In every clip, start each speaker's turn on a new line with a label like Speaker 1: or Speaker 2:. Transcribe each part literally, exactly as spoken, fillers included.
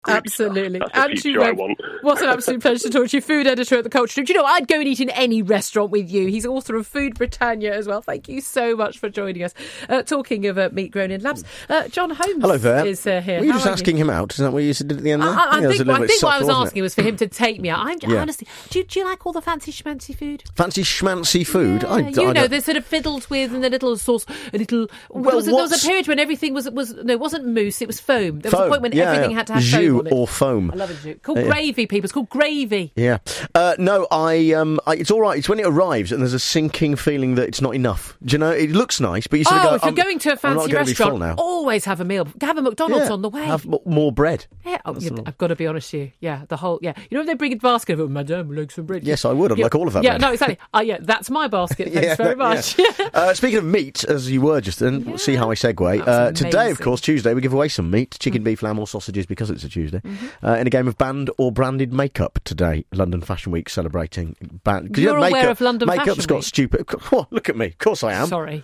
Speaker 1: Absolutely.
Speaker 2: Stuff. That's the
Speaker 1: Andrew
Speaker 2: future I
Speaker 1: Webb,
Speaker 2: want.
Speaker 1: what an absolute pleasure to talk to you. Food editor at The Culture. Do you know what? I'd go and eat in any restaurant with you. He's author of Food Britannia as well. Thank you so much for joining us. Uh, talking of uh, meat grown in labs, uh, John Holmes
Speaker 3: Hello there.
Speaker 1: is uh, here.
Speaker 3: Were you
Speaker 1: How
Speaker 3: just
Speaker 1: are
Speaker 3: asking
Speaker 1: you?
Speaker 3: him out? Is that what you did at the end there?
Speaker 1: I, I, I
Speaker 3: yeah,
Speaker 1: think, I think what I was
Speaker 3: subtle,
Speaker 1: asking was for him to take me out. I'm,
Speaker 3: Yeah.
Speaker 1: Honestly, do you, do you like all the fancy schmancy food?
Speaker 3: Fancy schmancy food?
Speaker 1: Yeah,
Speaker 3: I, I
Speaker 1: you
Speaker 3: don't-
Speaker 1: know, they're sort of fiddled with and the little sauce, a little...
Speaker 3: Well,
Speaker 1: there, was a, there was
Speaker 3: what's-
Speaker 1: a period when everything was... was no, it wasn't mousse, it was foam. There was
Speaker 3: Foam,
Speaker 1: a point when
Speaker 3: yeah,
Speaker 1: everything
Speaker 3: yeah.
Speaker 1: had to have
Speaker 3: Jus
Speaker 1: foam on it.
Speaker 3: or foam.
Speaker 1: I love a jus. Called
Speaker 3: Yeah.
Speaker 1: gravy, people. It's called gravy.
Speaker 3: Yeah. Uh, no, I, um, I. It's all right. It's when it arrives and there's a sinking feeling that it's not enough. Do you know? It looks nice, but you sort
Speaker 1: Oh,
Speaker 3: of go,
Speaker 1: if you're
Speaker 3: I'm,
Speaker 1: going to a
Speaker 3: I'm not
Speaker 1: fancy
Speaker 3: gonna be full
Speaker 1: restaurant,
Speaker 3: now.
Speaker 1: always have a meal. Have a McDonald's
Speaker 3: Yeah,
Speaker 1: on the way.
Speaker 3: Have m- more bread.
Speaker 1: Yeah, oh,
Speaker 3: That's
Speaker 1: yeah,
Speaker 3: all.
Speaker 1: I've got to be honest with you. Yeah, the whole... Yeah. You know if they bring a basket of, Madame, would like some bread?
Speaker 3: Yes, I would. I'd
Speaker 1: Yeah,
Speaker 3: like all of that
Speaker 1: Yeah,
Speaker 3: bread.
Speaker 1: no, exactly. Uh, yeah, that's my basket. Thanks
Speaker 3: Yeah,
Speaker 1: very
Speaker 3: yeah.
Speaker 1: much.
Speaker 3: Uh, speaking of meat, as you were just then,
Speaker 1: Yeah.
Speaker 3: see how I segue.
Speaker 1: That's
Speaker 3: Uh, today, of
Speaker 1: amazing.
Speaker 3: course, Tuesday, we give away some meat, chicken, beef, lamb or sausages because it's a Tuesday,
Speaker 1: Mm-hmm.
Speaker 3: uh, in a game of banned or branded makeup today. London Fashion Week celebrating banned. 'cause
Speaker 1: You're
Speaker 3: you know,
Speaker 1: aware
Speaker 3: makeup,
Speaker 1: of London
Speaker 3: makeup's
Speaker 1: Fashion
Speaker 3: got
Speaker 1: Week?
Speaker 3: stupid... Oh, look at me. Of course I am.
Speaker 1: Sorry.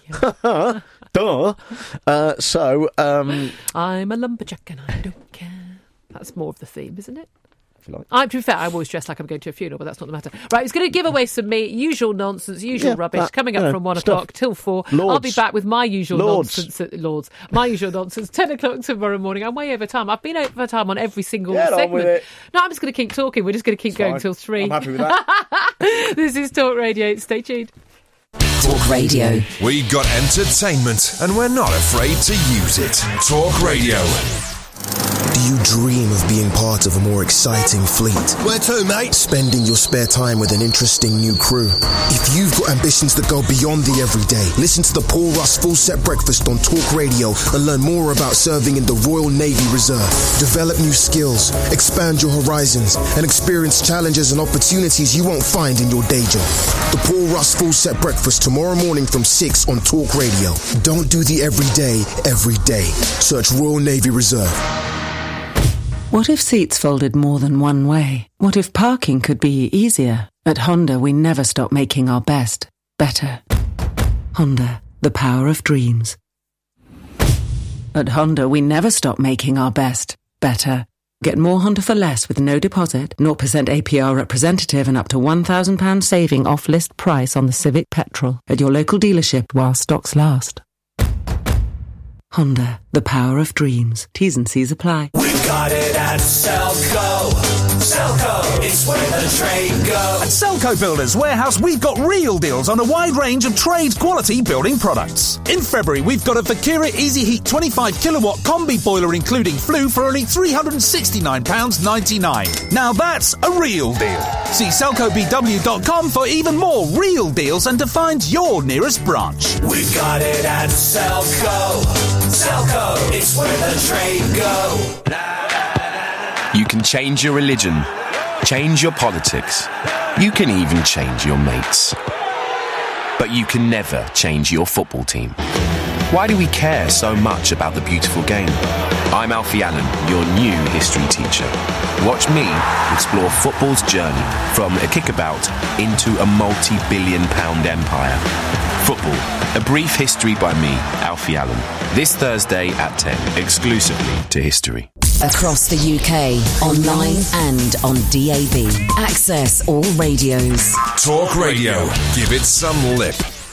Speaker 3: Duh. Uh, so, um...
Speaker 1: I'm a lumberjack and I don't care. That's more of the theme, isn't it?
Speaker 3: if you like.
Speaker 1: I, to be fair, I always dress like I'm going to a funeral, but that's not the matter. Right, he's going to give away some meat, usual nonsense, usual
Speaker 3: Yeah,
Speaker 1: rubbish,
Speaker 3: that,
Speaker 1: coming up
Speaker 3: you know,
Speaker 1: from one
Speaker 3: stuff.
Speaker 1: o'clock till four.
Speaker 3: Lords.
Speaker 1: I'll be back with my usual
Speaker 3: Lords.
Speaker 1: nonsense, at, Lords, my usual nonsense, ten o'clock tomorrow morning. I'm way over time. I've been over time on every single
Speaker 3: Get on
Speaker 1: segment.
Speaker 3: with it.
Speaker 1: No, I'm just going to keep talking. We're just going to keep going
Speaker 3: Fine.
Speaker 1: till three.
Speaker 3: I'm happy with that.
Speaker 1: This is Talk Radio. Stay tuned.
Speaker 4: Talk Radio.
Speaker 5: We got entertainment, and we're not afraid to use it. Talk Radio.
Speaker 6: Do you dream of being part of a more exciting fleet?
Speaker 7: Where to, mate?
Speaker 6: Spending your spare time with an interesting new crew? If you've got ambitions that go beyond the everyday, listen to the Paul Russ Full Set Breakfast on Talk Radio and learn more about serving in the Royal Navy Reserve. Develop new skills, expand your horizons, and experience challenges and opportunities you won't find in your day job. The Paul Russ Full Set Breakfast tomorrow morning from six on Talk Radio. Don't do the everyday every day. Search Royal Navy Reserve.
Speaker 8: What if seats folded more than one way? What if parking could be easier? At Honda, we never stop making our best better. Honda, the power of dreams. At Honda, we never stop making our best better. Get more Honda for less with no deposit, zero percent A P R representative and up to one thousand pounds saving off list price on the Civic Petrol at your local dealership while stocks last. Honda, the power of dreams. T's and C's apply.
Speaker 7: We got it at Selco. Selco, it's where the trade goes.
Speaker 9: At Selco Builders Warehouse, we've got real deals on a wide range of trade-quality building products. In February, we've got a Fakira Easy Heat twenty-five kilowatt combi boiler including flue for only three hundred sixty-nine pounds ninety-nine. Now that's a real deal. See selco b w dot com for even more real deals and to find your nearest branch.
Speaker 7: We got it at Selco. Selco, it's where the trade goes.
Speaker 10: You can change your religion, change your politics. You can even change your mates. But you can never change your football team. Why do we care so much about the beautiful game? I'm Alfie Allen, your new history teacher. Watch me explore football's journey from a kickabout into a multi-billion pound empire. Football, a brief history by me, Alfie Allen. This Thursday at ten, exclusively to History.
Speaker 4: Across the U K, online and on D A B. Access all radios.
Speaker 5: Talk Radio. Give it some lip.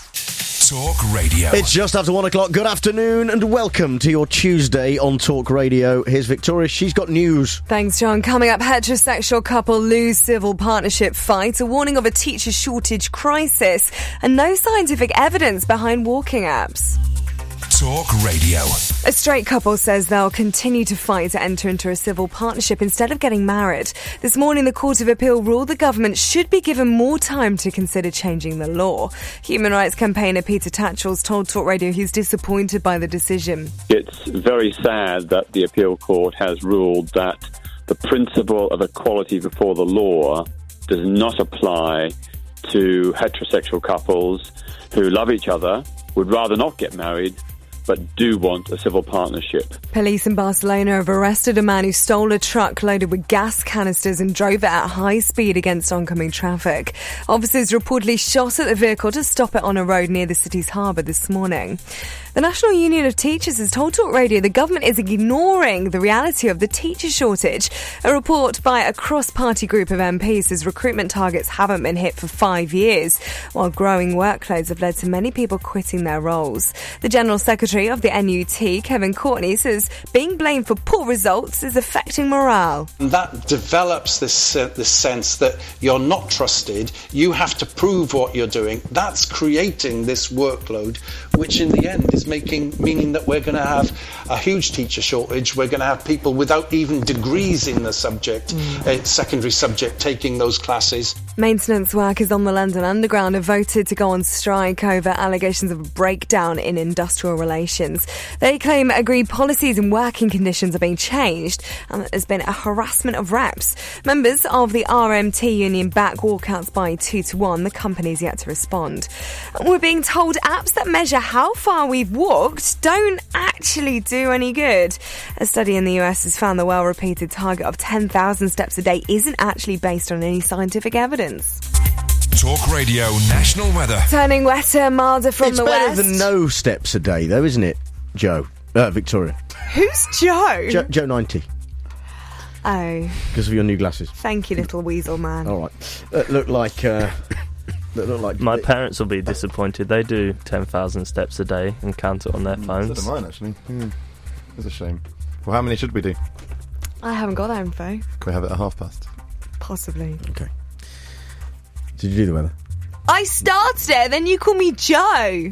Speaker 5: Talk Radio.
Speaker 3: It's just after one o'clock. Good afternoon and welcome to your Tuesday on Talk Radio. Here's Victoria. She's got news.
Speaker 11: Thanks, John. Coming up, heterosexual couple lose civil partnership fight, a warning of a teacher shortage crisis, and no scientific evidence behind walking apps.
Speaker 5: Talk Radio.
Speaker 11: A straight couple says they'll continue to fight to enter into a civil partnership instead of getting married. This morning, the Court of Appeal ruled the government should be given more time to consider changing the law. Human rights campaigner Peter Tatchell's told Talk Radio he's disappointed by the decision.
Speaker 12: It's very sad that the Appeal Court has ruled that the principle of equality before the law does not apply to heterosexual couples who love each other, would rather not get married, but do want a civil partnership.
Speaker 11: Police in Barcelona have arrested a man who stole a truck loaded with gas canisters and drove it at high speed against oncoming traffic. Officers reportedly shot at the vehicle to stop it on a road near the city's harbour this morning. The National Union of Teachers has told Talk Radio the government is ignoring the reality of the teacher shortage. A report by a cross-party group of M Ps says recruitment targets haven't been hit for five years, while growing workloads have led to many people quitting their roles. The General Secretary of the N U T, Kevin Courtney, says being blamed for poor results is affecting morale.
Speaker 2: And that develops this, uh, this sense that you're not trusted, you have to prove what you're doing. That's creating this workload, which in the end is making meaning that we're going to have a huge teacher shortage. We're going to have people without even degrees in the subject, mm. uh, secondary subject, taking those classes.
Speaker 11: Maintenance workers on the London Underground have voted to go on strike over allegations of a breakdown in industrial relations. They claim agreed policies and working conditions are being changed, and that there's been a harassment of reps. Members of the R M T union back walkouts by two to one. The company's yet to respond. We're being told apps that measure how far we've walked don't actually do any good. A study in the U S has found the well-repeated target of ten thousand steps a day isn't actually based on any scientific evidence.
Speaker 5: Talk Radio National Weather.
Speaker 11: Turning wetter, milder from
Speaker 3: it's
Speaker 11: the
Speaker 3: better
Speaker 11: west.
Speaker 3: than no steps a day, though, isn't it, Joe? Uh, Victoria.
Speaker 11: Who's Joe?
Speaker 3: Jo- Joe ninety.
Speaker 11: Oh.
Speaker 3: Because of your new glasses.
Speaker 11: Thank you, little weasel man.
Speaker 3: All right. That look like... Uh, that look like...
Speaker 13: My parents will be disappointed. They do ten thousand steps a day and count it on their phones.
Speaker 14: So do mine, actually. Mm. It's a shame. Well, how many should we do?
Speaker 11: I haven't got that info.
Speaker 14: Can we have it at half past?
Speaker 11: Possibly.
Speaker 3: Okay. Did you do the weather?
Speaker 11: I started it, then you call me Joe.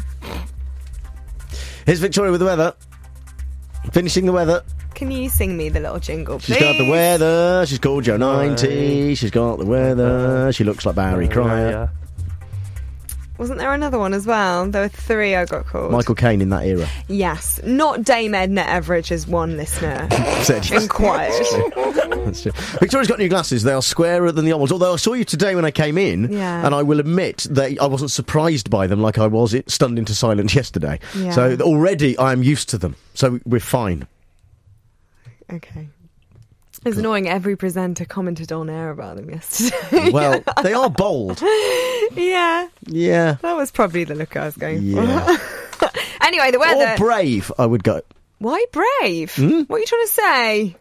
Speaker 3: Here's Victoria with the weather. Finishing the weather.
Speaker 11: Can you sing me the little jingle, please?
Speaker 3: She's got the weather. She's called Joe ninety. She's got the weather. She looks like Barry Cryer.
Speaker 11: Wasn't there another one as well? There were three I got called.
Speaker 3: Michael Caine in that era.
Speaker 11: Yes. Not Dame Edna Everage, as one listener
Speaker 3: said.
Speaker 11: inquired.
Speaker 3: That's true. Victoria's got new glasses. They are squarer than the old ones. Although I saw you today when I came in,
Speaker 11: yeah.
Speaker 3: and I will admit that I wasn't surprised by them like I was it stunned into silence yesterday.
Speaker 11: Yeah.
Speaker 3: So already I am used to them. So we're fine.
Speaker 11: Okay. It's annoying. Every presenter commented on air about them yesterday.
Speaker 3: Well, they are bold.
Speaker 11: Yeah.
Speaker 3: Yeah.
Speaker 11: That was probably the look I was going
Speaker 3: yeah.
Speaker 11: for. Anyway, the weather.
Speaker 3: Or brave, I would go.
Speaker 11: Why brave?
Speaker 3: Mm?
Speaker 11: What are you trying to say?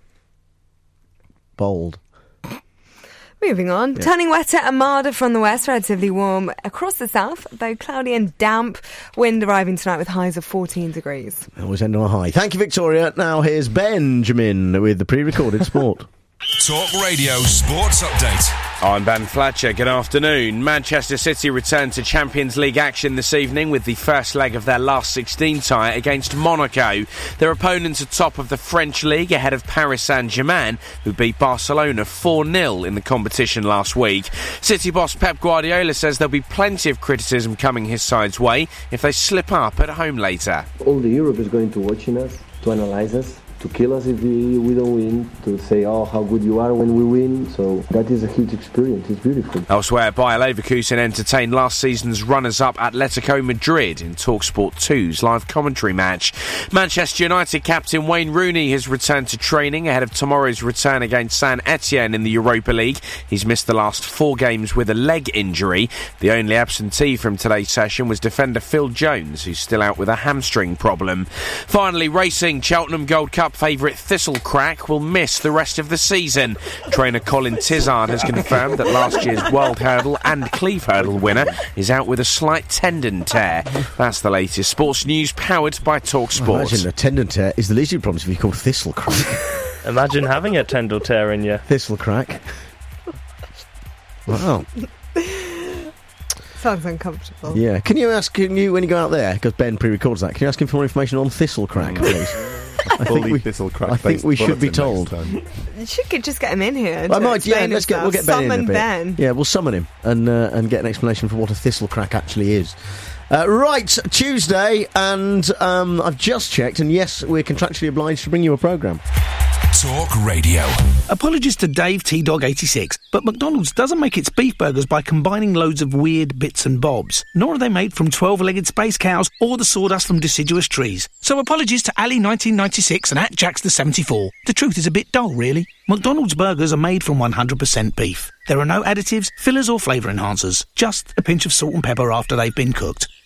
Speaker 3: Bold.
Speaker 11: Moving on.
Speaker 3: Yeah.
Speaker 11: Turning wetter and milder from the west, relatively warm across the south, though cloudy and damp. Wind arriving tonight with highs of fourteen degrees.
Speaker 3: Always end on a high. Thank you, Victoria. Now here's Benjamin with the pre-recorded sport.
Speaker 5: Talk Radio Sports Update.
Speaker 10: I'm Ben Fletcher. Good afternoon. Manchester City return to Champions League action this evening with the first leg of their last sixteen tie against Monaco. Their opponents are top of the French league ahead of Paris Saint-Germain, who beat Barcelona four nil in the competition last week. City boss Pep Guardiola says there'll be plenty of criticism coming his side's way if they slip up at home later.
Speaker 15: All the Europe is going to watching us, to analyse us, to kill us if we, we don't win, to say, oh, how good you are when we win. So that is a huge experience. It's beautiful.
Speaker 10: Elsewhere, Bayer Leverkusen entertained last season's runners-up Atletico Madrid in TalkSport two's live commentary match. Manchester United captain Wayne Rooney has returned to training ahead of tomorrow's return against Saint Etienne in the Europa League. He's missed the last four games with a leg injury. The only absentee from today's session was defender Phil Jones, who's still out with a hamstring problem. Finally, racing. Cheltenham Gold Cup favourite Thistlecrack will miss the rest of the season. Trainer Colin Tizard has confirmed that last year's World Hurdle and Cleve Hurdle winner is out with a slight tendon tear. That's the latest sports news powered by TalkSport.
Speaker 3: Imagine a tendon tear is the least of your problems if you call Thistlecrack.
Speaker 13: Imagine having a tendon tear in you.
Speaker 3: Thistlecrack. Wow.
Speaker 11: Sounds uncomfortable.
Speaker 3: Yeah. Can you ask, can you, when you go out there, because Ben pre-records that, can you ask him for more information on Thistlecrack, please? I think we, I think we should be told.
Speaker 11: You should get, just get him in here.
Speaker 3: I might, yeah, let's get, we'll get Ben in a bit.
Speaker 11: Ben.
Speaker 3: Yeah, we'll summon him and uh, and get an explanation for what a Thistlecrack actually is. Uh, right, Tuesday, and um, I've just checked, and yes, we're contractually obliged to bring you a programme.
Speaker 5: Talk Radio.
Speaker 9: Apologies to Dave T-Dog eighty-six, but McDonald's doesn't make its beef burgers by combining loads of weird bits and bobs, nor are they made from twelve-legged space cows or the sawdust from deciduous trees. So apologies to Ali nineteen ninety-six and at Jax the seventy-four. The truth is a bit dull, really. McDonald's burgers are made from one hundred percent beef. There are no additives, fillers or flavour enhancers, just a pinch of salt and pepper after they've been cooked.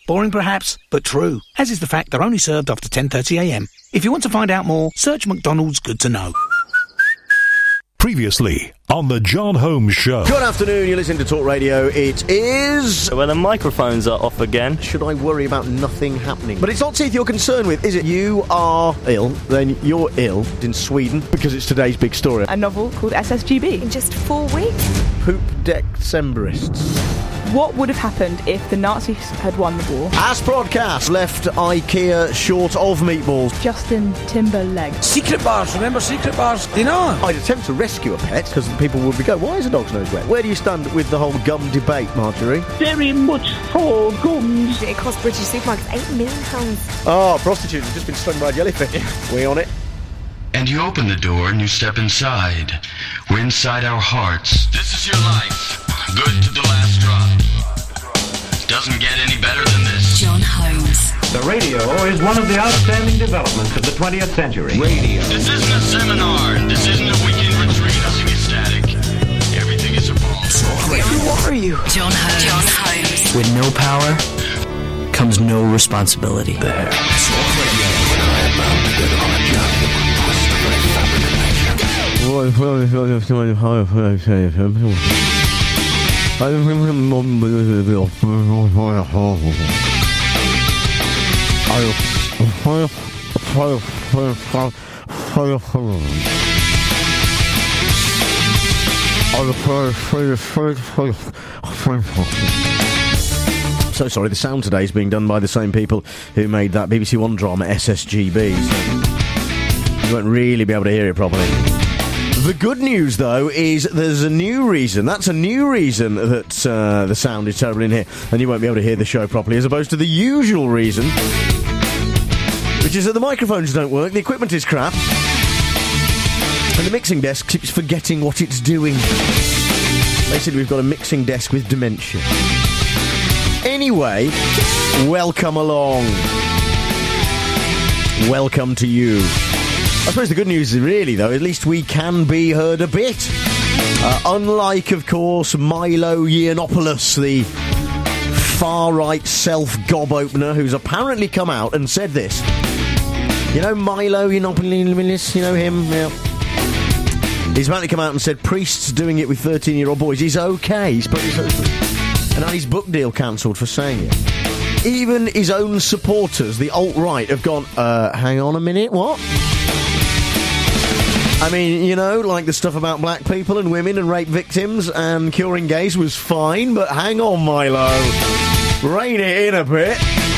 Speaker 9: Boring perhaps, but true, as is the fact they're only served after ten thirty a m. If you want to find out more, search McDonald's Good to Know.
Speaker 16: Previously on the John Holmes Show.
Speaker 3: Good afternoon, you're listening to Talk Radio. It is...
Speaker 13: Well, the microphones are off again.
Speaker 3: Should I worry about nothing happening? But it's not teeth you're concerned with, is it? You are ill, then you're ill in Sweden, because it's today's big story.
Speaker 17: A novel called S S G B.
Speaker 11: In just four weeks?
Speaker 3: Poop Decemberists.
Speaker 17: What would have happened if the Nazis had won the war?
Speaker 3: As broadcast, left IKEA short of meatballs.
Speaker 17: Justin Timberlake.
Speaker 18: Secret bars, remember secret bars? Do you know?
Speaker 3: I'd attempt to rescue a pet, because people would be going, why is a dog's nose wet? Where do you stand with the whole gum debate, Marjorie?
Speaker 19: Very much for gums.
Speaker 11: It cost British supermarkets eight million pounds.
Speaker 3: Oh, prostitutes have just been stung by a jellyfish. We on it?
Speaker 20: And you open the door and you step inside. We're inside our hearts. This is your life. Good to the last drop. Doesn't get any better than this.
Speaker 4: John Holmes.
Speaker 21: The radio is one of the outstanding developments of the twentieth century. Radio.
Speaker 20: This isn't a seminar. This isn't a weekend retreat. Nothing is static. Everything is evolved.
Speaker 18: Who are you?
Speaker 4: John Holmes. John Holmes.
Speaker 18: With no power comes no responsibility. There.
Speaker 3: So sorry, the sound today is being done by the same people who made that B B C One drama S S G B, so you won't really be able to hear it properly. The good news, though, is there's a new reason. That's a new reason that uh, the sound is terrible in here, and you won't be able to hear the show properly, as opposed to the usual reason, which is that the microphones don't work, the equipment is crap, and the mixing desk keeps forgetting what it's doing. Basically, we've got a mixing desk with dementia. Anyway, welcome along. Welcome to you. I suppose the good news is really, though, at least we can be heard a bit. Uh, unlike, of course, Milo Yiannopoulos, the far-right self-gob opener, who's apparently come out and said this. You know Milo Yiannopoulos, you know him? Yeah. He's apparently come out and said priests doing it with thirteen-year-old boys is okay. He's put his, and had his book deal cancelled for saying it. Even his own supporters, the alt-right, have gone, uh, hang on a minute, what? I mean, you know, like the stuff about black people and women and rape victims and curing gays was fine, but hang on, Milo. Rein it in a bit.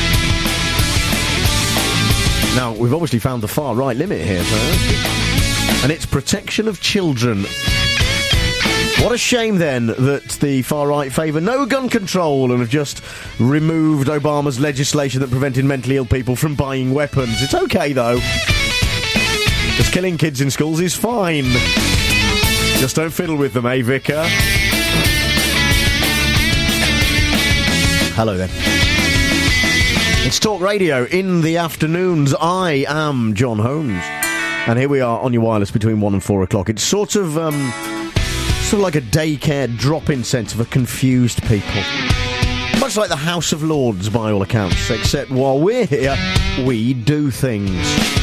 Speaker 3: Now, we've obviously found the far-right limit here, so, and it's protection of children. What a shame, then, that the far-right favour no gun control and have just removed Obama's legislation that prevented mentally ill people from buying weapons. It's okay, though. Because killing kids in schools is fine. Just don't fiddle with them, eh, Vicar? Hello, then. It's Talk Radio in the afternoons. I am John Holmes. And here we are on your wireless between one and four o'clock. It's sort of, um... sort of like a daycare drop-in centre for confused people. Much like the House of Lords, by all accounts. Except while we're here, we do things.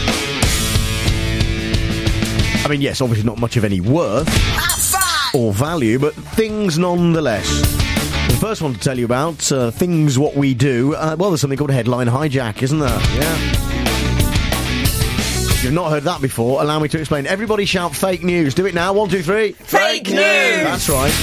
Speaker 3: I mean, yes, obviously not much of any worth or value, but things nonetheless. The first one to tell you about, uh, things what we do, uh, well, there's something called Headline Hijack, isn't there? Yeah. If you've not heard that before, allow me to explain. Everybody shout fake news. Do it now. One, two, three.
Speaker 18: Fake news!
Speaker 3: That's right.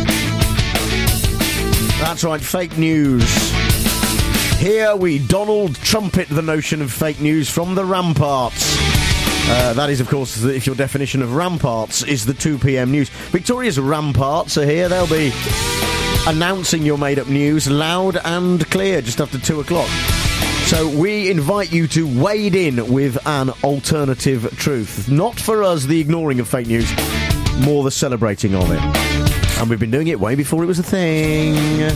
Speaker 3: That's right, fake news. Here we Donald Trumpet the notion of fake news from the ramparts. Uh, that is, of course, if your definition of ramparts is the two p.m. news. Victoria's ramparts are here. They'll be announcing your made-up news loud and clear just after two o'clock. So we invite you to wade in with an alternative truth. Not for us, the ignoring of fake news, more the celebrating of it. And we've been doing it way before it was a thing.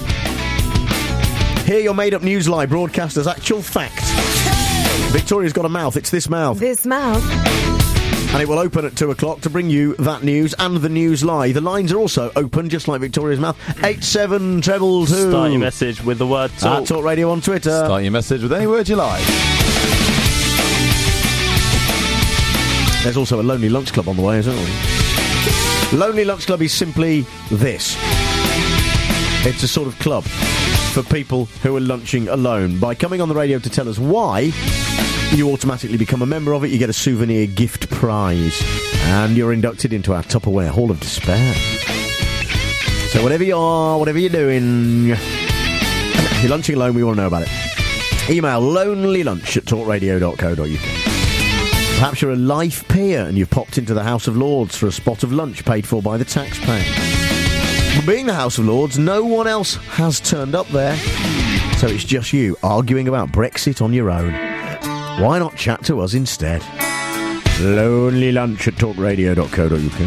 Speaker 3: Hear your made-up news lie broadcast as actual fact. Victoria's got a mouth. It's this mouth.
Speaker 11: This mouth.
Speaker 3: And it will open at two o'clock to bring you that news and the news live. The lines are also open, just like Victoria's Mouth. eight seven treble two.
Speaker 13: Start your message with the word talk.
Speaker 3: At Talk Radio on Twitter.
Speaker 14: Start your message with any word you like.
Speaker 3: There's also a Lonely Lunch Club on the way, isn't there? Lonely Lunch Club is simply this. It's a sort of club for people who are lunching alone. By coming on the radio to tell us why, you automatically become a member of it. You get a souvenir gift prize, and you're inducted into our Tupperware Hall of Despair. So whatever you are, whatever you're doing, if you're lunching alone, we want to know about it. Email lonelylunch at talkradio dot co dot uk. Perhaps you're a life peer and you've popped into the House of Lords for a spot of lunch paid for by the taxpayer. But being the House of Lords, no one else has turned up there, so it's just you arguing about Brexit on your own. Why not chat to us instead? lonelylunch at talkradio dot co dot uk.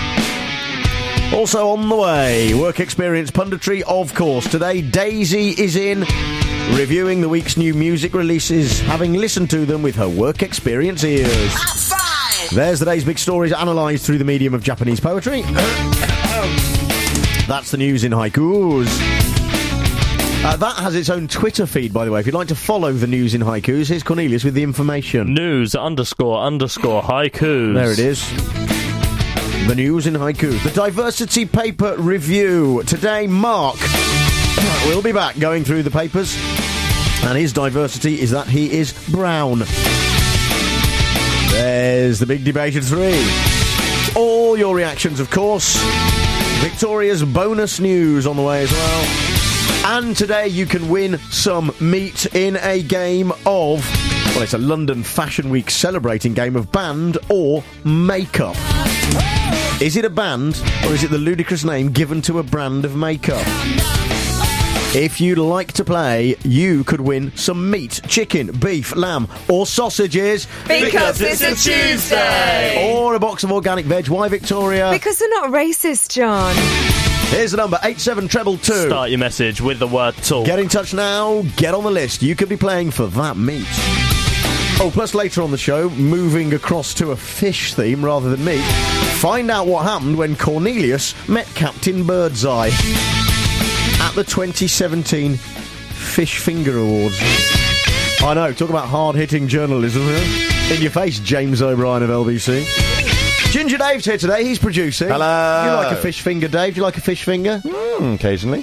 Speaker 3: Also on the way, work experience punditry, of course. Today, Daisy is in, reviewing the week's new music releases, having listened to them with her work experience ears. There's the day's big stories analysed through the medium of Japanese poetry. That's the news in haikus. Uh, that has its own Twitter feed, by the way. If you'd like to follow the news in haikus, here's Cornelius with the information.
Speaker 13: News underscore underscore haikus.
Speaker 3: There it is. The news in haikus. The diversity paper review. Today, Mark will be back going through the papers, and his diversity is that he is brown. There's the big debate at three. All your reactions, of course. Victoria's bonus news on the way as well. And today you can win some meat in a game of, well, it's a London Fashion Week celebrating game of band or makeup. Is it a band, or is it the ludicrous name given to a brand of makeup? If you'd like to play, you could win some meat, chicken, beef, lamb, or sausages.
Speaker 11: Because it's a Tuesday!
Speaker 3: Or a box of organic veg. Why, Victoria?
Speaker 11: Because they're not racist, John.
Speaker 3: Here's the number, eight seven treble two.
Speaker 13: Start your message with the word talk.
Speaker 3: Get in touch now, get on the list. You could be playing for that meat. Oh, plus later on the show, moving across to a fish theme rather than meat, find out what happened when Cornelius met Captain Birdseye at the twenty seventeen Fish Finger Awards. I know, talk about hard-hitting journalism, huh? In your face, James O'Brien of L B C. Ginger Dave's here today, he's producing.
Speaker 14: Hello.
Speaker 3: You like a fish finger, Dave? Do you like a fish finger?
Speaker 14: Mm, occasionally.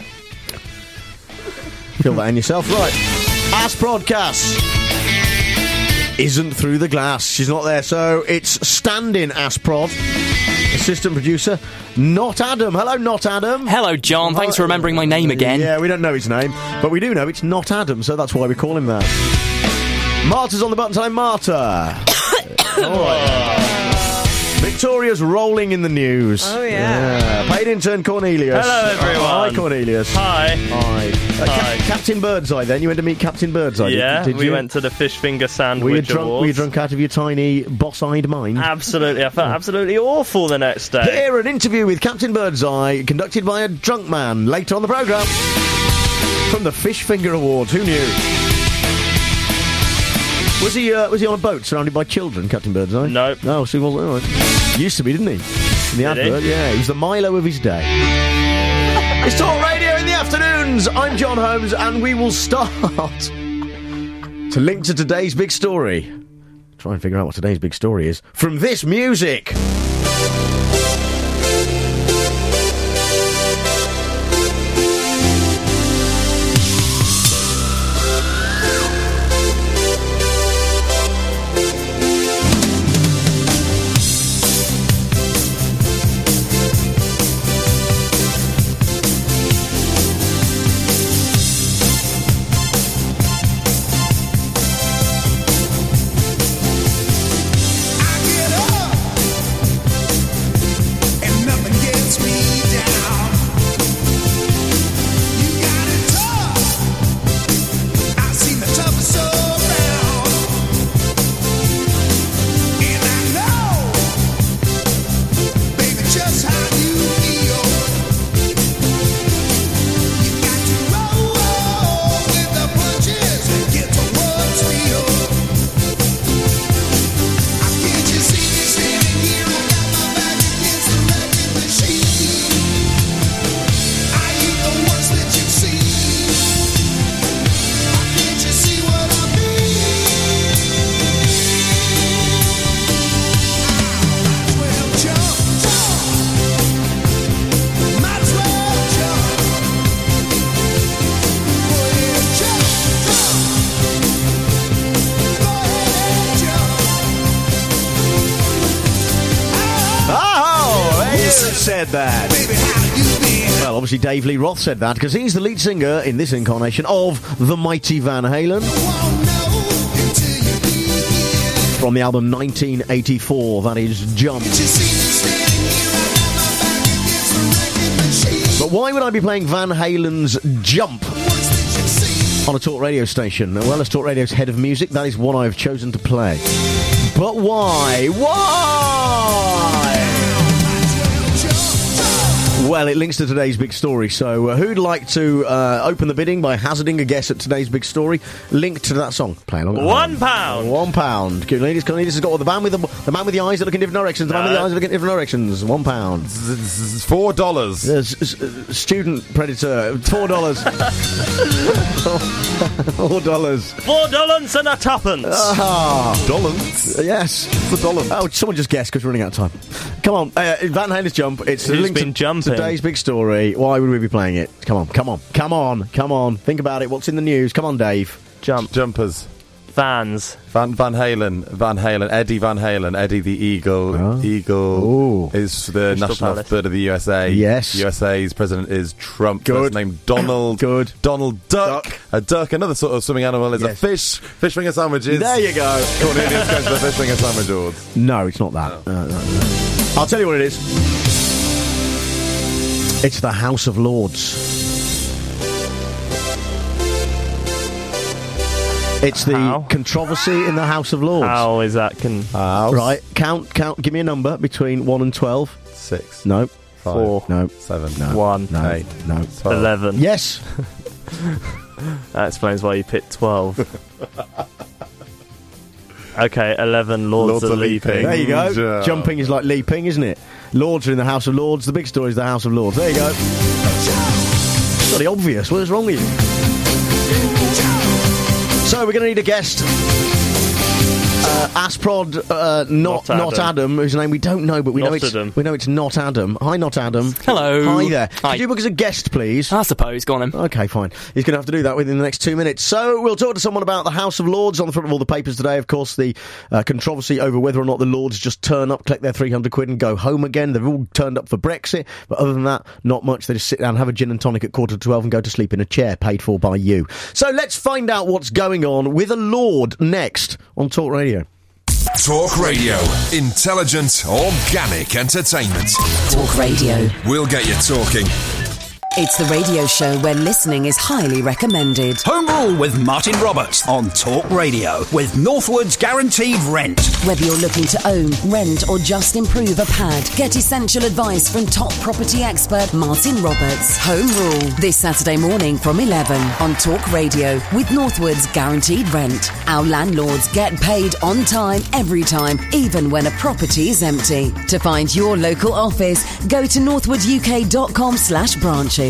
Speaker 3: Feel that in yourself. Right. Ask Prodcast isn't through the glass. She's not there, so it's stand-in Ask Prod. Assistant producer, Not Adam. Hello, Not Adam.
Speaker 1: Hello, John. Thanks for remembering my name again.
Speaker 3: Yeah, we don't know his name, but we do know it's Not Adam, so that's why we call him that. Marta's on the button time. Marta. All right. Victoria's rolling in the news.
Speaker 11: Oh, yeah.
Speaker 3: yeah. Paid intern Cornelius.
Speaker 13: Hello, everyone.
Speaker 3: Hi, Cornelius.
Speaker 13: Hi.
Speaker 3: Hi. Uh,
Speaker 13: Hi.
Speaker 3: Cap- Captain Birdseye, then? You went to meet Captain Birdseye,
Speaker 13: Yeah,
Speaker 3: did, did
Speaker 13: we
Speaker 3: you?
Speaker 13: went to the Fish Finger Sandwich
Speaker 3: were you drunk,
Speaker 13: Awards.
Speaker 3: Were you drunk out of your tiny, boss-eyed mind?
Speaker 13: Absolutely. I felt absolutely awful the next day.
Speaker 3: Here, an interview with Captain Birdseye, conducted by a drunk man, later on the programme. From the Fish Finger Awards, who knew? Was he uh, was he on a boat surrounded by children, Captain Birdseye?
Speaker 13: No.
Speaker 3: No, so he wasn't. All right. Used to be, didn't he? In the
Speaker 13: Did
Speaker 3: advert,
Speaker 13: he?
Speaker 3: yeah. He was the Milo of his day. It's Talk Radio in the afternoons. I'm John Holmes, and we will start to link to today's big story. Try and figure out what today's big story is from this music. said that? Well, obviously Dave Lee Roth said that because he's the lead singer in this incarnation of the mighty Van Halen. From the album nineteen eighty-four, that is Jump. But why would I be playing Van Halen's Jump on a talk radio station? Well, as talk radio's head of music, that is what I've chosen to play. But why? Why? Well, it links to today's big story. So, uh, who'd like to uh, open the bidding by hazarding a guess at today's big story? Linked to that song. Play along.
Speaker 13: One pound.
Speaker 3: One pound. Cornelius, Cornelius has got the man with the, the man with the eyes that look in different directions. The man with the eyes that look in different directions. One pound.
Speaker 14: Four dollars.
Speaker 3: Uh, s- s- student predator. Four dollars. Four dollars.
Speaker 13: Four dollars and a tuppence.
Speaker 3: Ah,
Speaker 14: dollars.
Speaker 3: Yes,
Speaker 14: the dollars.
Speaker 3: Oh, someone just guessed because we're running out of time. Come on, uh, Van Halen's Jump. It's
Speaker 13: Who's
Speaker 3: linked
Speaker 13: been
Speaker 3: to
Speaker 13: jumping?
Speaker 3: Today's big story. Why would we be playing it? Come on, come on, come on, come on. Think about it. What's in the news? Come on, Dave.
Speaker 13: Jump.
Speaker 14: Jumpers.
Speaker 13: Vans.
Speaker 14: Van Van Halen. Van Halen. Eddie Van Halen. Eddie the Eagle.
Speaker 3: Oh.
Speaker 14: Eagle
Speaker 3: Ooh.
Speaker 14: is the
Speaker 13: Crystal
Speaker 14: national
Speaker 13: Palace.
Speaker 14: bird of the U S A.
Speaker 3: Yes.
Speaker 14: U S A's president is Trump.
Speaker 3: Good.
Speaker 14: First name Donald.
Speaker 3: Good.
Speaker 14: Donald Duck.
Speaker 3: Duck.
Speaker 14: A duck. Another sort of swimming animal is
Speaker 3: Yes.
Speaker 14: a fish. Fish finger sandwiches.
Speaker 3: There you go.
Speaker 14: Cornelius goes to the fish finger sandwich awards.
Speaker 3: No, it's not that. No, no, no. I'll tell you what it is. It's the House of Lords. It's the
Speaker 13: How?
Speaker 3: controversy in the House of Lords.
Speaker 13: How is that? Can
Speaker 14: House.
Speaker 3: Right, count, count. Give me a number between one and twelve.
Speaker 14: Six.
Speaker 3: No.
Speaker 14: Five.
Speaker 13: Four.
Speaker 3: No.
Speaker 14: Seven.
Speaker 3: No.
Speaker 13: One.
Speaker 3: No.
Speaker 14: Eight.
Speaker 3: No.
Speaker 14: Twelve.
Speaker 13: eleven.
Speaker 3: Yes.
Speaker 13: That explains why you picked twelve. Okay, eleven Lords,
Speaker 14: Lords
Speaker 13: are
Speaker 14: are
Speaker 13: leaping.
Speaker 14: leaping.
Speaker 3: There you go.
Speaker 14: Yeah.
Speaker 3: Jumping is like leaping, isn't it? Lords are in the House of Lords. The big story is the House of Lords. There you go. Bloody obvious. What is wrong with you? So we're going to need a guest. Uh, Asprod, uh, not
Speaker 13: Not
Speaker 3: not Adam.
Speaker 13: Adam.
Speaker 3: whose name we don't know, but we know
Speaker 13: Not
Speaker 3: it's
Speaker 13: Adam.
Speaker 3: we know it's not Adam. Hi, not Adam.
Speaker 1: Hello.
Speaker 3: Hi there.
Speaker 1: Hi.
Speaker 3: Could you book as a guest, please?
Speaker 1: I suppose. Go on then.
Speaker 3: Okay, fine. He's going to have to do that within the next two minutes. So we'll talk to someone about the House of Lords on the front of all the papers today. Of course, the uh, controversy over whether or not the Lords just turn up, collect their three hundred quid and go home again. They've all turned up for Brexit. But other than that, not much. They just sit down, have a gin and tonic at quarter to twelve and go to sleep in a chair paid for by you. So let's find out what's going on with a Lord next on Talk Radio.
Speaker 5: Talk Radio. Intelligent, organic entertainment.
Speaker 4: Talk Radio.
Speaker 5: We'll get you talking.
Speaker 4: It's the radio show where listening is highly recommended.
Speaker 6: Home Rule with Martin Roberts on Talk Radio with Northwood's Guaranteed Rent.
Speaker 4: Whether you're looking to own, rent or just improve a pad, get essential advice from top property expert Martin Roberts. Home Rule, this Saturday morning from eleven on Talk Radio with Northwood's Guaranteed Rent. Our landlords get paid on time, every time, even when a property is empty. To find your local office, go to northwooduk.com slash branches.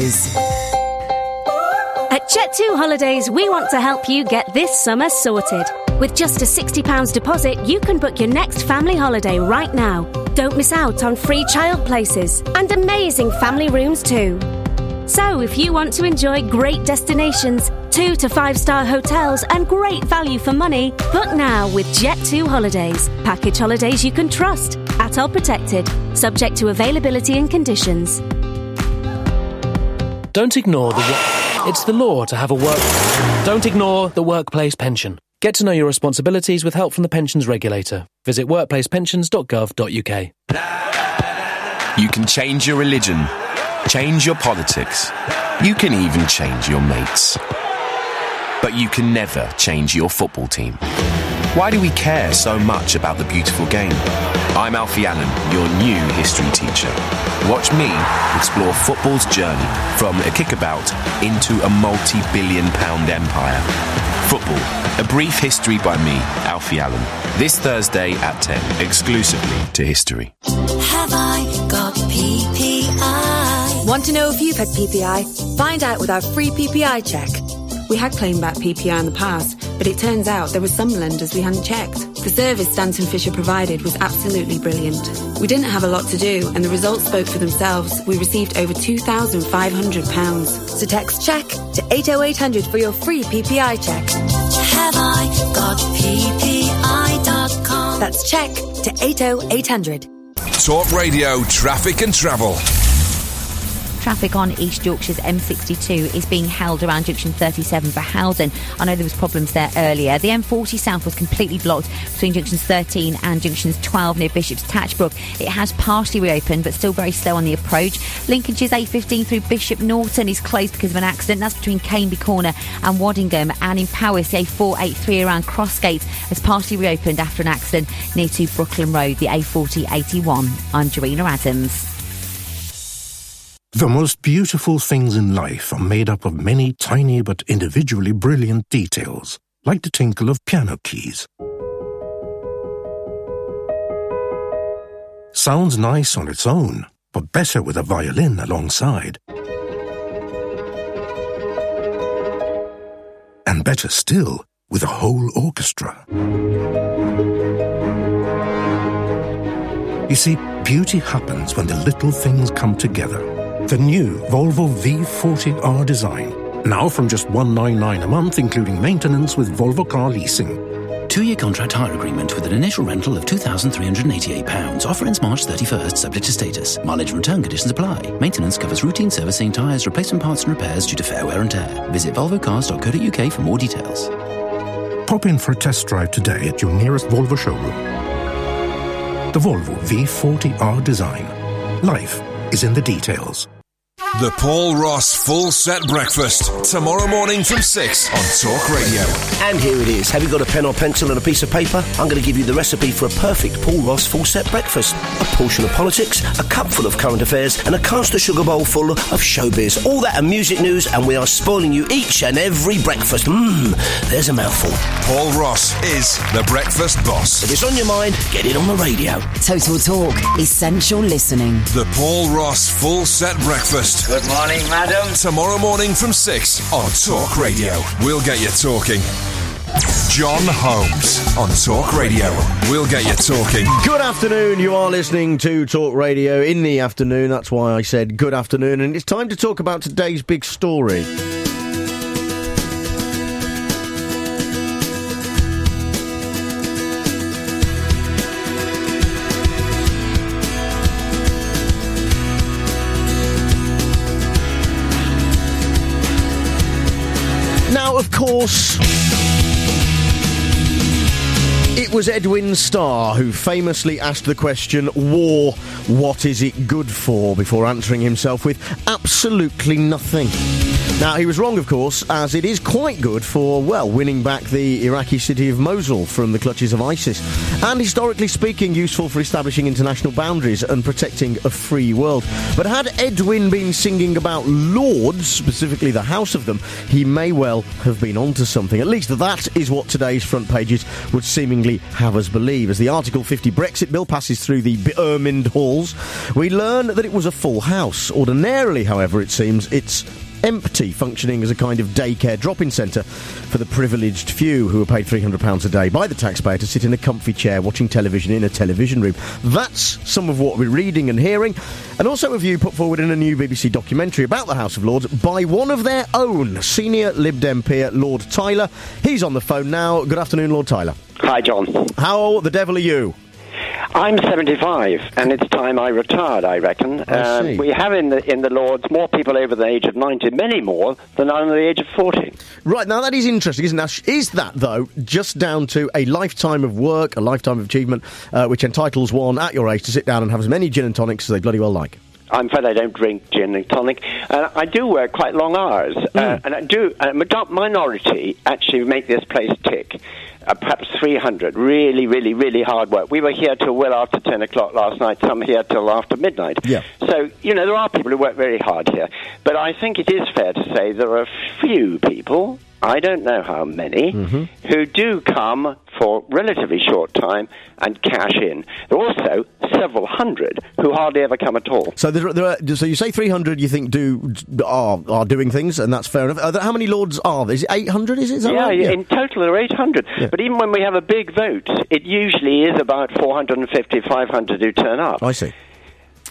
Speaker 22: At Jet two Holidays, we want to help you get this summer sorted. With just a sixty pounds deposit, you can book your next family holiday right now. Don't miss out on free child places and amazing family rooms too. So if you want to enjoy great destinations, two to five star hotels and great value for money, book now with Jet two Holidays. Package holidays you can trust. A T O L protected. Subject to availability and conditions.
Speaker 23: Don't ignore the... Wo- it's the law to have a work... Don't ignore the workplace pension. Get to know your responsibilities with help from the pensions regulator. Visit workplace pensions dot gov dot u k.
Speaker 10: You can change your religion, change your politics, you can even change your mates. But you can never change your football team. Why do we care so much about the beautiful game? I'm Alfie Allen, your new history teacher. Watch me explore football's journey from a kickabout into a multi-billion pound empire. Football, a brief history by me, Alfie Allen. This Thursday at ten, exclusively to History.
Speaker 24: Have I got P P I?
Speaker 25: Want to know if you've had P P I? Find out with our free P P I check. We had claimed back P P I in the past, but it turns out there were some lenders we hadn't checked. The service Stanton Fisher provided was absolutely brilliant. We didn't have a lot to do, and the results spoke for themselves. We received over two thousand five hundred pounds. So text CHECK to eight oh eight hundred for your free P P I check.
Speaker 24: Have I got P P I dot com?
Speaker 25: That's CHECK to eight oh eight hundred.
Speaker 5: Talk Radio Traffic and Travel.
Speaker 2: Traffic on East Yorkshire's M sixty-two is being held around junction thirty-seven for Howden. I know there was problems there earlier. The M forty South was completely blocked between junctions thirteen and junctions twelve near Bishop's Tatchbrook. It has partially reopened, but still very slow on the approach. Lincolnshire's A fifteen through Bishop Norton is closed because of an accident. That's between Caneby Corner and Waddingham. And in Powys, the A four eighty-three around Crossgate has partially reopened after an accident near to Brooklyn Road, the A forty eighty-one. I'm Jarena Adams.
Speaker 7: The most beautiful things in life are made up of many tiny but individually brilliant details, like the tinkle of piano keys. Sounds nice on its own, but better with a violin alongside. And better still, with a whole orchestra. You see, beauty happens when the little things come together. The new Volvo V forty R design, now from just one hundred ninety-nine pounds a month, including maintenance with Volvo Car Leasing.
Speaker 8: Two-year contract hire agreement with an initial rental of two thousand three hundred eighty-eight pounds. Offer ends March thirty-first, subject to status. Mileage and return conditions apply. Maintenance covers routine servicing, tyres, replacement parts and repairs due to fair wear and tear. Visit volvo cars dot co dot uk for more details.
Speaker 7: Pop in for a test drive today at your nearest Volvo showroom. The Volvo V forty R design. Life is in the details.
Speaker 5: The Paul Ross Full Set Breakfast, tomorrow morning from six on Talk Radio.
Speaker 12: And here it is. Have you got a pen or pencil and a piece of paper? I'm going to give you the recipe for a perfect Paul Ross Full Set Breakfast. A portion of politics, a cupful of current affairs, and a caster sugar bowl full of showbiz. All that and music news, and we are spoiling you each and every breakfast. Mmm, there's a mouthful.
Speaker 5: Paul Ross is the breakfast boss.
Speaker 12: If it's on your mind, get it on the radio.
Speaker 4: Total Talk. Essential listening.
Speaker 5: The Paul Ross Full Set Breakfast.
Speaker 15: Good morning, madam.
Speaker 5: Tomorrow morning from six on Talk Radio. We'll get you talking. John Holmes on Talk Radio. We'll get you talking.
Speaker 3: Good afternoon. You are listening to Talk Radio in the afternoon. That's why I said good afternoon. And it's time to talk about today's big story. Now, of course, it was Edwin Starr who famously asked the question, war, what is it good for, before answering himself with absolutely nothing. Now, he was wrong, of course, as it is quite good for, well, winning back the Iraqi city of Mosul from the clutches of ISIS, and historically speaking, useful for establishing international boundaries and protecting a free world. But had Edwin been singing about lords, specifically the house of them, he may well have been onto something. At least that is what today's front pages would seemingly have us believe. As the Article fifty Brexit bill passes through the beermined halls, we learn that it was a full house. Ordinarily, however, it seems, it's empty, functioning as a kind of daycare drop-in centre for the privileged few who are paid three hundred pounds a day by the taxpayer to sit in a comfy chair watching television in a television room. That's some of what we're reading and hearing, and also a view put forward in a new B B C documentary about the House of Lords by one of their own, senior Lib Dem peer Lord Tyler. He's on the phone now. Good afternoon, Lord Tyler.
Speaker 26: Hi, John.
Speaker 3: How the devil are you?
Speaker 26: I'm seventy-five, and it's time I retired, I reckon.
Speaker 3: I
Speaker 26: um,
Speaker 3: see.
Speaker 26: we have in the in the Lords more people over the age of ninety, many more than under the age of forty.
Speaker 3: Right, now that is interesting, isn't it? Now, is that, though, just down to a lifetime of work, a lifetime of achievement, uh, which entitles one at your age to sit down and have as many gin and tonics as they bloody well like?
Speaker 26: I'm afraid I don't drink gin and tonic. Uh, I do work quite long hours, mm. uh, and I do. A uh, minority actually make this place tick. Uh, perhaps three hundred. Really, really, really hard work. We were here till well after ten o'clock last night. Some here till after midnight.
Speaker 3: Yeah.
Speaker 26: So, you know, there are people who work very hard here. But I think it is fair to say there are a few people, I don't know how many,
Speaker 3: mm-hmm.
Speaker 26: who do come for relatively short time and cash in. There are also several hundred who hardly ever come at all.
Speaker 3: So there, there are, so you say three hundred you think do are, are doing things, and that's fair enough. Are there, how many lords are there? Is it eight hundred, is it? Is that
Speaker 26: yeah,
Speaker 3: right?
Speaker 26: yeah, in total there are eight hundred.
Speaker 3: Yeah.
Speaker 26: But even when we have a big vote, it usually is about four hundred fifty, five hundred who turn up.
Speaker 3: I see.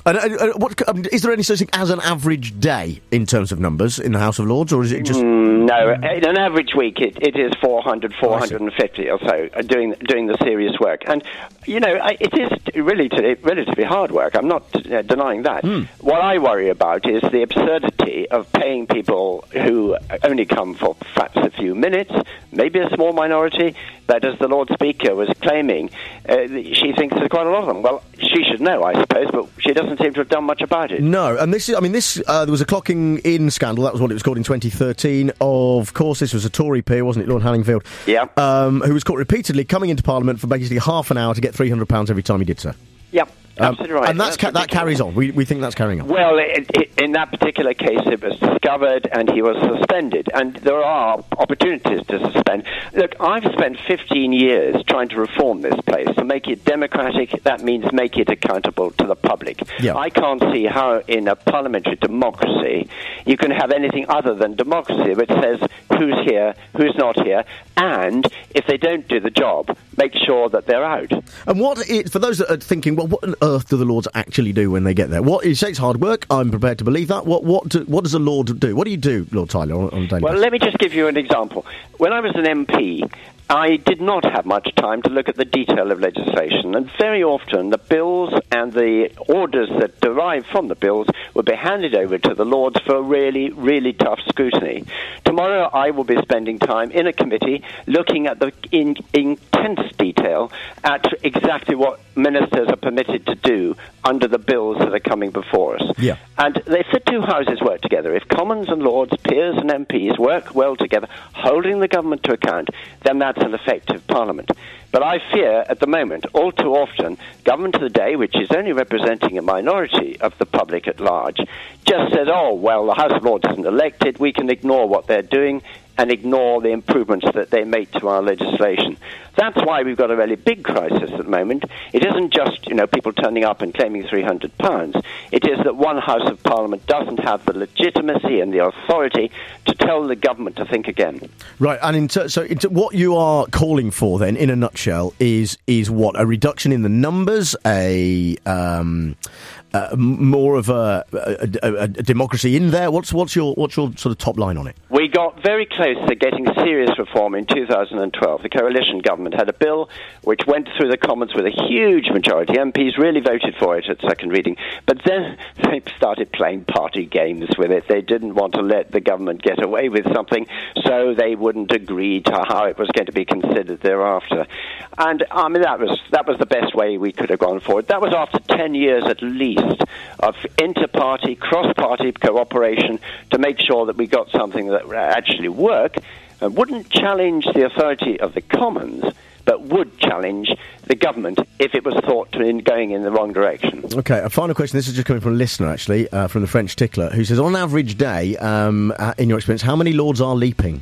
Speaker 3: And, uh, uh, what, um, is there any such thing as an average day in terms of numbers in the House of Lords, or is it just...
Speaker 26: Mm, no, in an average week it, it is four hundred, four hundred fifty or so uh, doing doing the serious work. And, you know, I, it is really to, relatively hard work. I'm not uh, denying that. Mm. What I worry about is the absurdity of paying people who only come for perhaps a few minutes, maybe a small minority, but as the Lord Speaker was claiming, uh, she thinks there's quite a lot of them. Well, she should know, I suppose, but she doesn't seem to have done much about it.
Speaker 3: No, and this is, I mean, this, uh, there was a clocking in scandal, that was what it was called in twenty thirteen. Of course, this was a Tory peer, wasn't it, Lord Hanningfield?
Speaker 26: Yeah.
Speaker 3: Um, who was caught repeatedly coming into Parliament for basically half an hour to get three hundred pounds every time he did so.
Speaker 26: Yep.
Speaker 3: Um,
Speaker 26: Absolutely right.
Speaker 3: And that's
Speaker 26: that's
Speaker 3: ca- that carries on. We we think that's carrying on.
Speaker 26: Well, it, it, in that particular case, it was discovered and he was suspended. And there are opportunities to suspend. Look, I've spent fifteen years trying to reform this place, to make it democratic. That means make it accountable to the public.
Speaker 3: Yeah.
Speaker 26: I can't see how in a parliamentary democracy you can have anything other than democracy, which says who's here, who's not here, and if they don't do the job, make sure that they're out.
Speaker 3: And what it, for those that are thinking, well, what on earth do the Lords actually do when they get there? What you say it's hard work. I'm prepared to believe that. What what do, what does a Lord do? What do you do, Lord Tyler, on, on a daily
Speaker 26: Well,
Speaker 3: basis?
Speaker 26: let me just give you an example. When I was an M P, I did not have much time to look at the detail of legislation, and very often the bills and the orders that derive from the bills would be handed over to the Lords for really, really tough scrutiny. Tomorrow I will be spending time in a committee looking at the in, intense detail at exactly what ministers are permitted to do under the bills that are coming before us.
Speaker 3: Yeah.
Speaker 26: And if the two houses work together, if Commons and Lords, peers and M Ps work well together, holding the government to account, then that's an effective parliament. But I fear, at the moment, all too often, government of the day, which is only representing a minority of the public at large, just says, oh, well, the House of Lords isn't elected, we can ignore what they're doing and ignore the improvements that they make to our legislation. That's why we've got a really big crisis at the moment. It isn't just, you know, people turning up and claiming three hundred pounds. It is that one House of Parliament doesn't have the legitimacy and the authority to tell the government to think again.
Speaker 3: Right, and in ter- so in ter- what you are calling for, then, in a nutshell, is is what? A reduction in the numbers, a... Um, Uh, more of a, a, a, a democracy in there. What's what's your what's your sort of top line on it?
Speaker 26: We got very close to getting serious reform in two thousand twelve. The coalition government had a bill which went through the Commons with a huge majority. M Ps really voted for it at second reading, but then they started playing party games with it. They didn't want to let the government get away with something, so they wouldn't agree to how it was going to be considered thereafter. And I mean that was that was the best way we could have gone forward. That was after ten years at least of inter-party, cross-party cooperation to make sure that we got something that would actually work and wouldn't challenge the authority of the Commons, but would challenge the government if it was thought to be going in the wrong direction.
Speaker 3: Okay, a final question. This is just coming from a listener, actually, uh, from the French Tickler, who says, on an average day, um, uh, in your experience, how many Lords are leaping?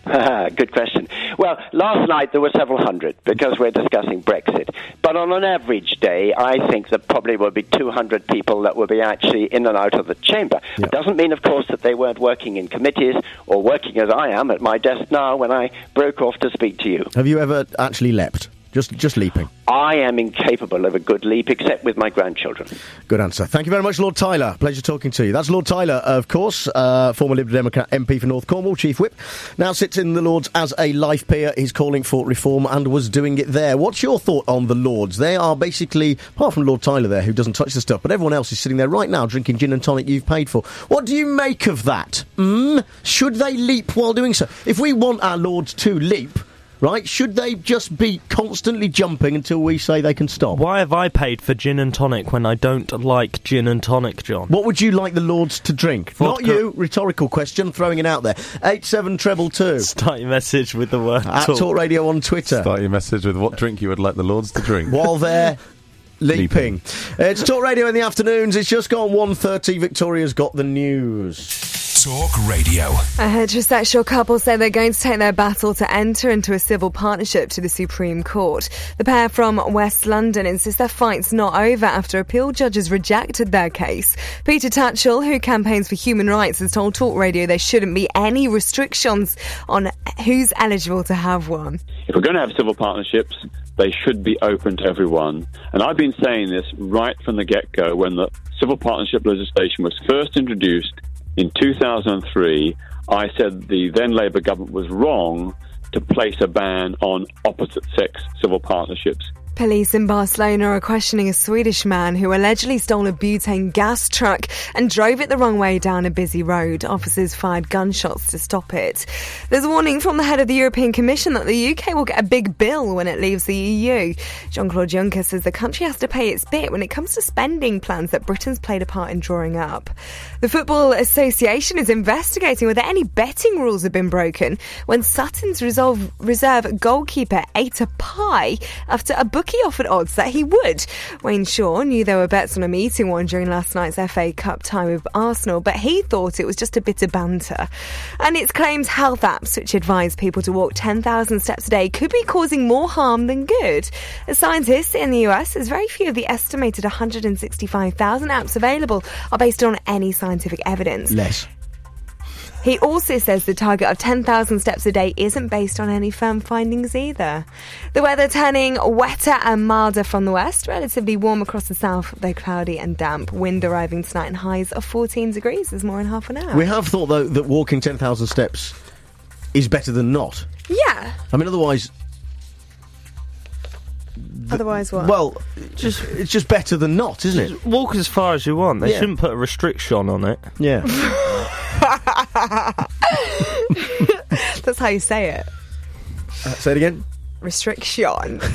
Speaker 26: Good question. Well, last night there were several hundred because we're discussing Brexit. But on an average day, I think there probably will be two hundred people that will be actually in and out of the chamber.
Speaker 3: Yep.
Speaker 26: It doesn't mean, of course, that they weren't working in committees or working as I am at my desk now when I broke off to speak to you.
Speaker 3: Have you ever actually leapt? Just just leaping?
Speaker 26: I am incapable of a good leap, except with my grandchildren.
Speaker 3: Good answer. Thank you very much, Lord Tyler. Pleasure talking to you. That's Lord Tyler, of course, uh, former Liberal Democrat M P for North Cornwall, Chief Whip. Now sits in the Lords as a life peer. He's calling for reform and was doing it there. What's your thought on the Lords? They are basically, apart from Lord Tyler there, who doesn't touch the stuff, but everyone else is sitting there right now drinking gin and tonic you've paid for. What do you make of that? Mm? Should they leap while doing so? If we want our Lords to leap, right, should they just be constantly jumping until we say they can stop?
Speaker 13: Why have I paid for gin and tonic when I don't like gin and tonic, John?
Speaker 3: What would you like the Lords to drink?
Speaker 13: Vodka.
Speaker 3: Not you. Rhetorical question, throwing it out there. eight seven treble two.
Speaker 13: Start your message with the word
Speaker 3: At
Speaker 13: talk.
Speaker 3: Talk Radio on Twitter.
Speaker 14: Start your message with what drink you would like the Lords to drink.
Speaker 3: While they're leaping. It's Talk Radio in the afternoons. It's just gone one thirty. Victoria's got the news.
Speaker 5: Talk Radio.
Speaker 11: A heterosexual couple say they're going to take their battle to enter into a civil partnership to the Supreme Court. The pair from West London insist their fight's not over after appeal judges rejected their case. Peter Tatchell, who campaigns for human rights, has told Talk Radio there shouldn't be any restrictions on who's eligible to have one.
Speaker 9: If we're going to have civil partnerships, they should be open to everyone. And I've been saying this right from the get-go when the civil partnership legislation was first introduced in two thousand three. I said the then Labour government was wrong to place a ban on opposite-sex civil partnerships.
Speaker 11: Police in Barcelona are questioning a Swedish man who allegedly stole a butane gas truck and drove it the wrong way down a busy road. Officers fired gunshots to stop it. There's a warning from the head of the European Commission that the U K will get a big bill when it leaves the E U. Jean-Claude Juncker says the country has to pay its bit when it comes to spending plans that Britain's played a part in drawing up. The Football Association is investigating whether any betting rules have been broken when Sutton's resolve, reserve goalkeeper ate a pie after a bookie offered odds that he would. Wayne Shaw knew there were bets on him eating one during last night's F A Cup tie with Arsenal, but he thought it was just a bit of banter. And it's claimed health apps which advise people to walk ten thousand steps a day could be causing more harm than good. A scientist in the U S says very few of the estimated one hundred sixty-five thousand apps available are based on any scientific evidence.
Speaker 3: Less.
Speaker 11: He also says the target of ten thousand steps a day isn't based on any firm findings either. The weather turning wetter and milder from the west, relatively warm across the south, though cloudy and damp. Wind arriving tonight and highs of fourteen degrees. There's more in half an hour.
Speaker 3: We have thought, though, that walking ten thousand steps is better than not.
Speaker 11: Yeah.
Speaker 3: I mean, otherwise...
Speaker 11: Otherwise what?
Speaker 3: Well, just it's just better than not, isn't it?
Speaker 13: Walk as far as you want. They
Speaker 3: Yeah.
Speaker 13: shouldn't put a restriction on it.
Speaker 3: Yeah.
Speaker 11: That's how you say it.
Speaker 3: Uh, say it again.
Speaker 11: Restriction.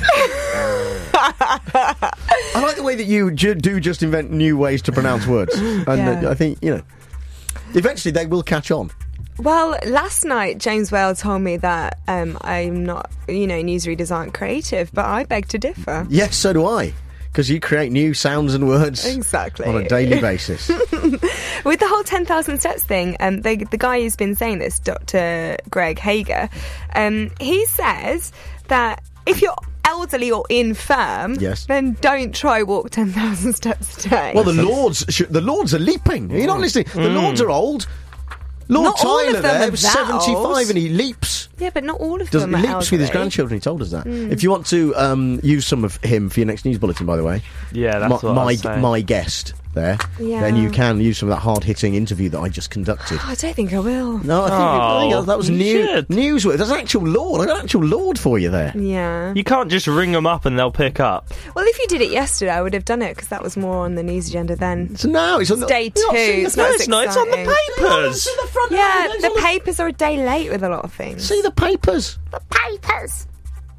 Speaker 3: I like the way that you ju- do just invent new ways to pronounce words. And
Speaker 11: Yeah.
Speaker 3: uh, I think, you know, eventually they will catch on.
Speaker 11: Well, last night James Whale told me that um, I'm not, you know, newsreaders aren't creative, but I beg to differ.
Speaker 3: Yes, so do I. Because you create new sounds and words
Speaker 11: Exactly.
Speaker 3: on a daily basis.
Speaker 11: With the whole ten thousand steps thing, um, the, the guy who's been saying this, Doctor Greg Hager, um, he says that if you're elderly or infirm,
Speaker 3: Yes.
Speaker 11: then don't try walk ten thousand steps a day.
Speaker 3: Well, the Lords, sh- the Lords are leaping. You're not listening. The
Speaker 11: Mm.
Speaker 3: Lords are old. Lord
Speaker 11: Not all of
Speaker 3: Tyler
Speaker 11: them
Speaker 3: there
Speaker 11: are
Speaker 3: was
Speaker 11: that
Speaker 3: seventy-five
Speaker 11: old.
Speaker 3: and he leaps.
Speaker 11: Yeah, but not all of
Speaker 3: Does,
Speaker 11: them are
Speaker 3: leaps with his
Speaker 11: elderly.
Speaker 3: grandchildren, he told us that.
Speaker 11: Mm.
Speaker 3: If you want to um, use some of him for your next news bulletin, by the way,
Speaker 13: Yeah, that's
Speaker 3: my,
Speaker 13: what I
Speaker 3: my,
Speaker 13: was saying.
Speaker 3: my guest there,
Speaker 11: Yeah.
Speaker 3: then you can use some of that hard-hitting interview that I just conducted.
Speaker 11: I don't think I will.
Speaker 3: No, I think, I think that was
Speaker 13: you
Speaker 3: new,
Speaker 13: should.
Speaker 3: news. There's an actual Lord. I got an actual Lord for you there.
Speaker 11: Yeah.
Speaker 13: You can't just ring them up and they'll pick up.
Speaker 11: Well, if you did it yesterday, I would have done it because that was more on the news agenda then.
Speaker 3: So now it's on the
Speaker 11: day two.
Speaker 3: You're not seeing the
Speaker 11: It's not as
Speaker 3: first, no, it's on the
Speaker 11: exciting.
Speaker 3: papers.
Speaker 11: Yeah, the papers are a day late with a lot of things.
Speaker 3: See the papers.
Speaker 11: The papers.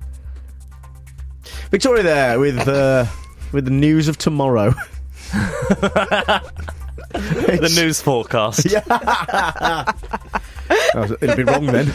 Speaker 3: Victoria there with uh, with the news of tomorrow.
Speaker 13: The news forecast.
Speaker 3: Yeah. Oh, it'd be wrong then.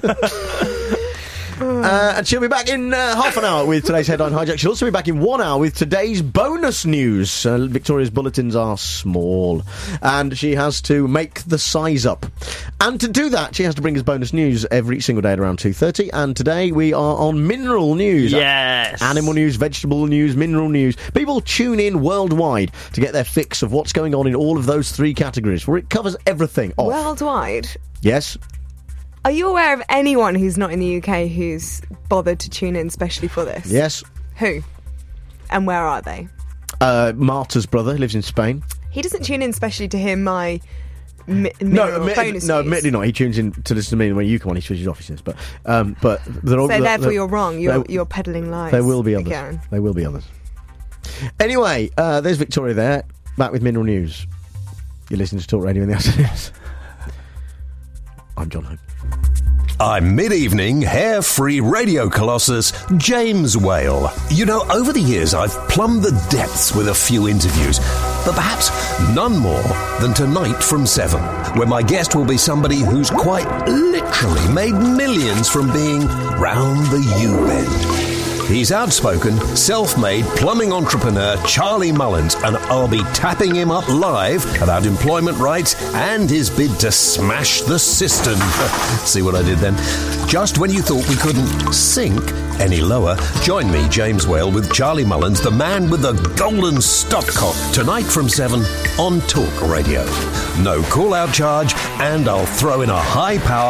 Speaker 3: Uh, and she'll be back in uh, half an hour with today's headline hijack. She'll also be back in one hour with today's bonus news. Uh, Victoria's bulletins are small, and she has to make the size up. And to do that, she has to bring us bonus news every single day at around two thirty. And today we are on mineral news.
Speaker 13: Yes.
Speaker 3: Animal news, vegetable news, mineral news. People tune in worldwide to get their fix of what's going on in all of those three categories, where it covers everything off.
Speaker 11: Worldwide.
Speaker 3: Yes.
Speaker 11: Are you aware of anyone who's not in the U K who's bothered to tune in especially for this?
Speaker 3: Yes.
Speaker 11: Who? And where are they?
Speaker 3: Uh, Marta's brother lives in Spain.
Speaker 11: He doesn't tune in especially to hear my mi-
Speaker 3: No,
Speaker 11: mineral
Speaker 3: admit,
Speaker 11: bonus
Speaker 3: no,
Speaker 11: news.
Speaker 3: admittedly not. He tunes in to listen to me when you come on. He switches off, he says. But, um, but they're all,
Speaker 11: So
Speaker 3: they're-
Speaker 11: therefore
Speaker 3: they're-
Speaker 11: you're wrong. You're,
Speaker 3: there-
Speaker 11: you're peddling lies.
Speaker 3: There will be others.
Speaker 11: Again.
Speaker 3: There will be others. Anyway, uh, there's Victoria there, back with Mineral News. You're listening to Talk Radio in the afternoons. I'm John Hope.
Speaker 5: I'm mid-evening, hair-free radio colossus, James Whale. You know, over the years I've plumbed the depths with a few interviews, but perhaps none more than tonight from seven, where my guest will be somebody who's quite literally made millions from being round the U-bend. He's outspoken, self-made plumbing entrepreneur Charlie Mullins, and I'll be tapping him up live about employment rights and his bid to smash the system. See what I did then? Just when you thought we couldn't sink any lower, join me, James Whale, with Charlie Mullins, the man with the golden stopcock, tonight from seven on Talk Radio. No call-out charge, and I'll throw in a high-power back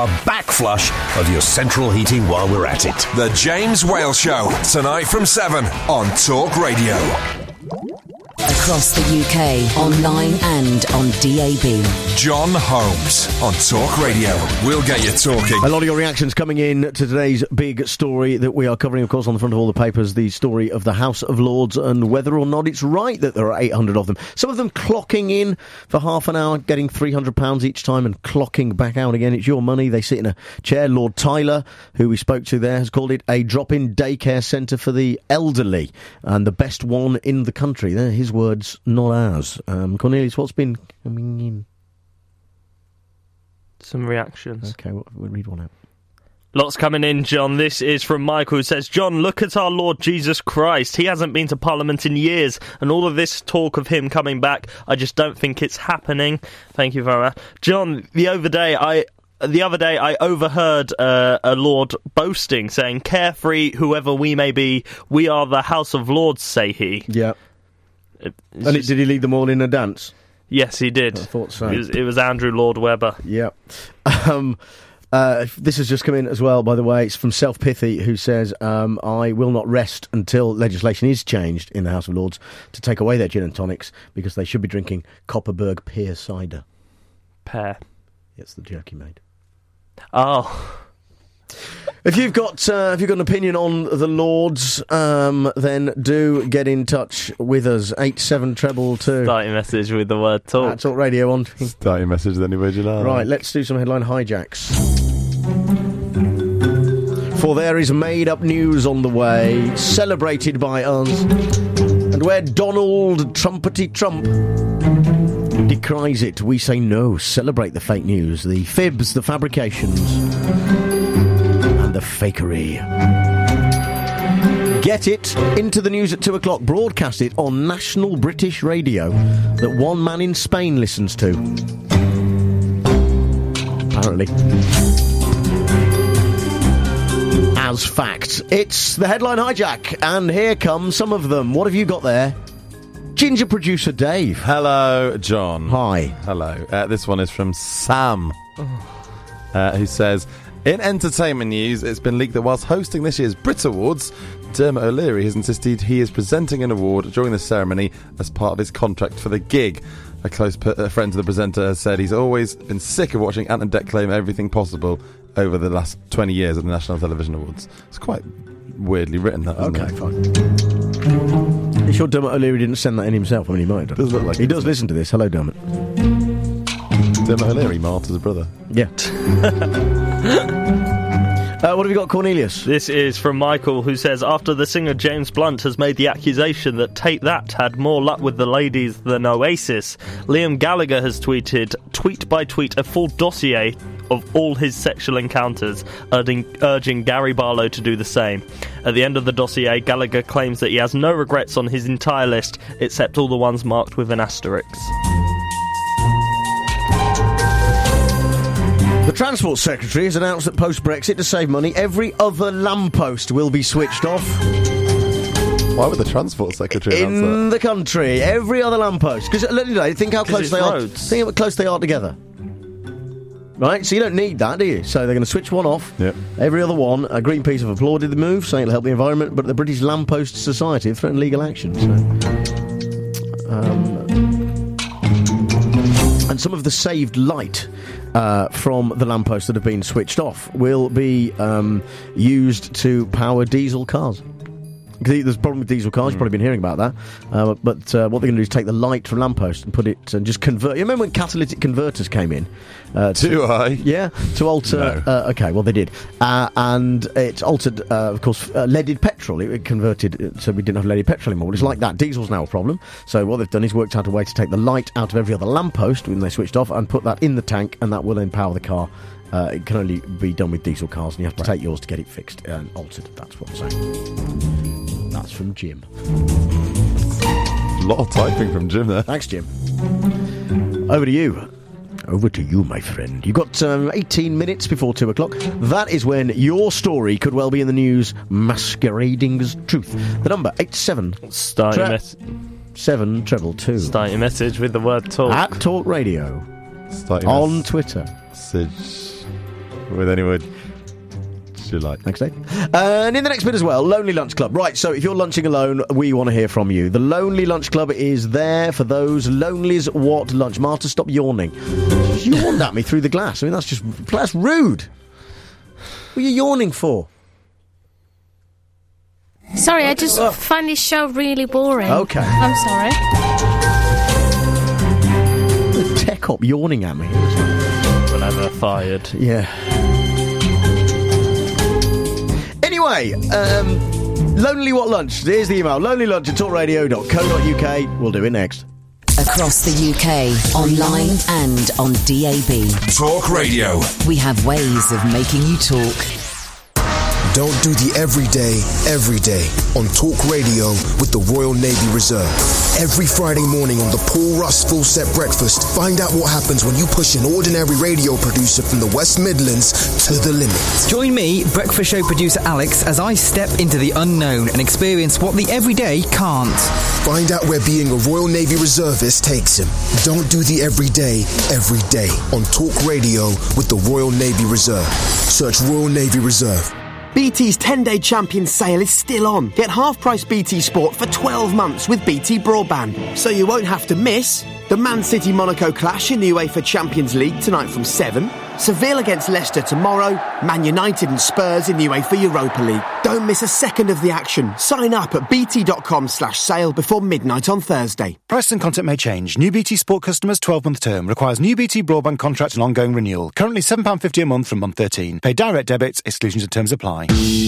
Speaker 5: back flush of your central heating while we're at it.
Speaker 10: The James Whale Show, tonight from seven on Talk Radio.
Speaker 4: Across the U K, online and on D A B.
Speaker 10: John Holmes on Talk Radio. We'll get you talking.
Speaker 3: A lot of your reactions coming in to today's big story that we are covering, of course, on the front of all the papers, the story of the House of Lords and whether or not it's right that there are eight hundred of them. Some of them clocking in for half an hour, getting three hundred pounds each time and clocking back out again. It's your money. They sit in a chair. Lord Tyler, who we spoke to there, has called it a drop-in daycare centre for the elderly and the best one in the country. They're his words, not ours. Um, Cornelius, what's been coming in?
Speaker 13: Some reactions.
Speaker 3: Okay, we'll, we'll read one out.
Speaker 13: Lots coming in, John. This is from Michael, who says, John, look at our Lord Jesus Christ. He hasn't been to Parliament in years, and all of this talk of him coming back, I just don't think it's happening. Thank you very much. John, the other day, I... The other day, I overheard uh, a Lord boasting, saying, carefree, whoever we may be, we are the House of Lords, say he.
Speaker 3: Yeah.
Speaker 13: It,
Speaker 3: and it, did he lead them all in a dance?
Speaker 13: Yes, he did.
Speaker 3: I thought so.
Speaker 13: It was, it was Andrew Lord Webber.
Speaker 3: Yeah. Um, uh, this has just come in as well, by the way. It's from Self Pithy, who says, um, I will not rest until legislation is changed in the House of Lords to take away their gin and tonics, because they should be drinking Copperberg pear cider.
Speaker 13: Pear.
Speaker 3: It's the jerky made.
Speaker 13: Oh.
Speaker 3: If you've got uh, if you've got an opinion on the Lords, um, then do get in touch with us. Eight seven treble two.
Speaker 13: Start your message with the word talk.
Speaker 3: Uh, talk radio on.
Speaker 14: Start your message anywhere you like.
Speaker 3: Right, let's do some headline hijacks. For there is made-up news on the way, celebrated by us, and where Donald Trumpety Trump decries it, we say no. Celebrate the fake news, the fibs, the fabrications, and the fakery. Get it into the news at two o'clock. Broadcast it on national British radio that one man in Spain listens to. Apparently. As fact. It's the headline hijack, and here come some of them. What have you got there? Ginger producer Dave.
Speaker 14: Hello, John.
Speaker 3: Hi.
Speaker 14: Hello. Uh, this one is from Sam, uh, who says, in entertainment news, it's been leaked that whilst hosting this year's Brit Awards, Dermot O'Leary has insisted he is presenting an award during the ceremony as part of his contract for the gig. A close p- a friend to the presenter has said he's always been sick of watching Ant and Dec claim everything possible over the last twenty years at the National Television Awards. It's quite weirdly written, that, isn't
Speaker 3: okay,
Speaker 14: it?
Speaker 3: Fine. Are you sure Dermot O'Leary didn't send that in himself? I mean, he might have.
Speaker 14: Does look like
Speaker 3: he does listen to this. Hello, Dermot.
Speaker 14: Dermot O'Leary, Martha's brother.
Speaker 3: Yeah. Uh, what have you got, Cornelius?
Speaker 13: This is from Michael, who says, after the singer James Blunt has made the accusation that Take That had more luck with the ladies than Oasis, Liam Gallagher has tweeted, tweet by tweet, a full dossier of all his sexual encounters, urging, urging Gary Barlow to do the same. At the end of the dossier, Gallagher claims that he has no regrets on his entire list, except all the ones marked with an asterisk.
Speaker 3: The Transport Secretary has announced that post-Brexit, to save money, every other lamppost will be switched off.
Speaker 14: Why would the Transport Secretary announce that?
Speaker 3: In the country, every other lamppost. Because, you know, think how close they
Speaker 13: roads.
Speaker 3: are. Think how close they are together. Right, so you don't need that, do you? So they're going to switch one off.
Speaker 14: Yep.
Speaker 3: Every other one. Uh, Greenpeace have applauded the move, saying it'll help the environment, but the British Lamppost Society have threatened legal action. So, um, and some of the saved light uh, from the lampposts that have been switched off will be um, used to power diesel cars. There's a problem with diesel cars, mm. You've probably been hearing about that. Uh, but uh, what they're going to do is take the light from lamppost and put it and just convert. You remember when catalytic converters came in? Uh, to,
Speaker 14: do I?
Speaker 3: Yeah, to alter.
Speaker 14: No.
Speaker 3: Uh, okay, well they did, uh, and it altered, uh, of course, uh, leaded petrol. It, it converted, it, so we didn't have leaded petrol anymore. It's like that. Diesel's now a problem. So what they've done is worked out a way to take the light out of every other lamppost when they switched off and put that in the tank, and that will then power the car. Uh, it can only be done with diesel cars, and you have to right. take yours to get it fixed and altered. That's what I'm saying. That's from Jim.
Speaker 14: A lot of typing from Jim there.
Speaker 3: Thanks, Jim. Over to you. Over to you, my friend. You've got um, eighteen minutes before two o'clock. That is when your story could well be in the news, masquerading as truth. The number, eight seven.
Speaker 13: Start
Speaker 3: tre-
Speaker 13: your mess-
Speaker 3: seven treble two.
Speaker 13: Start your message with the word talk.
Speaker 3: At Talk Radio.
Speaker 14: Start your
Speaker 3: on
Speaker 14: mess-
Speaker 3: Twitter.
Speaker 14: Message with any word you like.
Speaker 3: Thanks, Dave. Uh, and in the next bit as well, Lonely Lunch Club. Right, so if you're lunching alone, we want to hear from you. The Lonely Lunch Club is there for those lonelies. What lunch? Marta, stop yawning. You yawned at me through the glass. I mean, that's just, that's rude. What are you yawning for?
Speaker 15: Sorry, I just find this show really boring.
Speaker 3: Okay.
Speaker 15: I'm sorry.
Speaker 3: The tech op yawning at me.
Speaker 13: Whenever fired.
Speaker 3: Yeah. Anyway, um, Lonely What Lunch? Here's the email. lonelylunch at talkradio dot co dot uk. We'll do it next.
Speaker 4: Across the U K, online and on D A B.
Speaker 16: Talk Radio.
Speaker 4: We have ways of making you talk.
Speaker 16: Don't do the everyday, every day on Talk Radio with the Royal Navy Reserve. Every Friday morning on the Paul Russ Full Set Breakfast, find out what happens when you push an ordinary radio producer from the West Midlands to the limit.
Speaker 17: Join me, breakfast show producer Alex, as I step into the unknown and experience what the everyday can't.
Speaker 16: Find out where being a Royal Navy Reservist takes him. Don't do the everyday, every day on Talk Radio with the Royal Navy Reserve. Search Royal Navy Reserve.
Speaker 19: B T's ten-day champion sale is still on. Get half-price B T Sport for twelve months with B T Broadband. So you won't have to miss the Man City-Monaco clash in the UEFA Champions League tonight from seven, Seville against Leicester tomorrow, Man United and Spurs in the UEFA Europa League. Don't miss a second of the action. Sign up at bt.com slash sale before midnight on Thursday.
Speaker 20: Price and content may change. New B T Sport customers twelve-month term. Requires new B T broadband contract and ongoing renewal. Currently seven pounds fifty a month from month thirteen. Pay direct debits. Exclusions and terms apply.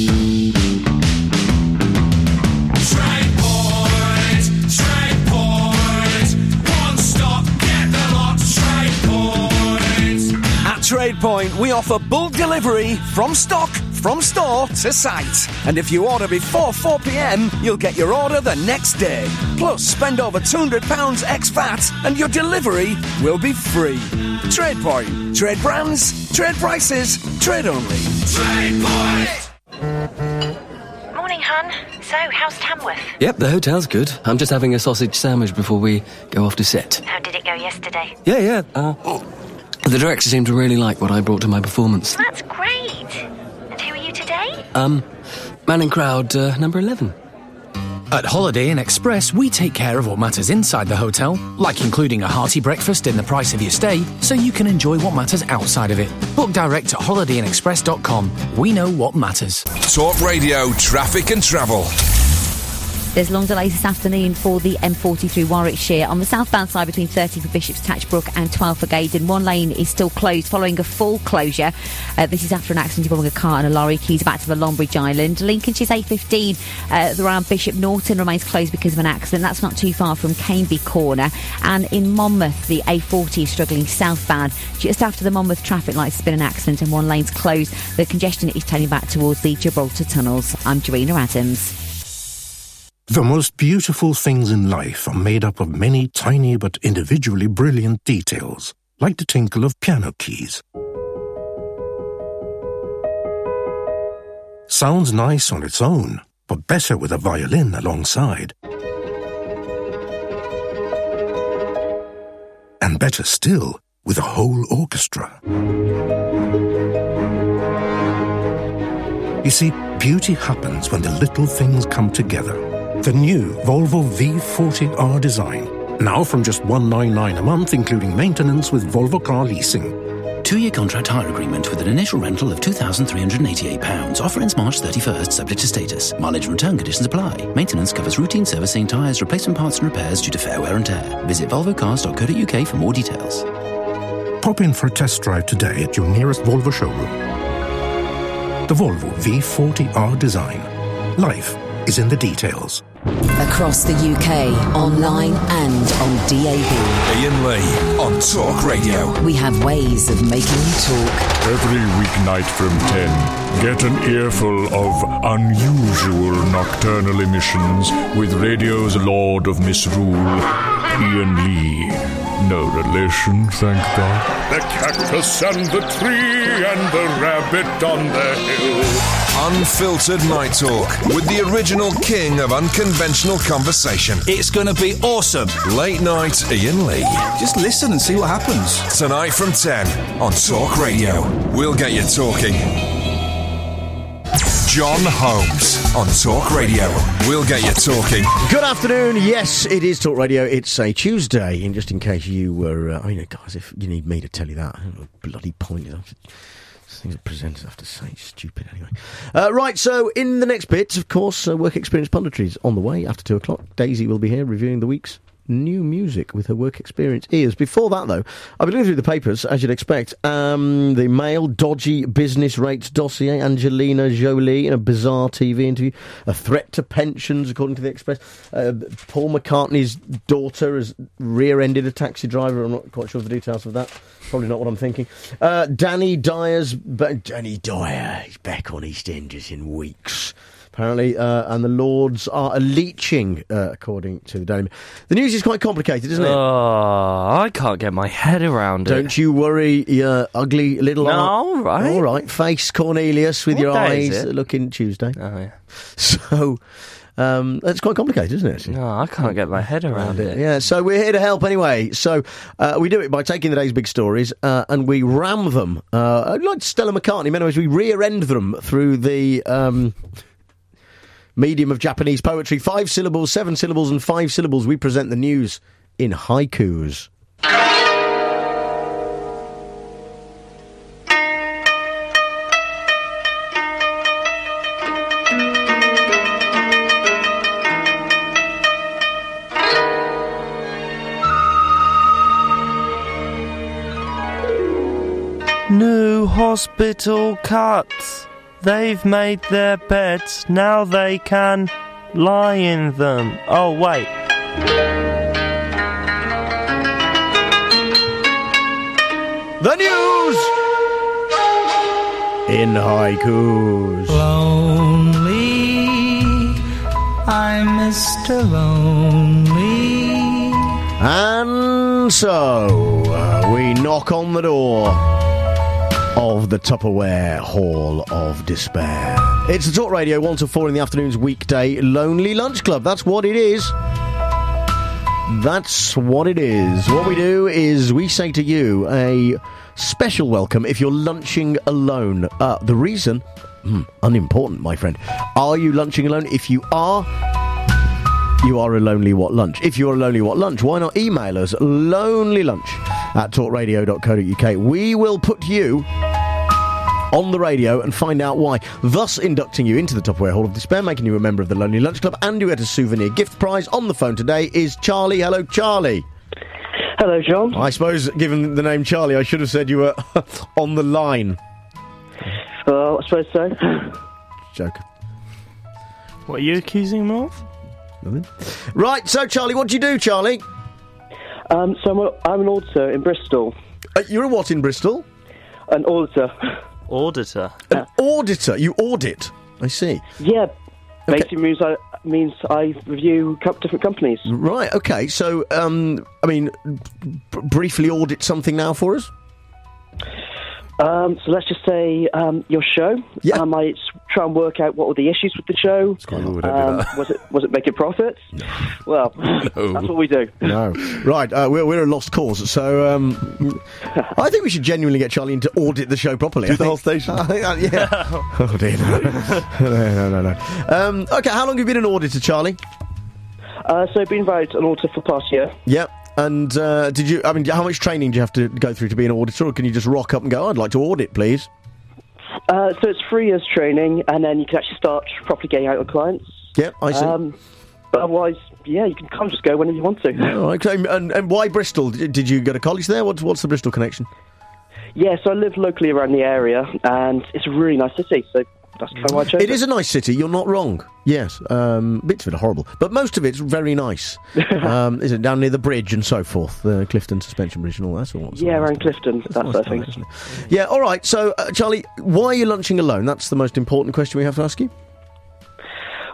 Speaker 6: TradePoint, we offer bulk delivery from stock, from store to site. And if you order before four p.m, you'll get your order the next day. Plus, spend over two hundred pounds ex-V A T and your delivery will be free. TradePoint. Trade brands, trade prices, trade only. TradePoint!
Speaker 21: Morning, hun. So, how's Tamworth?
Speaker 27: Yep, the hotel's good. I'm just having a sausage sandwich before we go off to set.
Speaker 21: How did it go yesterday?
Speaker 27: Yeah, yeah. Uh, the director seemed to really like what I brought to my performance.
Speaker 21: That's great. And who are you today?
Speaker 27: Um, man in crowd uh, number eleven.
Speaker 28: At Holiday Inn Express, we take care of what matters inside the hotel, like including a hearty breakfast in the price of your stay, so you can enjoy what matters outside of it. Book direct at holiday inn express dot com. We know what matters.
Speaker 16: Talk Radio, traffic and travel.
Speaker 2: There's long delays this afternoon for the M forty through Warwickshire. On the southbound side between thirty for Bishop's Tatchbrook and twelve for Gaydon, one lane is still closed following a full closure. Uh, this is after an accident involving a car and a lorry. Keys back to the Longbridge Island. Lincolnshire's A fifteen uh, around Bishop Norton remains closed because of an accident. That's not too far from Caneby Corner. And in Monmouth, the A forty is struggling southbound. Just after the Monmouth traffic lights, there's been an accident and one lane's closed. The congestion is turning back towards the Gibraltar tunnels. I'm Jarena Adams.
Speaker 7: The most beautiful things in life are made up of many tiny but individually brilliant details, like the tinkle of piano keys. Sounds nice on its own, but better with a violin alongside. And better still, with a whole orchestra. You see, beauty happens when the little things come together. The new Volvo V forty R design. Now from just one hundred ninety-nine pounds a month, including maintenance with Volvo Car Leasing.
Speaker 8: Two-year contract hire agreement with an initial rental of two thousand three hundred eighty-eight pounds. Offer ends March thirty-first, subject to status. Mileage and return conditions apply. Maintenance covers routine servicing, tyres, replacement parts and repairs due to fair wear and tear. Visit volvo cars dot co dot uk for more details.
Speaker 7: Pop in for a test drive today at your nearest Volvo showroom. The Volvo V forty R design. Life is in the details.
Speaker 4: Across the U K, online and on D A B.
Speaker 16: Ian Lee on Talk Radio.
Speaker 4: We have ways of making you talk.
Speaker 29: Every weeknight from ten, get an earful of unusual nocturnal emissions with radio's Lord of Misrule, Ian Lee. No relation, thank God. The cactus and the tree and the rabbit on the hill.
Speaker 5: Unfiltered Night Talk with the original king of unconventional conversation.
Speaker 1: It's going to be awesome.
Speaker 5: Late night Ian Lee.
Speaker 1: Just listen and see what happens.
Speaker 5: Tonight from ten on Talk Radio. We'll get you talking. John Holmes on Talk Radio. We'll get you talking.
Speaker 3: Good afternoon. Yes, it is Talk Radio. It's a Tuesday, and just in case you were, uh, I mean, guys, if you need me to tell you that, I don't know what bloody point is. Things that presenters have to say, stupid anyway. Uh, right, so in the next bit, of course, uh, Work Experience Punditry on the way after two o'clock. Daisy will be here reviewing the week's new music with her Work Experience ears. Before that, though, I've been looking through the papers, as you'd expect. Um, the Mail, dodgy business rates dossier, Angelina Jolie in a bizarre T V interview, a threat to pensions, according to the Express. Uh, Paul McCartney's daughter has rear-ended a taxi driver. I'm not quite sure of the details of that. Probably not what I'm thinking. Uh, Danny Dyer's... Ba- Danny Dyer, he's back on EastEnders in weeks. Apparently, uh, and the Lords are a-leeching, uh, according to the Daily Mail. The news is quite complicated, isn't it?
Speaker 13: Oh, I can't get my head around
Speaker 3: Don't it. Don't you worry, you ugly little...
Speaker 13: No,
Speaker 3: eye.
Speaker 13: all right.
Speaker 3: All right, face Cornelius with
Speaker 13: what
Speaker 3: your
Speaker 13: day
Speaker 3: eyes looking Tuesday.
Speaker 13: Oh, yeah.
Speaker 3: So... Um, that's quite complicated, isn't it?
Speaker 13: No, I can't get my head around it.
Speaker 3: Yeah, so we're here to help anyway. So uh, we do it by taking the day's big stories uh, and we ram them. Uh, like Stella McCartney, in many ways, we rear-end them through the um, medium of Japanese poetry. Five syllables, seven syllables and five syllables. We present the news in haikus.
Speaker 13: New hospital cuts. They've made their beds. Now they can lie in them. Oh, wait.
Speaker 3: The news in haikus.
Speaker 9: Lonely, I'm Mister Lonely.
Speaker 3: And so uh, we knock on the door of the Tupperware Hall of Despair. It's the Talk Radio one to four in the afternoon's weekday Lonely Lunch Club. That's what it is. That's what it is. What we do is we say to you a special welcome if you're lunching alone. Uh, the reason, mm, unimportant, my friend. Are you lunching alone? If you are, you are a Lonely What Lunch. If you're a Lonely What Lunch, why not email us lonelylunch at talkradio dot co dot uk. We will put you on the radio and find out why, thus inducting you into the Tupperware Hall of Despair, making you a member of the Lonely Lunch Club, and you get a souvenir gift prize. On the phone today is Charlie. Hello, Charlie.
Speaker 12: Hello, John.
Speaker 3: I suppose, given the name Charlie, I should have said you were on the line.
Speaker 12: Well, I suppose so.
Speaker 3: Joke.
Speaker 13: What are you accusing him of?
Speaker 3: Nothing. Right, so, Charlie, what do you do, Charlie?
Speaker 12: Um, so I'm, a, I'm an auditor in Bristol.
Speaker 3: Uh, you're a what in Bristol?
Speaker 12: An auditor.
Speaker 13: Auditor?
Speaker 3: An auditor? You audit? I see.
Speaker 12: Yeah. Basically means I, means I review co- different companies.
Speaker 3: Right, okay. So, um, I mean, b- briefly audit something now for us?
Speaker 12: Um, so let's just say um, your show.
Speaker 3: Yeah.
Speaker 12: I might try and work out what were the issues with the show.
Speaker 3: It's quite um,
Speaker 12: was it was it making profits? No. Well, no. That's what we do.
Speaker 3: No. Right, uh, we're, we're a lost cause, so um, I think we should genuinely get Charlie in to audit the show properly.
Speaker 14: Do the whole station.
Speaker 3: Uh, yeah. Oh, dear, no. no, no, no. Um, OK, how long have you been an auditor, Charlie?
Speaker 12: Uh, so I've been about an auditor for the past year.
Speaker 3: Yep. And uh, did you, I mean, how much training do you have to go through to be an auditor, or can you just rock up and go, I'd like to audit, please?
Speaker 12: Uh, so it's three years training, and then you can actually start properly getting out with clients.
Speaker 3: Yep, I see.
Speaker 12: Um, but otherwise, yeah, you can kind of just go whenever you want to.
Speaker 3: Oh, okay. And, and why Bristol? Did you go to college there? What's, what's the Bristol connection?
Speaker 12: Yeah, so I live locally around the area, and it's a really nice city, so that's kind of why I chose it.
Speaker 3: It is a nice city, you're not wrong. Yes, um, bits of it are horrible, but most of it's very nice. um, is it down near the bridge and so forth, the Clifton Suspension Bridge and all that sort of
Speaker 12: Yeah, around Clifton, that's, that's nice, I think.
Speaker 3: Yeah, all right, so, uh, Charlie, why are you lunching alone? That's the most important question we have to ask you.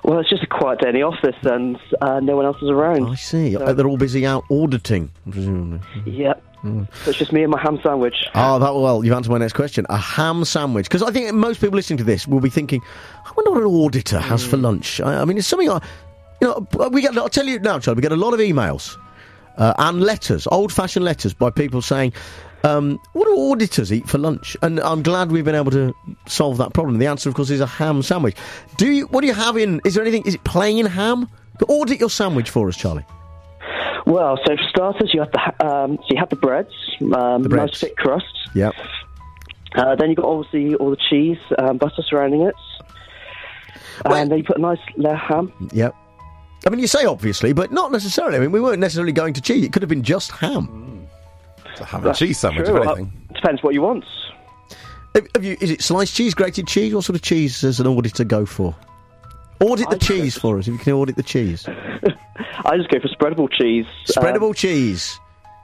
Speaker 12: Well, it's just a quiet day in the office, and uh, no one else is around.
Speaker 3: I see.
Speaker 12: So-
Speaker 3: Uh, They're all busy out auditing, presumably.
Speaker 12: Yep.
Speaker 3: Mm.
Speaker 12: So it's just me and my ham sandwich.
Speaker 3: Oh, that well, you've answered my next question. A ham sandwich. Because I think most people listening to this will be thinking, I wonder what an auditor has for lunch. I, I mean, it's something I... You know, we get, I'll tell you now, Charlie, we get a lot of emails uh, and letters, old-fashioned letters, by people saying, um, what do auditors eat for lunch? And I'm glad we've been able to solve that problem. The answer, of course, is a ham sandwich. Do you? What do you have in... Is there anything... Is it plain ham? Audit your sandwich for us, Charlie.
Speaker 12: Well, so for starters, you have the ha- um, so you have the breads, um,
Speaker 3: The breads.
Speaker 12: nice thick crust.
Speaker 3: Yep.
Speaker 12: Uh, then you've got obviously all the cheese, um, butter surrounding it, and then you put a nice layer of ham.
Speaker 3: Yep. I mean, you say obviously, but not necessarily. I mean, we weren't necessarily going to cheese. It could have been just ham.
Speaker 14: It's a ham and cheese sandwich,
Speaker 12: True.
Speaker 14: if anything.
Speaker 12: Uh, depends what you want.
Speaker 3: Have, have you? Is it sliced cheese, grated cheese? What sort of cheese does an auditor go for? Audit the
Speaker 12: I
Speaker 3: cheese for us, if you can audit the cheese.
Speaker 12: I just go for spreadable cheese.
Speaker 3: Spreadable
Speaker 12: Um,
Speaker 3: cheese.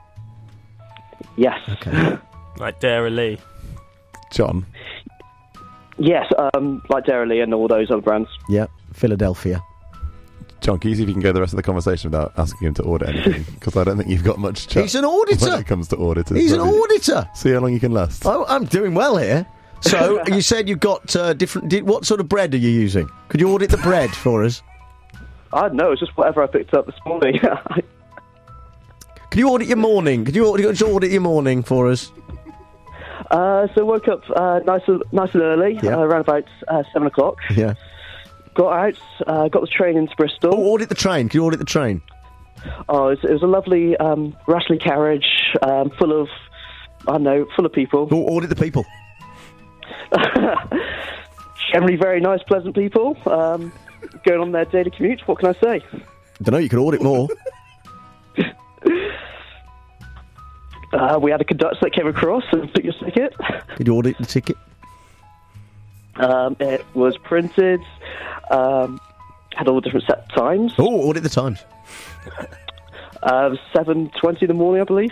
Speaker 12: Yes.
Speaker 3: Okay.
Speaker 13: Like Dairy Lee.
Speaker 14: John?
Speaker 12: Yes, um, like Dairy Lee and all those other brands.
Speaker 3: Yeah, Philadelphia.
Speaker 14: John, can you see if you can go the rest of the conversation without asking him to audit anything? Because I don't think you've got much chat.
Speaker 3: He's an auditor.
Speaker 14: When it comes to auditors.
Speaker 3: He's an
Speaker 14: Maybe.
Speaker 3: auditor.
Speaker 14: See how long you can last.
Speaker 3: Oh, I'm doing well here. So, you said you've got uh, different... Di- what sort of bread are you using? Could you audit the bread for us?
Speaker 12: I don't know, it's just whatever I picked up this morning.
Speaker 3: Can you audit your morning? Could you audit, just audit your morning for us?
Speaker 12: uh, so woke up uh, nice, and, nice and early,
Speaker 3: Yeah.
Speaker 12: uh, around about uh, seven o'clock.
Speaker 3: Yeah.
Speaker 12: Got out, uh, got the train into Bristol.
Speaker 3: Oh, audit the train. Can you audit the train?
Speaker 12: Oh, it was, it was a lovely um, Rashley carriage, um, full of, I don't know, full of people.
Speaker 3: Oh, audit the people.
Speaker 12: Generally very nice, pleasant people, um, going on their daily commute. What can I say?
Speaker 3: Don't know, you could audit more.
Speaker 12: Uh, we had a conductor that came across and took your ticket.
Speaker 3: Did you audit the ticket?
Speaker 12: Um, it was printed, um, had all different set times.
Speaker 3: Oh, audit the times.
Speaker 12: Uh, seven twenty in the morning, I believe.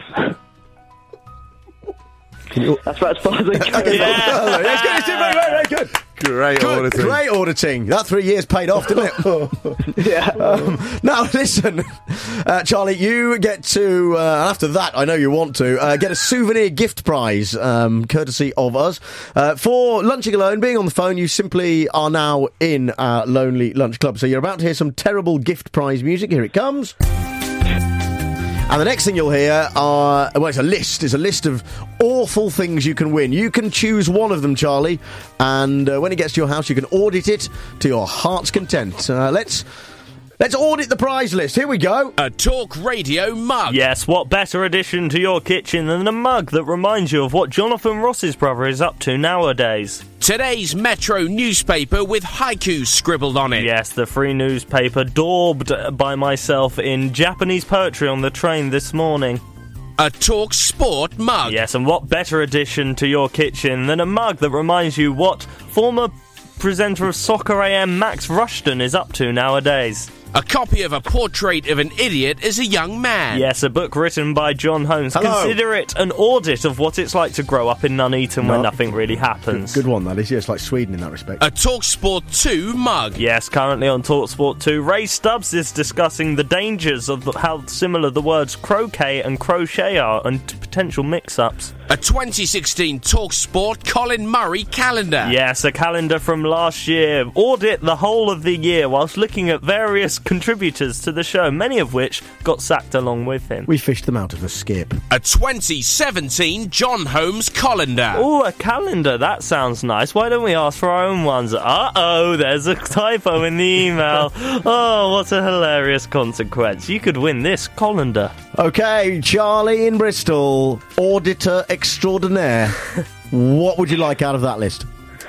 Speaker 3: Can you...
Speaker 12: That's about as far as I go.
Speaker 3: Okay, yeah. That's good. It's very, very, very good.
Speaker 14: Great
Speaker 3: Good,
Speaker 14: auditing.
Speaker 3: Great auditing. That three years paid off, didn't it?
Speaker 12: Yeah.
Speaker 3: Um, now, listen, uh, Charlie, you get to, uh, after that, I know you want to, uh, get a souvenir gift prize, um, courtesy of us. Uh, for lunching alone, being on the phone, you simply are now in our Lonely Lunch Club. So you're about to hear some terrible gift prize music. Here it comes. And the next thing you'll hear are, well, it's a list. It's a list of awful things you can win. You can choose one of them, Charlie, and uh, when it gets to your house, you can audit it to your heart's content. Uh, let's let's audit the prize list. Here we go.
Speaker 28: A Talk Radio mug.
Speaker 13: Yes, what better addition to your kitchen than a mug that reminds you of what Jonathan Ross's brother is up to nowadays?
Speaker 28: Today's Metro newspaper with haikus scribbled on it.
Speaker 13: Yes, the free newspaper daubed by myself in Japanese poetry on the train this morning.
Speaker 28: A Talk Sport mug.
Speaker 13: Yes, and what better addition to your kitchen than a mug that reminds you what former presenter of Soccer A M Max Rushton is up to nowadays.
Speaker 28: A copy of A Portrait of an Idiot as a Young Man.
Speaker 13: Yes, a book written by John Holmes.
Speaker 3: Hello.
Speaker 13: Consider it an audit of what it's like to grow up in Nuneaton
Speaker 3: No.
Speaker 13: where nothing really happens.
Speaker 3: Good, good one, that is. Yeah, it's like Sweden in that respect.
Speaker 28: A TalkSport two mug.
Speaker 13: Yes, currently on TalkSport two, Ray Stubbs is discussing the dangers of the, how similar the words croquet and crochet are and t- potential mix-ups.
Speaker 28: A twenty sixteen TalkSport Colin Murray calendar.
Speaker 13: Yes, a calendar from last year. Audit the whole of the year whilst looking at various contributors to the show, many of which got sacked along with him.
Speaker 3: We fished them out of the skip.
Speaker 28: A twenty seventeen John Holmes colander.
Speaker 13: Oh, a calendar. That sounds nice. Why don't we ask for our own ones? Uh-oh, there's a typo in the email. Oh, what a hilarious consequence. You could win this colander.
Speaker 3: Okay, Charlie in Bristol, auditor extraordinaire. What would you like out of that list?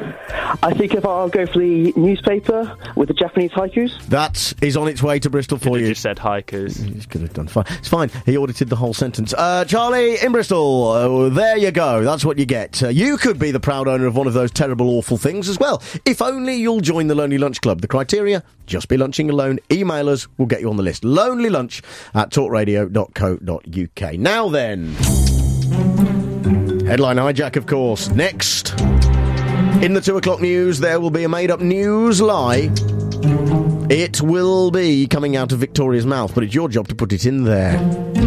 Speaker 12: I think if I'll go for the newspaper with the Japanese haikus.
Speaker 3: That is on its way to Bristol for
Speaker 13: Could
Speaker 3: you.
Speaker 13: have just said haikus.
Speaker 3: He could have done fine. It's fine. He audited the whole sentence. Uh, Charlie in Bristol, uh, there you go. That's what you get. Uh, you could be the proud owner of one of those terrible, awful things as well. If only you'll join the Lonely Lunch Club. The criteria, just be lunching alone. Email us, we'll get you on the list. Lonely Lunch at talkradio dot co dot uk. Now then, headline hijack, of course. Next, in the two o'clock news, there will be a made-up news lie It will be coming out of Victoria's mouth, but it's your job to put it in there.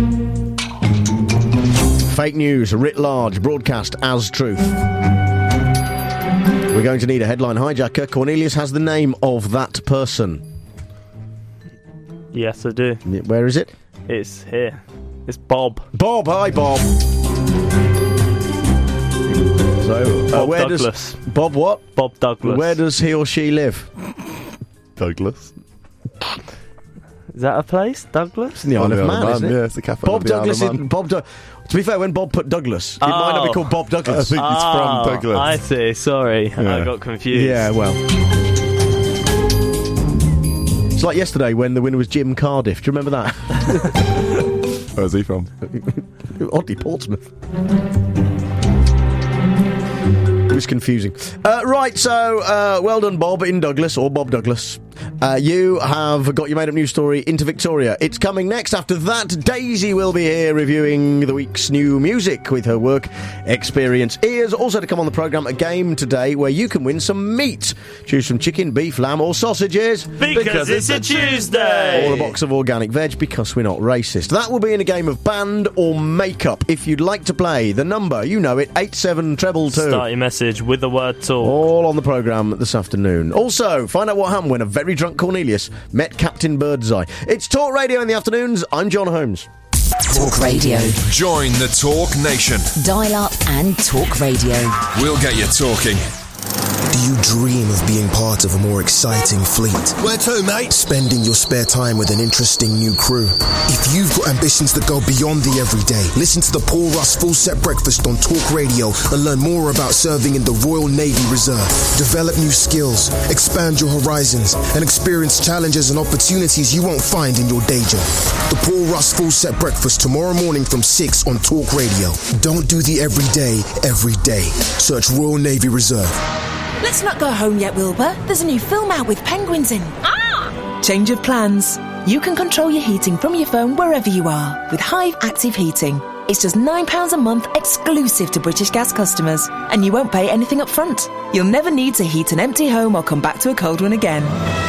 Speaker 3: Fake news, writ large, broadcast as truth. We're going to need a headline hijacker. Cornelius has the name of that person.
Speaker 13: Yes, I do.
Speaker 3: Where is it?
Speaker 13: It's here. It's Bob.
Speaker 3: Bob, hi Bob. So, uh,
Speaker 13: Bob
Speaker 3: where
Speaker 13: Douglas.
Speaker 3: does Bob what?
Speaker 13: Bob Douglas.
Speaker 3: Where does he or she live?
Speaker 14: Douglas.
Speaker 13: Is that a place, Douglas?
Speaker 3: It's in the Isle of Man, isn't it?
Speaker 14: Yeah, it's the capital
Speaker 3: Bob
Speaker 14: of the
Speaker 3: Douglas.
Speaker 14: Isle of Man.
Speaker 3: Is, Bob. Du- to be fair, when Bob put Douglas, it might not be
Speaker 13: Oh.
Speaker 3: called Bob Douglas.
Speaker 14: I think it's from
Speaker 13: Oh,
Speaker 14: Douglas.
Speaker 13: I see. Sorry,
Speaker 14: Yeah.
Speaker 13: I got confused.
Speaker 3: Yeah, well. It's like yesterday when the winner was Jim Cardiff. Do you remember that?
Speaker 14: Where's he from?
Speaker 3: Oddly, Portsmouth. It was confusing. Uh, right, so, uh, well done, Bob in Douglas, or Bob Douglas. Uh, you have got your made-up news story into Victoria. It's coming next. After that, Daisy will be here reviewing the week's new music with her work experience. Ears also to come on the programme a game today where you can win some meat. Choose from chicken, beef, lamb or sausages.
Speaker 13: Because, because it's, it's a Tuesday!
Speaker 3: Or a box of organic veg because we're not racist. That will be in a game of band or makeup. If you'd like to play, the number, you know it, eight seven treble two.
Speaker 13: Start your message with the word talk.
Speaker 3: All on the programme this afternoon. Also, find out what happened when a very drunk Cornelius met Captain Birdseye. It's Talk Radio in the afternoons. I'm John Holmes.
Speaker 4: Talk Radio.
Speaker 10: Join the Talk Nation.
Speaker 4: Dial up and talk radio.
Speaker 10: We'll get you talking.
Speaker 16: Do you dream of being part of a more exciting fleet?
Speaker 10: Where to, mate?
Speaker 16: Spending your spare time with an interesting new crew. If you've got ambitions that go beyond the everyday, listen to the Paul Russ Full Set Breakfast on Talk Radio and learn more about serving in the Royal Navy Reserve. Develop new skills, expand your horizons, and experience challenges and opportunities you won't find in your day job. The Paul Russ Full Set Breakfast tomorrow morning from six on Talk Radio. Don't do the everyday every day. Search Royal Navy Reserve.
Speaker 11: Let's not go home yet, Wilbur. There's a new film out with penguins in. Ah! Change of plans. You can control your heating from your phone wherever you are with Hive Active Heating. It's just nine pounds a month exclusive to British Gas customers, and you won't pay anything up front. You'll never need to heat an empty home or come back to a cold one again.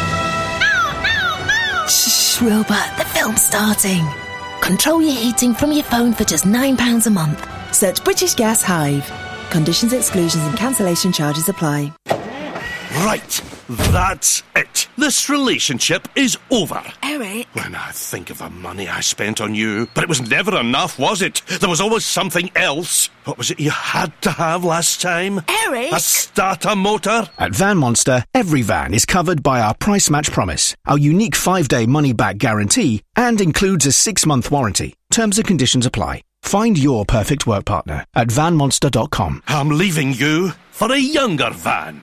Speaker 11: Ow, ow, ow. Shh, Wilbur, the film's starting. Control your heating from your phone for just nine pounds a month. Search British Gas Hive. Conditions, exclusions and cancellation charges apply.
Speaker 15: Right, that's it. This relationship is over.
Speaker 11: Eric?
Speaker 15: When I think of the money I spent on you, but it was never enough, was it? There was always something else. What was it you had to have last time?
Speaker 11: Eric?
Speaker 15: A starter motor?
Speaker 18: At Van Monster, every van is covered by our Price Match Promise, our unique five-day money-back guarantee, and includes a six-month warranty. Terms and conditions apply. Find your perfect work partner at van monster dot com.
Speaker 15: I'm leaving you for a younger van.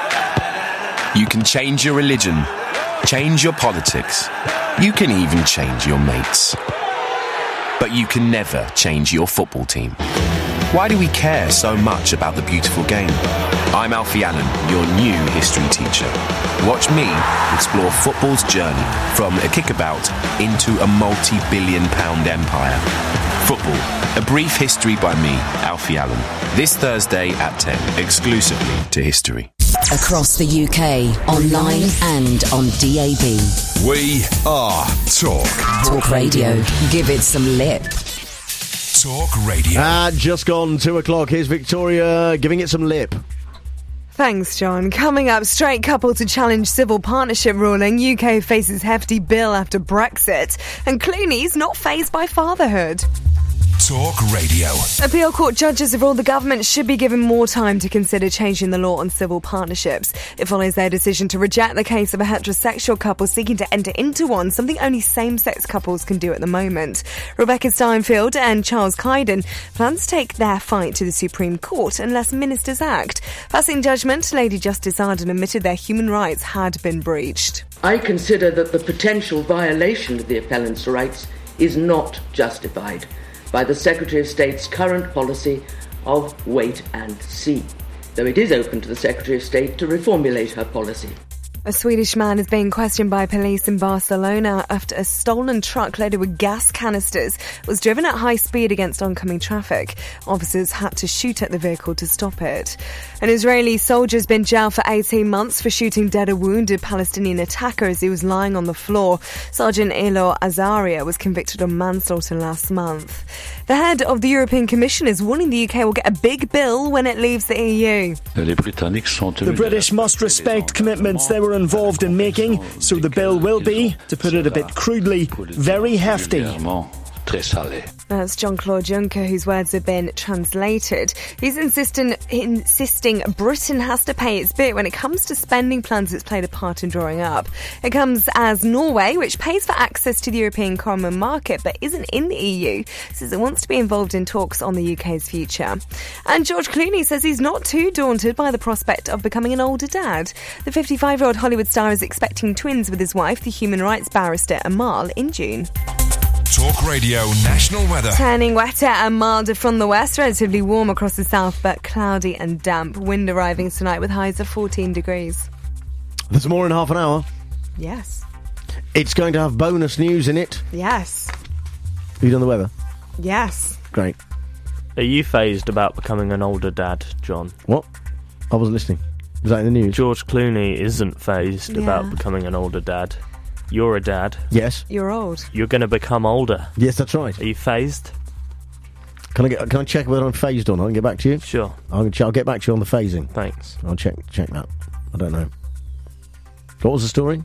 Speaker 22: You can change your religion, change your politics. You can even change your mates. But you can never change your football team. Why do we care so much about the beautiful game? I'm Alfie Allen, your new history teacher. Watch me explore football's journey from a kickabout into a multi-billion pound empire. Football, a brief history by me, Alfie Allen. This Thursday at ten, exclusively to History.
Speaker 4: Across the U K, online and on D A B.
Speaker 10: We are Talk.
Speaker 4: Talk Radio. Give it some lip.
Speaker 10: Talk Radio.
Speaker 3: Ah, just gone two o'clock. Here's Victoria giving it some lip.
Speaker 23: Thanks, John. Coming up, straight couple to challenge civil partnership ruling. U K faces hefty bill after Brexit. And Clooney's not fazed by fatherhood.
Speaker 10: Talk Radio.
Speaker 23: Appeal court judges have ruled the government should be given more time to consider changing the law on civil partnerships. It follows their decision to reject the case of a heterosexual couple seeking to enter into one, something only same-sex couples can do at the moment. Rebecca Steinfield and Charles Kyden plan to take their fight to the Supreme Court unless ministers act. Passing judgment, Lady Justice Arden admitted their human rights had been breached.
Speaker 24: I consider that the potential violation of the appellant's rights is not justified by the Secretary of State's current policy of wait and see, though it is open to the Secretary of State to reformulate her policy.
Speaker 23: A Swedish man is being questioned by police in Barcelona after a stolen truck loaded with gas canisters was driven at high speed against oncoming traffic. Officers had to shoot at the vehicle to stop it. An Israeli soldier has been jailed for eighteen months for shooting dead a wounded Palestinian attacker as he was lying on the floor. Sergeant Elor Azaria was convicted of manslaughter last month. The head of the European Commission is warning the U K will get a big bill when it leaves the E U.
Speaker 2: The British must respect commitments they were involved in making, so the bill will be, to put it a bit crudely, very hefty.
Speaker 23: That's Jean-Claude Juncker, whose words have been translated. He's insisting, insisting Britain has to pay its bit when it comes to spending plans it's played a part in drawing up. It comes as Norway, which pays for access to the European common market but isn't in the E U, says it wants to be involved in talks on the U K's future. And George Clooney says he's not too daunted by the prospect of becoming an older dad. The fifty-five-year-old Hollywood star is expecting twins with his wife, the human rights barrister Amal, in June.
Speaker 10: Talk Radio National Weather.
Speaker 23: Turning wetter and milder from the west, relatively warm across the south, but cloudy and damp. Wind arriving tonight with highs of fourteen degrees.
Speaker 3: There's more in half an hour.
Speaker 23: Yes.
Speaker 3: It's going to have bonus news in it.
Speaker 23: Yes.
Speaker 3: Have you done the weather?
Speaker 23: Yes.
Speaker 3: Great.
Speaker 13: Are you phased about becoming an older dad, John?
Speaker 3: What? I wasn't listening. Was that in the news?
Speaker 13: George Clooney isn't phased
Speaker 23: Yeah.
Speaker 13: about becoming an older dad. You're a dad.
Speaker 3: Yes.
Speaker 23: You're old.
Speaker 13: You're going to become older.
Speaker 3: Yes, that's right.
Speaker 13: Are you phased?
Speaker 3: Can I get? Can I check whether I'm phased or not? I can get back to you.
Speaker 13: Sure.
Speaker 3: I'll, I'll get back to you on the phasing.
Speaker 13: Thanks.
Speaker 3: I'll check check that. I don't know. What was the story?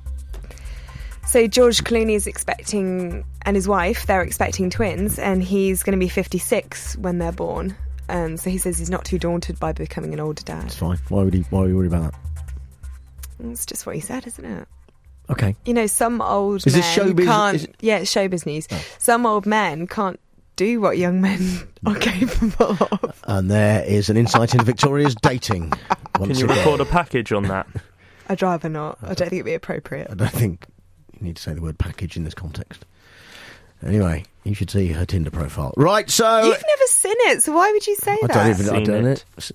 Speaker 23: So George Clooney is expecting, and his wife, they're expecting twins, and he's going to be fifty-six when they're born. Um, so he says he's not too daunted by becoming an older dad.
Speaker 3: It's fine. Why would he? Why would he worry about that?
Speaker 23: It's just what he said, isn't it?
Speaker 3: Okay.
Speaker 23: You know, some old
Speaker 3: Is
Speaker 23: men
Speaker 3: this showbiz-
Speaker 23: can't...
Speaker 3: is it-
Speaker 23: Yeah, it's showbiz news. Some old men can't do what young men are capable of.
Speaker 3: And there is an insight into Victoria's dating.
Speaker 13: Can
Speaker 3: Once
Speaker 13: you
Speaker 3: again.
Speaker 13: record a package on that?
Speaker 23: I'd rather not. I don't think it'd be appropriate.
Speaker 3: I don't think you need to say the word package in this context. Anyway, you should see her Tinder profile. Right, so...
Speaker 23: You've never seen it, so why would you say
Speaker 3: I
Speaker 23: that?
Speaker 3: don't even... I've
Speaker 13: Seen
Speaker 3: done
Speaker 13: it.
Speaker 3: it.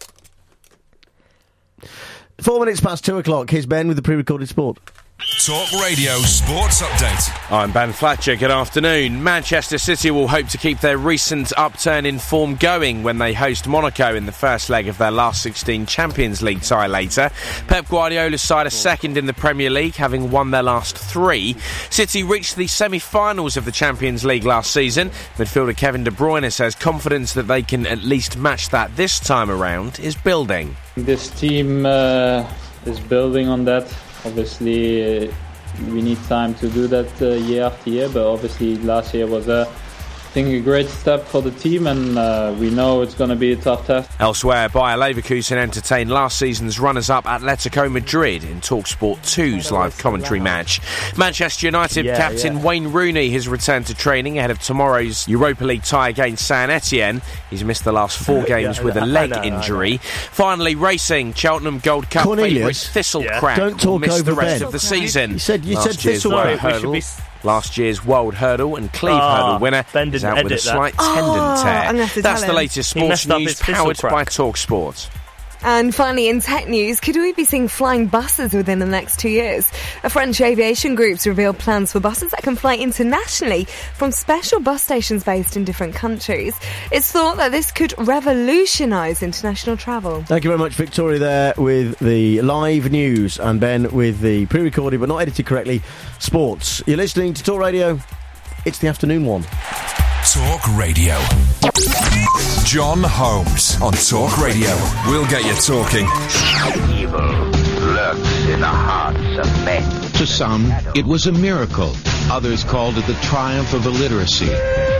Speaker 3: Four minutes past two o'clock. Here's Ben with the pre-recorded sport.
Speaker 10: Talk Radio Sports Update.
Speaker 6: I'm Ben Fletcher. Good afternoon. Manchester City will hope to keep their recent upturn in form going when they host Monaco in the first leg of their last sixteen Champions League tie later. Pep Guardiola's side are second in the Premier League, having won their last three. City reached the semi-finals of the Champions League last season. Midfielder Kevin De Bruyne says confidence that they can at least match that this time around is building.
Speaker 17: This team uh, is building on that. Obviously, uh, we need time to do that uh, year after year, but obviously last year was, uh, I think, a great step for the team, and uh, we know it's going to be a tough test.
Speaker 6: Elsewhere, Bayer Leverkusen entertained last season's runners-up Atletico Madrid in TalkSport two's live commentary match. Manchester United
Speaker 13: Yeah,
Speaker 6: captain
Speaker 13: yeah.
Speaker 6: Wayne Rooney has returned to training ahead of tomorrow's Europa League tie against Saint Etienne. He's missed the last four games
Speaker 13: Yeah,
Speaker 6: with a
Speaker 13: I
Speaker 6: leg
Speaker 13: know, I know.
Speaker 6: injury. Finally, racing, Cheltenham Gold Cup favourite
Speaker 3: Cornelius,
Speaker 6: Thistlecrack
Speaker 3: don't talk
Speaker 6: will miss
Speaker 3: over
Speaker 6: the rest
Speaker 3: Ben.
Speaker 6: of the season.
Speaker 3: You said- you
Speaker 6: Last
Speaker 3: said
Speaker 6: year's
Speaker 3: Thistle-
Speaker 6: world
Speaker 3: Sorry,
Speaker 13: we should
Speaker 6: hurdle,
Speaker 13: be s-
Speaker 6: last year's World Hurdle and Cleve
Speaker 13: Ah,
Speaker 6: Hurdle winner
Speaker 13: Ben
Speaker 6: is
Speaker 13: didn't
Speaker 6: out with a
Speaker 13: edit that.
Speaker 6: slight
Speaker 23: Oh,
Speaker 6: tendon
Speaker 23: I'm
Speaker 6: tear.
Speaker 23: gonna have to
Speaker 6: That's
Speaker 23: tell
Speaker 6: the
Speaker 23: him.
Speaker 6: latest
Speaker 13: He
Speaker 6: sports
Speaker 13: messed up
Speaker 6: news
Speaker 13: his
Speaker 6: powered
Speaker 13: Thistlecrack.
Speaker 6: by TalkSport.
Speaker 23: And finally, in tech news, could we be seeing flying buses within the next two years? A French aviation group's revealed plans for buses that can fly internationally from special bus stations based in different countries. It's thought that this could revolutionise international travel.
Speaker 3: Thank you very much, Victoria, there with the live news, and Ben with the pre-recorded but not edited correctly sports. You're listening to Talk Radio. It's the afternoon one.
Speaker 10: Talk Radio. John Holmes on Talk Radio. We'll get you talking.
Speaker 19: Evil lurks in the hearts of men.
Speaker 20: To some, it was a miracle. Others called it the triumph of illiteracy.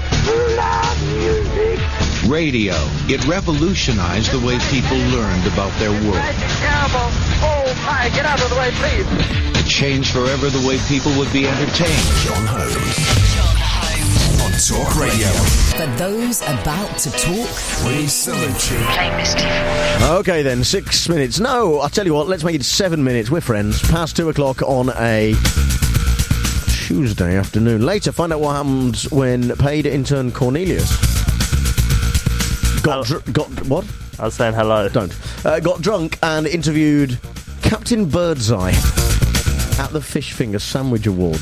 Speaker 20: Radio. It revolutionized the way people learned about their world.
Speaker 19: Terrible. Oh my, get out of the way, please.
Speaker 20: It changed forever the way people would be entertained.
Speaker 10: John Holmes. On Talk Radio.
Speaker 4: For those about to talk,
Speaker 10: We salute you.
Speaker 19: Play Misty.
Speaker 3: Okay then, six minutes. No, I'll tell you what, let's make it seven minutes. We're friends. Past two o'clock on a Tuesday afternoon. Later, find out what happened when paid intern Cornelius got dr- got what?
Speaker 13: I was saying hello.
Speaker 3: Don't uh, got drunk and interviewed Captain Birdseye. at the Fish Finger Sandwich Awards.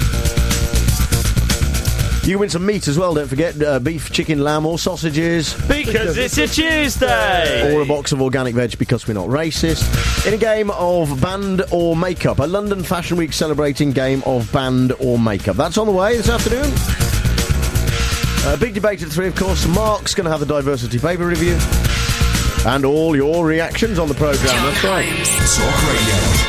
Speaker 3: You can win some meat as well, don't forget. Uh, beef, chicken, lamb or sausages.
Speaker 13: Because it's a Tuesday!
Speaker 3: Or a box of organic veg because we're not racist. In a game of band or makeup. A London Fashion Week celebrating game of band or makeup. That's on the way this afternoon. A big debate at three, of course. Mark's going to have the diversity paper review. And all your reactions on the programme. That's right.
Speaker 10: Talk Radio.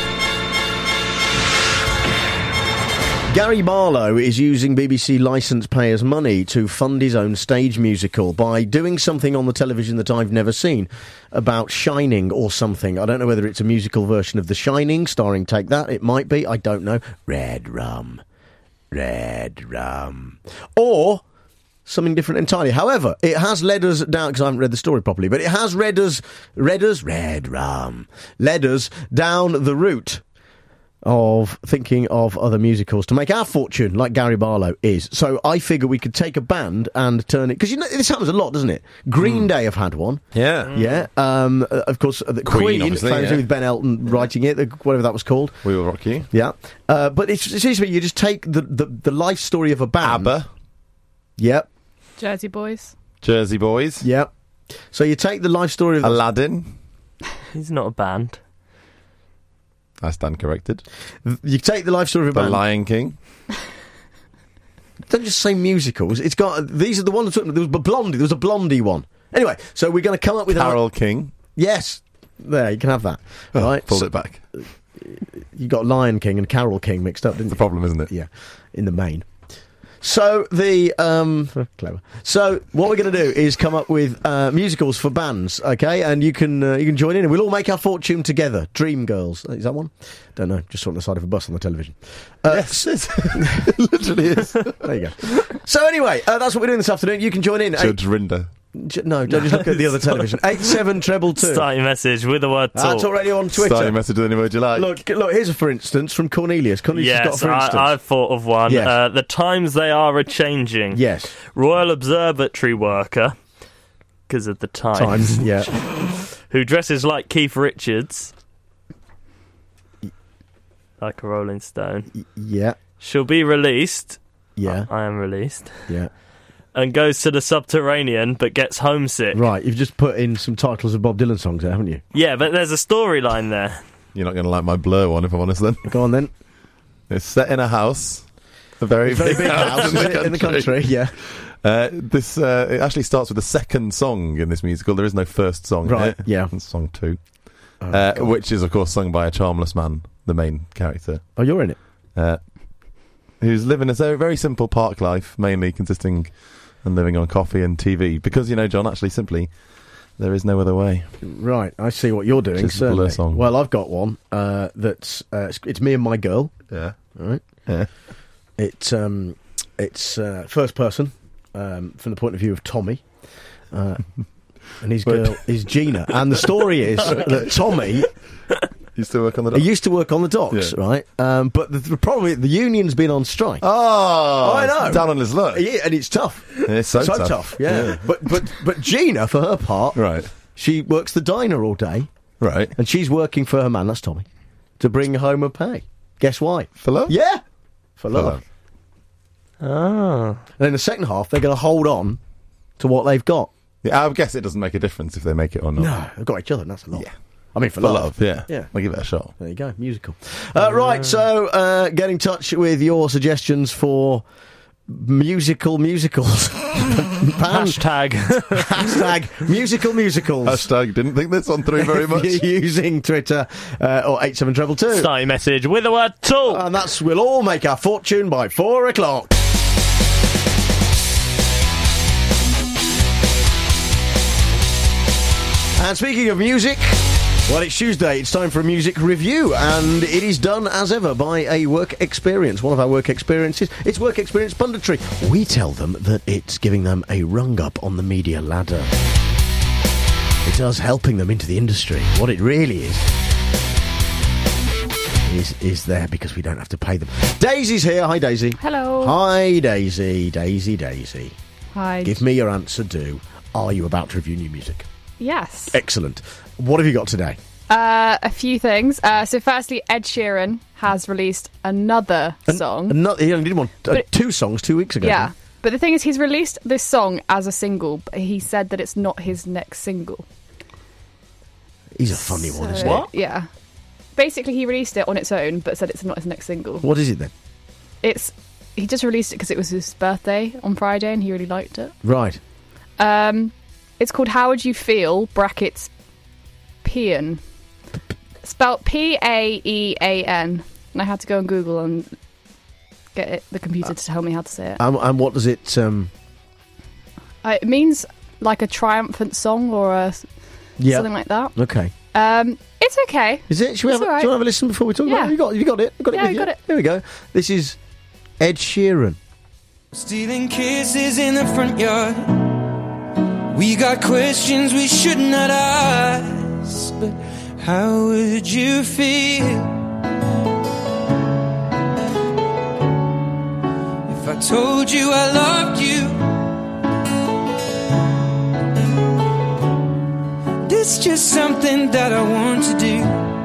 Speaker 3: Gary Barlow is using B B C licence payers' money to fund his own stage musical by doing something on the television that I've never seen about Shining or something. I don't know whether it's a musical version of The Shining starring Take That. It might be. I don't know. Red Rum. Red Rum. Or something different entirely. However, it has led us down, because I haven't read the story properly, but it has read us, read us, Red Rum, led us down the route of thinking of other musicals to make our fortune, like Gary Barlow is. So I figure we could take a band and turn it, because you know this happens a lot, doesn't it? Green mm. Day have had one.
Speaker 14: Yeah.
Speaker 3: Mm. Yeah. Um, uh, of course, uh, the
Speaker 14: Queen,
Speaker 3: Queen famously yeah. with Ben Elton writing it, the, whatever that was called.
Speaker 14: We Will Rock You.
Speaker 3: Yeah. Uh, but it's, it seems to me you just take the, the, the life story of a band.
Speaker 14: ABBA.
Speaker 3: Yep.
Speaker 1: Jersey Boys.
Speaker 14: Jersey Boys.
Speaker 3: Yep. So you take the life story of
Speaker 14: Aladdin.
Speaker 13: He's not a band.
Speaker 14: I stand corrected.
Speaker 3: You take the life story of a
Speaker 14: The
Speaker 3: band.
Speaker 14: Lion King.
Speaker 3: Don't just say musicals. It's got these are the ones. There was a Blondie. There was a Blondie one. Anyway, so we're going to come up with
Speaker 14: Carol
Speaker 3: a,
Speaker 14: King.
Speaker 3: Yes, there you can have that.
Speaker 14: Oh,
Speaker 3: right,
Speaker 14: pulled
Speaker 3: so,
Speaker 14: it back.
Speaker 3: You got Lion King and Carol King mixed up, didn't
Speaker 14: the
Speaker 3: you?
Speaker 14: problem, isn't it?
Speaker 3: Yeah, in the main. So the um, clever. So what we're going to do is come up with uh, musicals for bands, okay? And you can uh, you can join in, and we'll all make our fortune together. Dream Girls, is that one? Don't know. Just saw it on the side of a bus on the television. Uh,
Speaker 14: yes, it literally is.
Speaker 3: There you go. So anyway, uh, that's what we're doing this afternoon. You can join in.
Speaker 14: Judge Rinder.
Speaker 3: J- no, don't just look at the other television. Eight seven treble two.
Speaker 13: Start your message with the word talk.
Speaker 3: Uh, Talk Radio on Twitter.
Speaker 14: Start your message with any word you like.
Speaker 3: Look, look. Here's a for instance from Cornelius. Cornelius
Speaker 13: Yes,
Speaker 3: has got a for instance.
Speaker 13: I, I've thought of one.
Speaker 3: Yes.
Speaker 13: Uh, the times they are a changing.
Speaker 3: Yes.
Speaker 13: Royal Observatory worker, because of the times.
Speaker 3: Times, yeah.
Speaker 13: Who dresses like Keith Richards, like a Rolling Stone.
Speaker 3: Y- yeah.
Speaker 13: She'll be released.
Speaker 3: Yeah.
Speaker 13: I, I am released.
Speaker 3: Yeah.
Speaker 13: And goes to the subterranean, but gets homesick.
Speaker 3: Right, you've just put in some titles of Bob Dylan songs there, haven't you?
Speaker 13: Yeah, but there's a storyline there.
Speaker 14: You're not going to like my Blur one, if I'm honest, then.
Speaker 3: Go on, then.
Speaker 14: It's set in a house. A very,
Speaker 3: very
Speaker 14: big,
Speaker 3: big
Speaker 14: house,
Speaker 3: house
Speaker 14: in, the
Speaker 3: in, in the country, yeah.
Speaker 14: Uh, this uh, it actually starts with the second song in this musical. There is no first song,
Speaker 3: right?
Speaker 14: In it.
Speaker 3: Yeah,
Speaker 14: it's song two,
Speaker 3: oh,
Speaker 14: uh, which is of course sung by a charmless man, the main character.
Speaker 3: Oh, you're in it.
Speaker 14: Uh, who's living a very, very simple park life, mainly consisting and living on coffee and T V. Because you know, John, actually, simply there is no other way.
Speaker 3: Right, I see what you're doing.
Speaker 14: Just a Blur
Speaker 3: certainly.
Speaker 14: song.
Speaker 3: Well, I've got one uh, that's uh, it's, it's me and my girl.
Speaker 14: Yeah,
Speaker 3: all right.
Speaker 14: Yeah,
Speaker 3: it's um, it's uh, first person. Um, from the point of view of Tommy, uh, and his girl is Gina. And the story is that Tommy
Speaker 14: used to work on the docks.
Speaker 3: He used to work on the docks,
Speaker 14: Yeah.
Speaker 3: right? Um, but the, the problem is the union's been on strike.
Speaker 14: Oh,
Speaker 3: I know.
Speaker 14: down on his luck.
Speaker 3: Yeah, and it's tough.
Speaker 14: It's so,
Speaker 3: so
Speaker 14: tough.
Speaker 3: tough. Yeah.
Speaker 14: Yeah.
Speaker 3: But but but Gina, for her part,
Speaker 14: right?
Speaker 3: She works the diner all day,
Speaker 14: right?
Speaker 3: And she's working for her man, that's Tommy, to bring home a pay. Guess why?
Speaker 14: For love?
Speaker 3: Yeah, for
Speaker 14: For
Speaker 3: love.
Speaker 14: love.
Speaker 13: Oh.
Speaker 3: And in the second half, they're going to hold on to what they've got.
Speaker 14: Yeah, I guess it doesn't make a difference if they make it or not.
Speaker 3: No, they've got each other, and that's a lot.
Speaker 14: Yeah.
Speaker 3: I mean, for,
Speaker 14: For
Speaker 3: love.
Speaker 14: love, yeah.
Speaker 3: Yeah.
Speaker 14: I'll give it a shot.
Speaker 3: There you go, musical. Uh, right, so uh, get in touch with your suggestions for musical musicals.
Speaker 13: Hashtag.
Speaker 3: Hashtag musical musicals.
Speaker 14: Hashtag didn't think this one through very much.
Speaker 3: Using Twitter uh, or eight seven two two.
Speaker 13: Start your message with the word talk.
Speaker 3: And that's we'll all make our fortune by four o'clock. And speaking of music, well, it's Tuesday, it's time for a music review, and it is done, as ever, by a work experience. One of our work experiences, it's work experience punditry. We tell them that it's giving them a rung up on the media ladder. It's us helping them into the industry. What it really is, is, is there because we don't have to pay them. Daisy's here. Hi, Daisy.
Speaker 1: Hello.
Speaker 3: Hi, Daisy. Daisy, Daisy.
Speaker 1: Hi.
Speaker 3: Give me your answer, do. Are you about to review new music?
Speaker 1: Yes.
Speaker 3: Excellent. What have you got today?
Speaker 1: Uh, a few things. Uh, so, firstly, Ed Sheeran has released another song.
Speaker 3: Another, he only did one, uh,
Speaker 1: But-
Speaker 3: two songs two weeks ago.
Speaker 1: Yeah. But the thing is, he's released this song as a single, but he said that it's not his next single.
Speaker 3: He's a funny one, isn't
Speaker 1: So,
Speaker 3: he?
Speaker 1: Yeah. Basically, he released it on its own, but said it's not his next single.
Speaker 3: What is it then?
Speaker 1: It's he just released it because it was his birthday on Friday, and he really liked it.
Speaker 3: Right.
Speaker 1: Um, it's called "How Would You Feel?" brackets Paean, spelled P A E A N, and I had to go on Google and get it, the computer to tell me how to say it.
Speaker 3: And, and what does it... Um...
Speaker 1: Uh, it means like a triumphant song or a
Speaker 3: Yeah.
Speaker 1: something like that.
Speaker 3: Okay.
Speaker 1: Um, it's okay.
Speaker 3: Is it? Should we
Speaker 1: It's
Speaker 3: have, a,
Speaker 1: all right.
Speaker 3: do you want to have a listen before we talk
Speaker 1: Yeah.
Speaker 3: about it? You got, you got it? You got it
Speaker 1: Yeah,
Speaker 3: with
Speaker 1: we
Speaker 3: you?
Speaker 1: got it.
Speaker 3: Here we go. This is Ed Sheeran.
Speaker 9: Stealing kisses in the front yard. We got questions we should not ask, but how would you feel if I told you I loved you? It's just something that I want to do.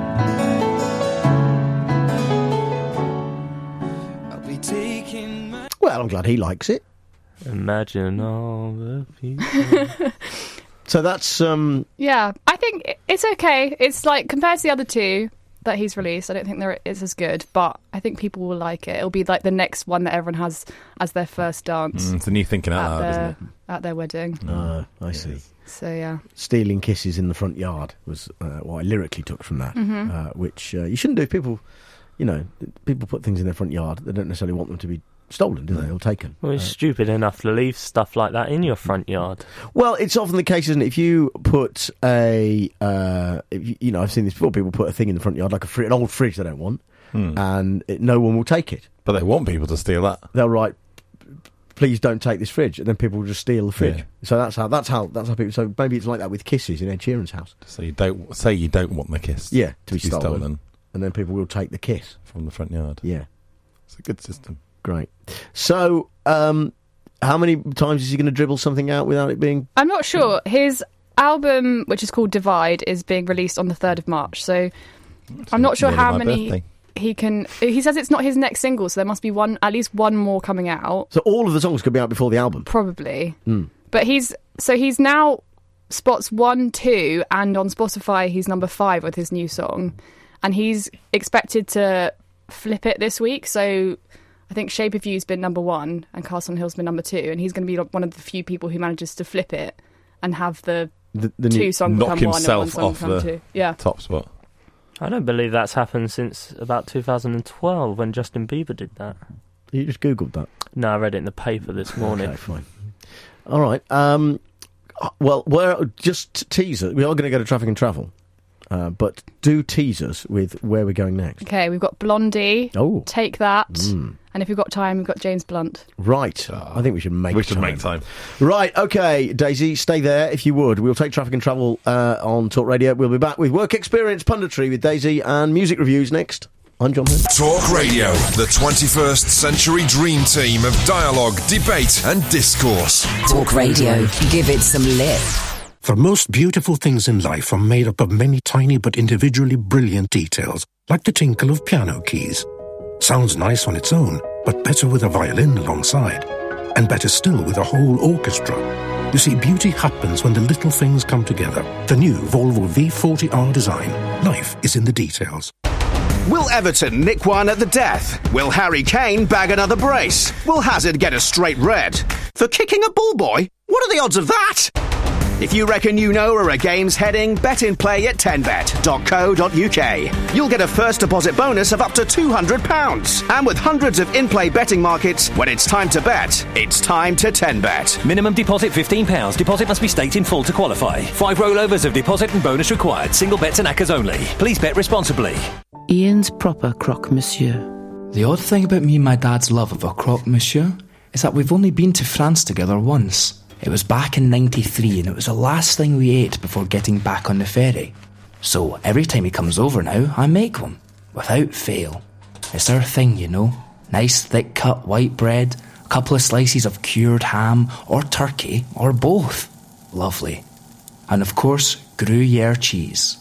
Speaker 9: I'll be taking my...
Speaker 3: Well, I'm glad he likes it.
Speaker 13: Imagine all the people.
Speaker 3: So that's... um.
Speaker 1: Yeah, I think i- it's okay. It's like compared to the other two that he's released, I don't think they're it's as good, but I think people will like it. It'll be like the next one that everyone has as their first dance
Speaker 14: Mm, it's a new thinking out
Speaker 1: at,
Speaker 14: loud,
Speaker 1: their,
Speaker 14: isn't it?
Speaker 1: at their wedding.
Speaker 3: Ah, I see.
Speaker 1: So yeah,
Speaker 3: Stealing kisses in the front yard was uh, what I lyrically took from that,
Speaker 1: Mhm.
Speaker 3: uh, which uh, you shouldn't do. People, you know, people put things in their front yard. They don't necessarily want them to be stolen, do they, or taken?
Speaker 13: Well, it's
Speaker 3: Uh,
Speaker 13: stupid enough to leave stuff like that in your front yard.
Speaker 3: Well, it's often the case, isn't it? If you put a, uh, if you, you know, I've seen this before. People put a thing in the front yard, like a fri- an old fridge they don't want,
Speaker 14: Hmm.
Speaker 3: and it, no one will take it.
Speaker 14: But they want people to steal that.
Speaker 3: They'll write, "Please don't take this fridge," and then people will just steal the fridge.
Speaker 14: Yeah.
Speaker 3: So that's how that's how that's how people. So maybe it's like that with kisses in Ed Sheeran's house.
Speaker 14: So you don't say you don't want the kiss.
Speaker 3: Yeah, to be stolen.
Speaker 14: and
Speaker 3: then people will take the kiss
Speaker 14: from the front yard.
Speaker 3: Yeah,
Speaker 14: it's a good system.
Speaker 3: Great. So, um, how many times is he going to dribble something out without it being?
Speaker 1: I'm not sure. His album, which is called Divide, is being released on the third of March. So I'm not sure
Speaker 14: nearly
Speaker 1: how
Speaker 14: my
Speaker 1: many
Speaker 14: birthday.
Speaker 1: he can. He says it's not his next single, so there must be one, at least one more coming out.
Speaker 3: So all of the songs could be out before the album.
Speaker 1: Probably.
Speaker 3: Mm.
Speaker 1: But he's so he's now spots one, two, and on Spotify he's number five with his new song, and he's expected to flip it this week. So I think Shape of You's been number one and Castle on Hill's been number two, and he's going to be like one of the few people who manages to flip it and have the,
Speaker 3: the, the
Speaker 1: two
Speaker 3: new-
Speaker 1: songs
Speaker 14: knock
Speaker 1: become one and one
Speaker 14: himself
Speaker 1: song
Speaker 14: off
Speaker 1: become
Speaker 14: the
Speaker 1: two. Yeah.
Speaker 14: top spot.
Speaker 13: I don't believe that's happened since about two thousand twelve when Justin Bieber did that.
Speaker 3: You just googled that?
Speaker 13: No, I read it in the paper this morning.
Speaker 3: Okay, fine. All right. Um, well, we're just teaser. We are going to go to Traffic and Travel, uh, but do tease us with where we're going next.
Speaker 1: Okay, we've got Blondie.
Speaker 3: Oh.
Speaker 1: Take That.
Speaker 3: Mm.
Speaker 1: And if we've got time, we've got James Blunt.
Speaker 3: Right. I think we should make
Speaker 14: We should
Speaker 3: time.
Speaker 14: make time.
Speaker 3: Right, okay, Daisy, stay there if you would. We'll take Traffic and Travel uh, on Talk Radio. We'll be back with Work Experience Punditry with Daisy and music reviews next. I'm John Hood.
Speaker 10: Talk Radio, the twenty-first century dream team of dialogue, debate, and discourse.
Speaker 4: Talk Radio. Give it some lift.
Speaker 18: The most beautiful things in life are made up of many tiny but individually brilliant details, like the tinkle of piano keys. Sounds nice on its own, but better with a violin alongside. And better still with a whole orchestra. You see, beauty happens when the little things come together. The new Volvo V forty R design. Life is in the details.
Speaker 5: Will Everton nick one at the death? Will Harry Kane bag another brace? Will Hazard get a straight red? For kicking a ball boy? What are the odds of that? If you reckon you know where a game's heading, bet in play at ten bet dot co dot uk. You'll get a first deposit bonus of up to two hundred pounds. And with hundreds of in-play betting markets, when it's time to bet, it's time to ten bet.
Speaker 7: Minimum deposit fifteen pounds. Deposit must be staked in full to qualify. Five rollovers of deposit and bonus required. Single bets and accas only. Please bet responsibly.
Speaker 8: Ian's proper croque monsieur. The odd thing about me and my dad's love of a croque monsieur is that we've only been to France together once. It was back in ninety-three and it was the last thing we ate before getting back on the ferry. So every time he comes over now, I make one, without fail. It's our thing, you know. Nice thick cut white bread, a couple of slices of cured ham, or turkey, or both. Lovely. And of course, Gruyere cheese.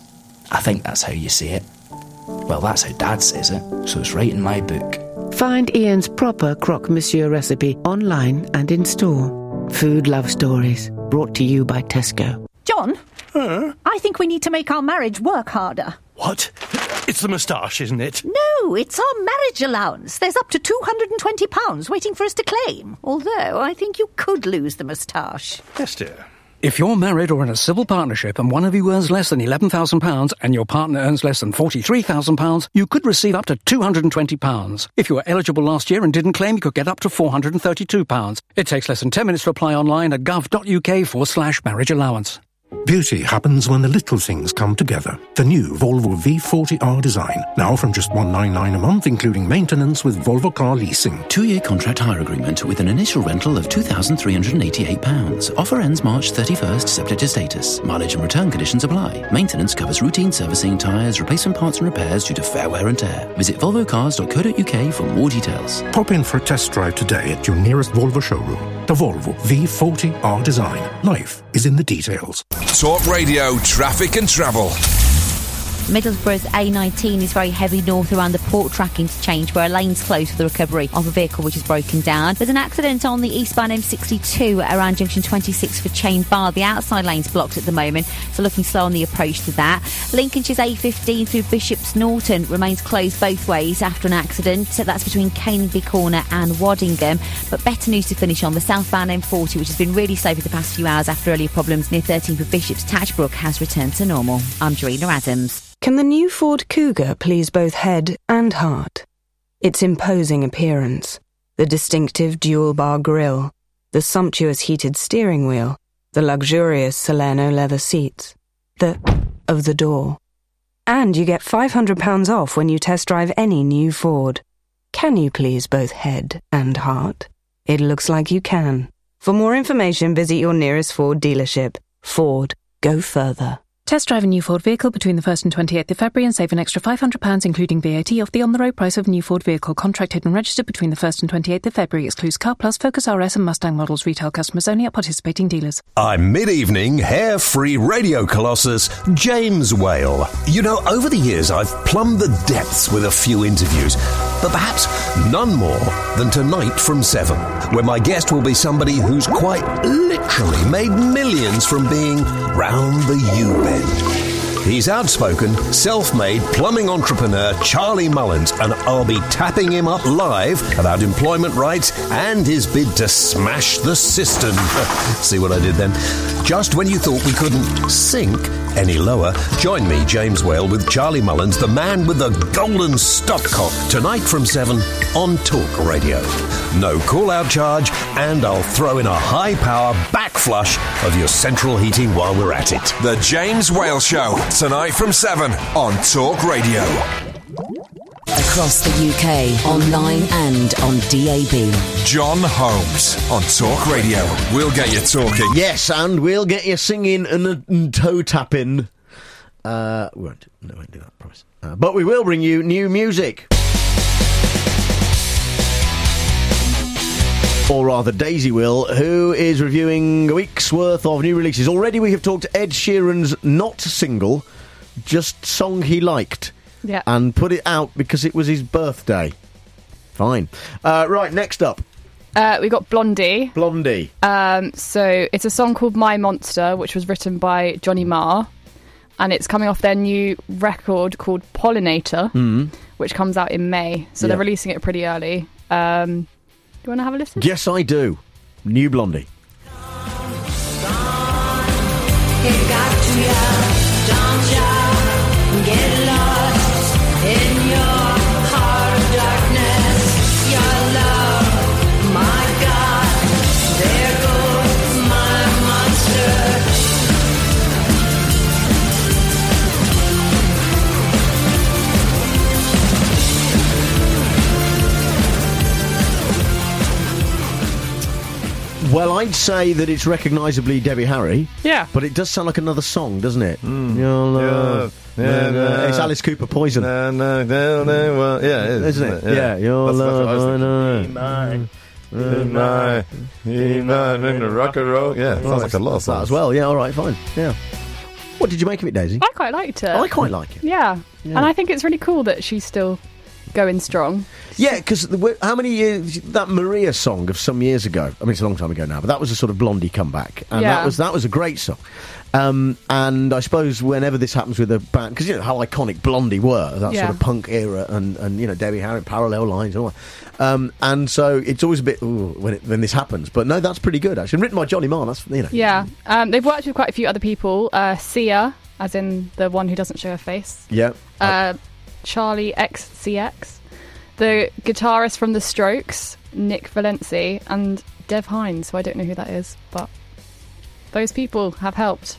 Speaker 8: I think that's how you say it. Well, that's how Dad says it, so it's right in my book.
Speaker 11: Find Ian's proper croque monsieur recipe online and in store. Food Love Stories, brought to you by Tesco.
Speaker 12: John, huh? I think we need to make our marriage work harder.
Speaker 15: What? It's the moustache, isn't it?
Speaker 12: No, it's our marriage allowance. There's up to two hundred twenty pounds waiting for us to claim. Although, I think you could lose the moustache.
Speaker 15: Yes, dear.
Speaker 16: If you're married or in a civil partnership and one of you earns less than eleven thousand pounds and your partner earns less than forty-three thousand pounds, you could receive up to two hundred twenty pounds. If you were eligible last year and didn't claim, you could get up to four hundred thirty-two pounds. It takes less than ten minutes to apply online at gov.uk forward slash marriage allowance.
Speaker 21: Beauty happens when the little things come together. The new Volvo V forty R design, now from just one hundred ninety-nine pounds a month, including maintenance with Volvo Car Leasing.
Speaker 25: Two-year contract hire agreement with an initial rental of two thousand three hundred eighty-eight pounds. Offer ends March thirty-first, subject to status. Mileage and return conditions apply. Maintenance covers routine servicing, tyres, replacement parts and repairs due to fair wear and tear. Visit volvo cars dot co dot uk for more details.
Speaker 21: Pop in for a test drive today at your nearest Volvo showroom. The Volvo V forty R design. Life is in the details.
Speaker 10: Talk Radio Traffic and Travel.
Speaker 26: Middlesbrough's A nineteen is very heavy north around the Port Track interchange, where a lane's closed for the recovery of a vehicle which is broken down. There's an accident on the eastbound M sixty-two around junction twenty-six for Chain Bar. The outside lane's blocked at the moment, so looking slow on the approach to that. Lincolnshire's A fifteen through Bishop's Norton remains closed both ways after an accident. So that's between Caningby Corner and Waddingham. But better news to finish on. The southbound M forty, which has been really slow for the past few hours after earlier problems near thirteen for Bishop's Tatchbrook, has returned to normal. I'm Jarina Adams.
Speaker 27: Can the new Ford Cougar please both head and heart? Its imposing appearance, the distinctive dual-bar grille, the sumptuous heated steering wheel, the luxurious Salerno leather seats, the of the door. And you get five hundred pounds off when you test drive any new Ford. Can you please both head and heart? It looks like you can. For more information, visit your nearest Ford dealership. Ford, go further.
Speaker 28: Test drive a new Ford vehicle between the first and twenty-eighth of February and save an extra five hundred pounds including V A T off the on-the-road price of a new Ford vehicle. Contracted and registered between the first and twenty-eighth of February. Excludes Car Plus, Focus R S and Mustang models. Retail customers only at participating dealers.
Speaker 29: I'm mid-evening, hair-free radio colossus, James Whale. You know, over the years I've plumbed the depths with a few interviews, but perhaps none more than tonight from seven, where my guest will be somebody who's quite literally made millions from being round the U-bend. He's outspoken, self-made plumbing entrepreneur Charlie Mullins, and I'll be tapping him up live about employment rights and his bid to smash the system. See what I did then? Just when you thought we couldn't sink any lower, join me, James Whale, with Charlie Mullins, the man with the golden stopcock, tonight from seven on Talk Radio. No call-out charge, and I'll throw in a high-power back flush of your central heating while we're at it.
Speaker 10: The James Whale Show, tonight from seven on Talk Radio.
Speaker 4: Across the U K, online and on D A B.
Speaker 10: John Holmes on Talk Radio. We'll get you talking.
Speaker 3: Yes, and we'll get you singing and, and toe tapping. Uh, we won't. No, we won't do that, I promise. Uh, but we will bring you new music. Or rather, Daisy will, who is reviewing a week's worth of new releases. Already we have talked Ed Sheeran's not single, just song he liked.
Speaker 1: Yeah.
Speaker 3: And put it out because it was his birthday. Fine. Uh, right, next up.
Speaker 1: Uh, we got Blondie.
Speaker 3: Blondie.
Speaker 1: Um, so it's a song called My Monster, which was written by Johnny Marr. And it's coming off their new record called Pollinator,
Speaker 3: mm.
Speaker 1: which comes out in May. So
Speaker 3: yeah.
Speaker 1: they're releasing it pretty early. Um, do you want to have a listen?
Speaker 3: Yes, I do. New Blondie.
Speaker 9: Get lost in your heart of darkness. Your love, my God, there goes my monster.
Speaker 3: Well, I'd say that it's recognisably Debbie Harry.
Speaker 1: Yeah.
Speaker 3: But it does sound like another song, doesn't it?
Speaker 14: Mm.
Speaker 3: Your love.
Speaker 14: Yeah, yeah, yeah.
Speaker 3: It's Alice Cooper, Poison.
Speaker 14: No, no, no, no, well, yeah, it is,
Speaker 3: isn't it? Yeah, yeah. Your
Speaker 14: that's,
Speaker 3: love,
Speaker 14: that's what I was
Speaker 3: I know.
Speaker 14: He mine, he mine, in the rock and roll. Yeah, sounds like a lot of
Speaker 3: that
Speaker 14: songs
Speaker 3: as well. Yeah, all right, fine. Yeah. What did you make of it, Daisy?
Speaker 1: I quite liked it.
Speaker 3: I quite like it.
Speaker 1: Yeah.
Speaker 3: Yeah.
Speaker 1: And I think it's really cool that she's still going strong.
Speaker 3: Yeah, because how many years that Maria song of some years ago? I mean, it's a long time ago now, but that was a sort of Blondie comeback, and
Speaker 1: Yeah.
Speaker 3: that was that was a great song. Um, and I suppose whenever this happens with a band, because you know how iconic Blondie were, that
Speaker 1: Yeah.
Speaker 3: sort of punk era, and, and you know Debbie Harry, Parallel Lines, and all that. Um, and so it's always a bit ooh, when it, when this happens. But no, that's pretty good actually. And written by Johnny Marr. That's you know.
Speaker 1: Yeah. Um, they've worked with quite a few other people. Uh, Sia, as in the one who doesn't show her face.
Speaker 3: Yeah.
Speaker 1: Uh, Charlie X C X. The guitarist from The Strokes, Nick Valenci, and Dev Hynes, who I don't know who that is, but those people have helped.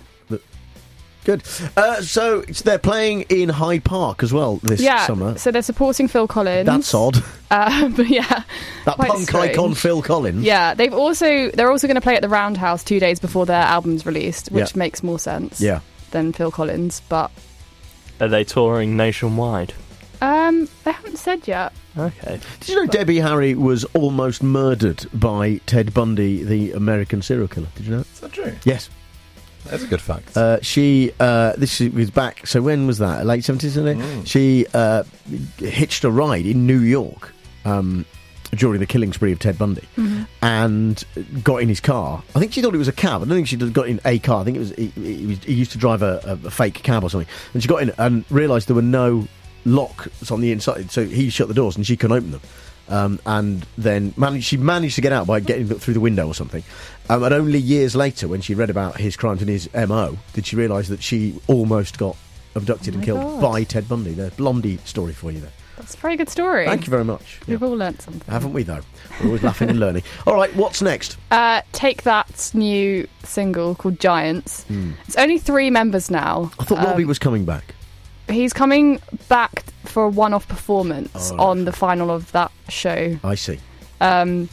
Speaker 3: Good. Uh, so it's, they're playing in Hyde Park as well this
Speaker 1: yeah,
Speaker 3: summer.
Speaker 1: so they're supporting Phil Collins.
Speaker 3: That's odd.
Speaker 1: Uh, but yeah,
Speaker 3: That
Speaker 1: quite
Speaker 3: punk
Speaker 1: strange.
Speaker 3: icon Phil Collins.
Speaker 1: Yeah, they've also they're also going to play at the Roundhouse two days before their album's released, which
Speaker 3: Yeah.
Speaker 1: makes more sense.
Speaker 3: Yeah.
Speaker 1: Than Phil Collins, but
Speaker 2: Are they touring nationwide?
Speaker 1: um, they haven't said yet.
Speaker 2: Okay.
Speaker 3: Did you know Debbie Harry was almost murdered by Ted Bundy, the American serial killer? Did you know?
Speaker 14: Is that true?
Speaker 3: Yes.
Speaker 14: That's a good fact.
Speaker 3: Uh, she, uh, this was back, so when was that? Late seventies, isn't it?
Speaker 14: Mm.
Speaker 3: She uh, hitched a ride in New York um, during the killing spree of Ted Bundy
Speaker 1: Mhm.
Speaker 3: and got in his car. I think she thought it was a cab. I don't think she got in a car. I think it was he, he, was, he used to drive a, a fake cab or something. And she got in and realised there were no locks on the inside, so he shut the doors and she couldn't open them. Um, and then managed, she managed to get out by getting through the window or something. Um, and only years later, when she read about his crimes and his M O, did she realise that she almost got abducted
Speaker 1: Oh
Speaker 3: and
Speaker 1: my
Speaker 3: killed
Speaker 1: God.
Speaker 3: by Ted Bundy. The Blondie story for you there.
Speaker 1: That's a very good story.
Speaker 3: Thank you very much.
Speaker 1: We've all learnt something.
Speaker 3: Haven't we, though? We're always laughing and learning. All right, what's next?
Speaker 1: Uh, Take That's new single called Giants.
Speaker 3: Hmm.
Speaker 1: It's only three members now.
Speaker 3: I thought
Speaker 1: Um,
Speaker 3: Robbie was coming back.
Speaker 1: He's coming back for a one-off performance
Speaker 3: Oh,
Speaker 1: on the final of that show.
Speaker 3: I see.
Speaker 1: Um,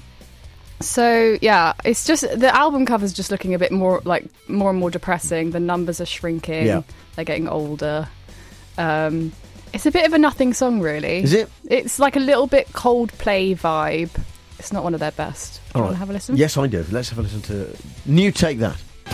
Speaker 1: so yeah, it's just the album cover's just looking a bit more like more and more depressing. The numbers are shrinking.
Speaker 3: Yeah.
Speaker 1: They're getting older. Um, it's a bit of a nothing song, really.
Speaker 3: Is it?
Speaker 1: It's like a little bit Coldplay vibe. It's not one of their best. Do you
Speaker 3: All
Speaker 1: want
Speaker 3: right.
Speaker 1: to have a listen?
Speaker 3: Yes, I do. Let's have a listen to New Take That.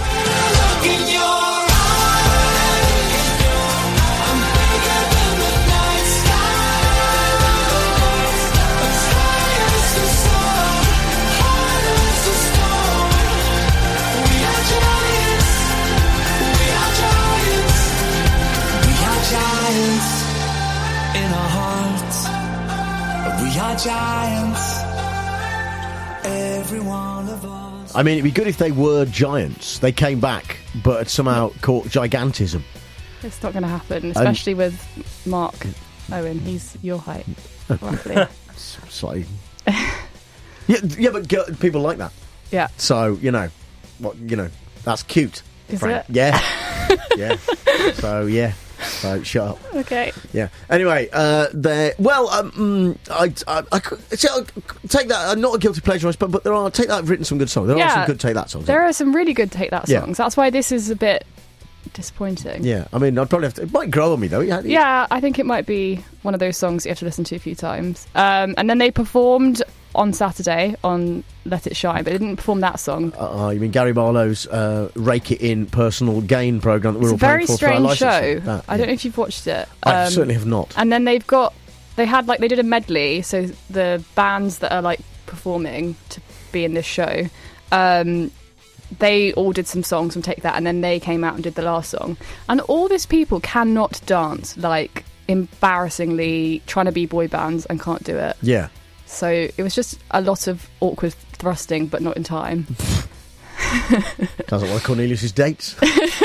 Speaker 9: In our hearts, we are giants. Every one of us.
Speaker 3: I mean, it'd be good if they were giants. They came back, but had somehow caught gigantism.
Speaker 1: It's not going to happen, especially with Mark Owen. He's your height, roughly.
Speaker 3: Slightly. yeah, yeah, but girl, people like that.
Speaker 1: Yeah.
Speaker 3: So you know, what you know, that's cute.
Speaker 1: Is
Speaker 3: Frank.
Speaker 1: it?
Speaker 3: Yeah, yeah. So yeah. So shut up.
Speaker 1: Okay.
Speaker 3: Yeah. Anyway, uh, there. Well, um, mm, I, I, I, could- see, I'll take that. I'm not a guilty pleasure, but but there are take that. I've written some good songs. There are some good take that songs.
Speaker 1: There are some really good Take That
Speaker 3: Yeah.
Speaker 1: songs. That's why this is a bit disappointing.
Speaker 3: Yeah. I mean, I'd probably have to. It might grow on me though. Yeah.
Speaker 1: Yeah, I think it might be one of those songs you have to listen to a few times. Um, and then they performed on Saturday on Let It Shine, but they didn't perform that song.
Speaker 3: Uh, you mean Gary Barlow's uh, Rake It In personal gain program that we're
Speaker 1: It's a
Speaker 3: all paying
Speaker 1: very
Speaker 3: for for our
Speaker 1: strange
Speaker 3: licensing?
Speaker 1: show.
Speaker 3: That,
Speaker 1: I don't know if you've watched it.
Speaker 3: I
Speaker 1: Um,
Speaker 3: certainly have not.
Speaker 1: And then they've got, they had like, they did a medley, so the bands that are like performing to be in this show, um, they all did some songs from Take That, and then they came out and did the last song. And all these people cannot dance, like embarrassingly trying to be boy bands and can't do it.
Speaker 3: Yeah.
Speaker 1: So it was just a lot of awkward thrusting, but not in time.
Speaker 3: Sounds like one of Cornelius's dates.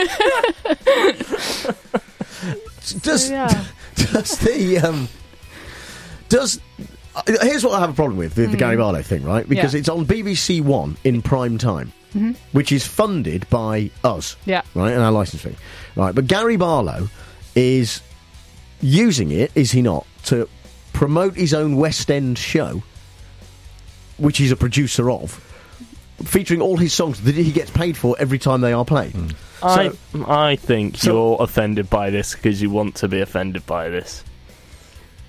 Speaker 3: does
Speaker 1: So, yeah.
Speaker 3: does the um, does uh, here's what I have a problem with the, the
Speaker 1: Mm.
Speaker 3: Gary Barlow thing, right? Because
Speaker 1: Yeah.
Speaker 3: it's on B B C One in prime time,
Speaker 1: Mhm.
Speaker 3: which is funded by us,
Speaker 1: Yeah.
Speaker 3: right, and our license fee, right? But Gary Barlow is using it, is he not, to promote his own West End show, which he's a producer of, featuring all his songs that he gets paid for every time they are played.
Speaker 2: I I think
Speaker 3: so-
Speaker 2: you're offended by this because you want to be offended by this.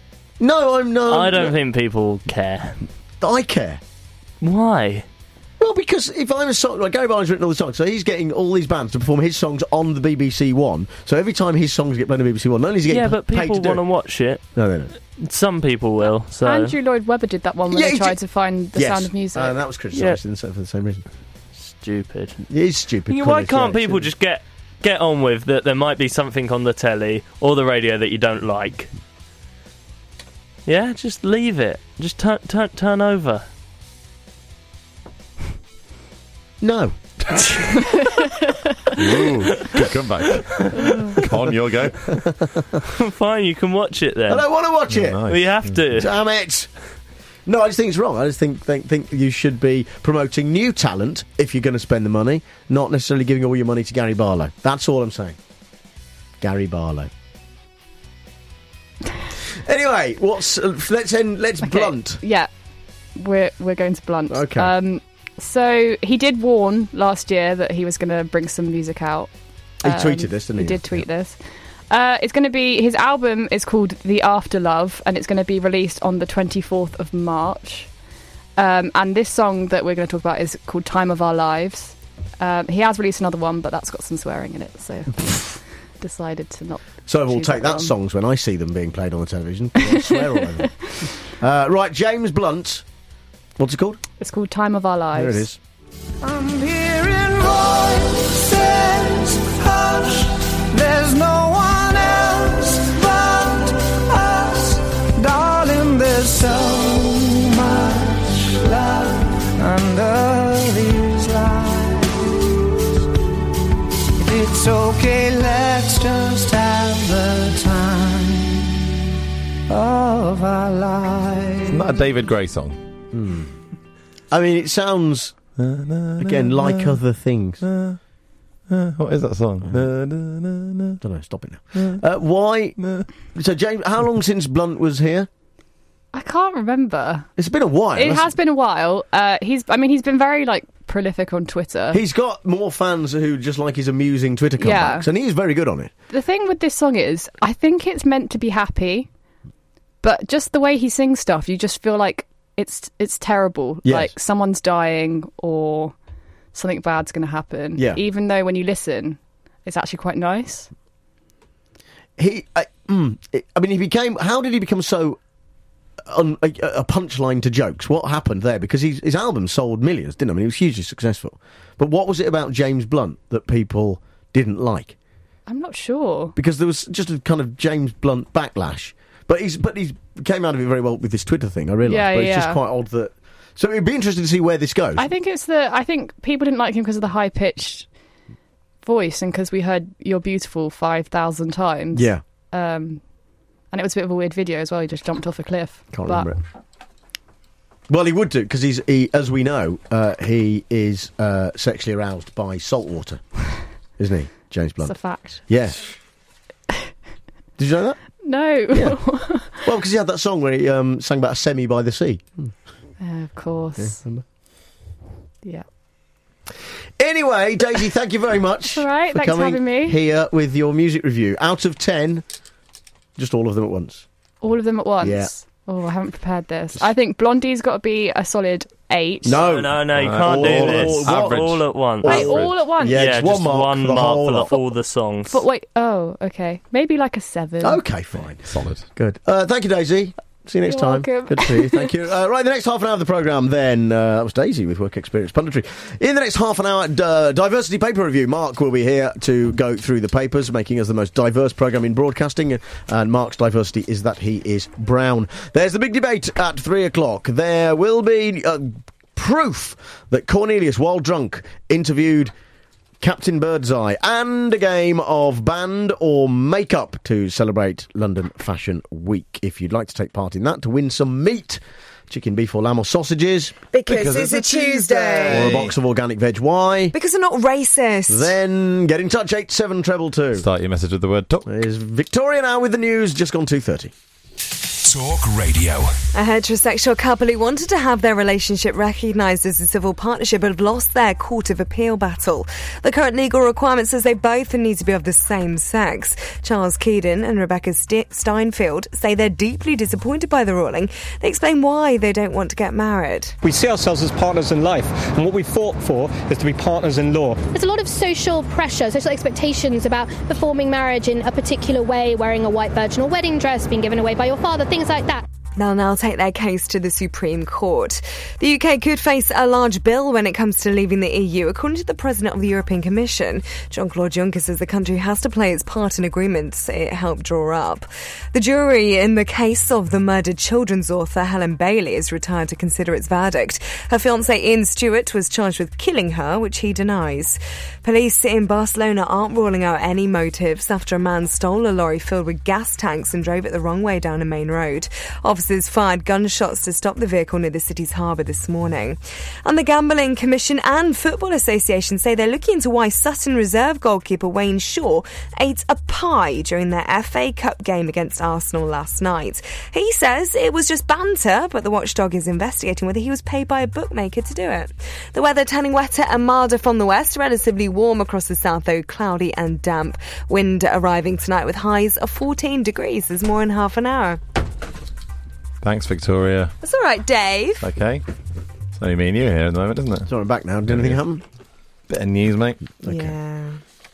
Speaker 3: No, I'm not.
Speaker 2: I don't think people care.
Speaker 3: I care.
Speaker 2: Why?
Speaker 3: Well, Well, because if I'm a song, like Gary Barlows written all the songs, so he's getting all these bands to perform his songs on the B B C One. So every time his songs get played on B B C One, not only is he getting
Speaker 2: Yeah, but
Speaker 3: p- paid
Speaker 2: people
Speaker 3: to do
Speaker 2: want to
Speaker 3: it.
Speaker 2: watch it.
Speaker 3: No, they don't.
Speaker 2: Some people will. So
Speaker 1: Andrew Lloyd Webber did that one when
Speaker 3: Yeah,
Speaker 1: they
Speaker 3: he
Speaker 1: tried
Speaker 3: did-
Speaker 1: to find the
Speaker 3: yes.
Speaker 1: sound of music.
Speaker 3: Uh, that was criticised in the- for the same reason.
Speaker 2: Stupid.
Speaker 3: It is stupid.
Speaker 2: Yeah, why
Speaker 3: Connors,
Speaker 2: can't
Speaker 3: yeah,
Speaker 2: people
Speaker 3: it's-
Speaker 2: just get get on with that? There might be something on the telly or the radio that you don't like. Yeah, just leave it. Just turn turn turn over.
Speaker 3: No.
Speaker 14: Ooh, good comeback. On your go.
Speaker 2: Fine, you can watch it then.
Speaker 3: I don't want to watch it.
Speaker 2: We have to.
Speaker 3: Damn it. No, I just think it's wrong. I just think, think think you should be promoting new talent if you're going to spend the money, not necessarily giving all your money to Gary Barlow. That's all I'm saying. Gary Barlow. Anyway, what's uh, let's end. Let's
Speaker 1: Okay,
Speaker 3: blunt.
Speaker 1: Yeah, we're we're going to blunt.
Speaker 3: Okay.
Speaker 1: Um, so he did warn last year that he was going to bring some music out.
Speaker 3: He tweeted this, didn't he?
Speaker 1: He did tweet this. Uh, it's going to be his album is called The After Love, and it's going to be released on the twenty-fourth of March. Um, and this song that we're going to talk about is called Time of Our Lives. Um, he has released another one, but that's got some swearing in it, so decided to not.
Speaker 3: So we'll
Speaker 1: choose
Speaker 3: take that
Speaker 1: one.
Speaker 3: songs when I see them being played on the television. 'Cause I swear all over them. Uh, right, James Blunt. What's it called?
Speaker 1: It's called Time of Our Lives.
Speaker 3: There it is.
Speaker 9: I'm hearing voices, hush, there's no one else but us, darling, there's so much love under these lights. If it's okay, let's just have the time of our lives.
Speaker 14: Isn't that a David Gray song?
Speaker 3: Hmm. I mean, it sounds, again, like other things.
Speaker 14: Uh, uh, what is that song?
Speaker 3: Don't know, stop it now. Uh, why? So, James, how long since Blunt was here?
Speaker 1: I can't remember.
Speaker 3: It's been a while.
Speaker 1: It
Speaker 3: hasn't
Speaker 1: has been a while. Uh, he's, I mean, he's been very like prolific on Twitter.
Speaker 3: He's got more fans who just like his amusing Twitter comebacks,
Speaker 1: Yeah.
Speaker 3: and he's very good on it.
Speaker 1: The thing with this song is, I think it's meant to be happy, but just the way he sings stuff, you just feel like it's it's terrible.
Speaker 3: Yes.
Speaker 1: Like someone's dying or something bad's going to happen.
Speaker 3: Yeah.
Speaker 1: Even though when you listen, it's actually quite nice.
Speaker 3: He, I, mm, it- I mean, he became. How did he become so un, a, a punchline to jokes? What happened there? Because he's, his album sold millions, didn't it? I mean, he was hugely successful. But what was it about James Blunt that people didn't like?
Speaker 1: I'm not sure.
Speaker 3: Because there was just a kind of James Blunt backlash. But he's but he's came out of it very well with this Twitter thing. I realise,
Speaker 1: Yeah,
Speaker 3: but it's
Speaker 1: yeah.
Speaker 3: just quite odd that. So it'd be interesting to see where this goes.
Speaker 1: I think it's the. I think people didn't like him because of the high pitched voice and because we heard "You're Beautiful" five thousand times.
Speaker 3: Yeah.
Speaker 1: Um, and it was a bit of a weird video as well. He just jumped off a cliff.
Speaker 3: Can't
Speaker 1: But-
Speaker 3: remember it. Well, he would do because he's he, as we know, uh, he is uh, sexually aroused by salt water, isn't he, James Blunt?
Speaker 1: It's a fact.
Speaker 3: Yeah. Did you know that?
Speaker 1: No.
Speaker 3: Yeah. Well, because he had that song where he um, sang about a semi by the sea. Hmm.
Speaker 1: Uh, of course.
Speaker 3: Yeah, remember?
Speaker 1: Yeah.
Speaker 3: Anyway, Daisy, thank you very much.
Speaker 1: All right,
Speaker 3: for
Speaker 1: thanks for
Speaker 3: coming
Speaker 1: having me.
Speaker 3: here with your music review. Out of ten, just all of them at once.
Speaker 1: All of them at once.
Speaker 3: Yeah.
Speaker 1: Oh, I haven't prepared this. I think Blondie's got to be a solid eight.
Speaker 3: No,
Speaker 2: no, no, you
Speaker 3: Uh,
Speaker 2: can't
Speaker 3: all-
Speaker 2: do
Speaker 3: all-
Speaker 2: this.
Speaker 3: all-
Speaker 2: all at once.
Speaker 1: Wait, all at once?
Speaker 3: Yeah,
Speaker 2: Yeah,
Speaker 3: just one
Speaker 2: just
Speaker 3: mark
Speaker 2: one
Speaker 3: for the
Speaker 2: mark
Speaker 3: whole
Speaker 2: for the-
Speaker 3: lot.
Speaker 2: all the songs.
Speaker 1: But wait, oh, okay. Maybe like a seven.
Speaker 3: Okay, fine.
Speaker 14: Solid.
Speaker 3: Good. Uh, thank you, Daisy. See you next
Speaker 1: You're
Speaker 3: time.
Speaker 1: welcome.
Speaker 3: Good to see you. Thank you. Uh, right, the next half an hour of the programme then, uh, that was Daisy with Work Experience Punditry. In the next half an hour, uh, Diversity Paper Review. Mark will be here to go through the papers, making us the most diverse programme in broadcasting. And Mark's diversity is that he is brown. There's the big debate at three o'clock. There will be uh, proof that Cornelius, while drunk, interviewed Captain Birdseye, and a game of band or makeup to celebrate London Fashion Week. If you'd like to take part in that, to win some meat, chicken, beef or lamb or sausages.
Speaker 6: Because it's a Tuesday.
Speaker 3: Or a box of organic veg. Why?
Speaker 6: Because I'm not racist.
Speaker 3: Then get in touch, eight seven treble two.
Speaker 14: Start your message with the word talk.
Speaker 3: There's Victoria now with the news, just gone two thirty.
Speaker 10: Talk Radio.
Speaker 6: A heterosexual couple who wanted to have their relationship recognised as a civil partnership have lost their court of appeal battle. The current legal requirement says they both need to be of the same sex. Charles Keedon and Rebecca St- Steinfeld say they're deeply disappointed by the ruling. They explain why they don't want to get married.
Speaker 5: We see ourselves as partners in life, and what we fought for is to be partners in law.
Speaker 13: There's a lot of social pressure, social expectations about performing marriage in a particular way, wearing a white virginal wedding dress, being given away by your father, things like that.
Speaker 6: They'll now take their case to the Supreme Court. The U K could face a large bill when it comes to leaving the E U, according to the President of the European Commission. Jean-Claude Juncker says the country has to play its part in agreements it helped draw up. The jury in the case of the murdered children's author Helen Bailey is retired to consider its verdict. Her fiancé Ian Stewart was charged with killing her, which he denies. Police in Barcelona aren't ruling out any motives after a man stole a lorry filled with gas tanks and drove it the wrong way down a main road. Officers fired gunshots to stop the vehicle near the city's harbour this morning. And the Gambling Commission and Football Association say they're looking into why Sutton Reserve goalkeeper Wayne Shaw ate a pie during their F A Cup game against Arsenal last night. He says it was just banter, but the watchdog is investigating whether he was paid by a bookmaker to do it. The weather turning wetter and milder from the west, relatively warm across the south, though cloudy and damp. Wind arriving tonight with highs of fourteen degrees. There's more in half an hour.
Speaker 14: Thanks, Victoria.
Speaker 6: That's all right, Dave.
Speaker 14: Okay. It's only me and you here at the moment, isn't it?
Speaker 3: Sorry, I'm back now. Did anything happen?
Speaker 14: Bit of news, mate.
Speaker 6: Okay. Yeah.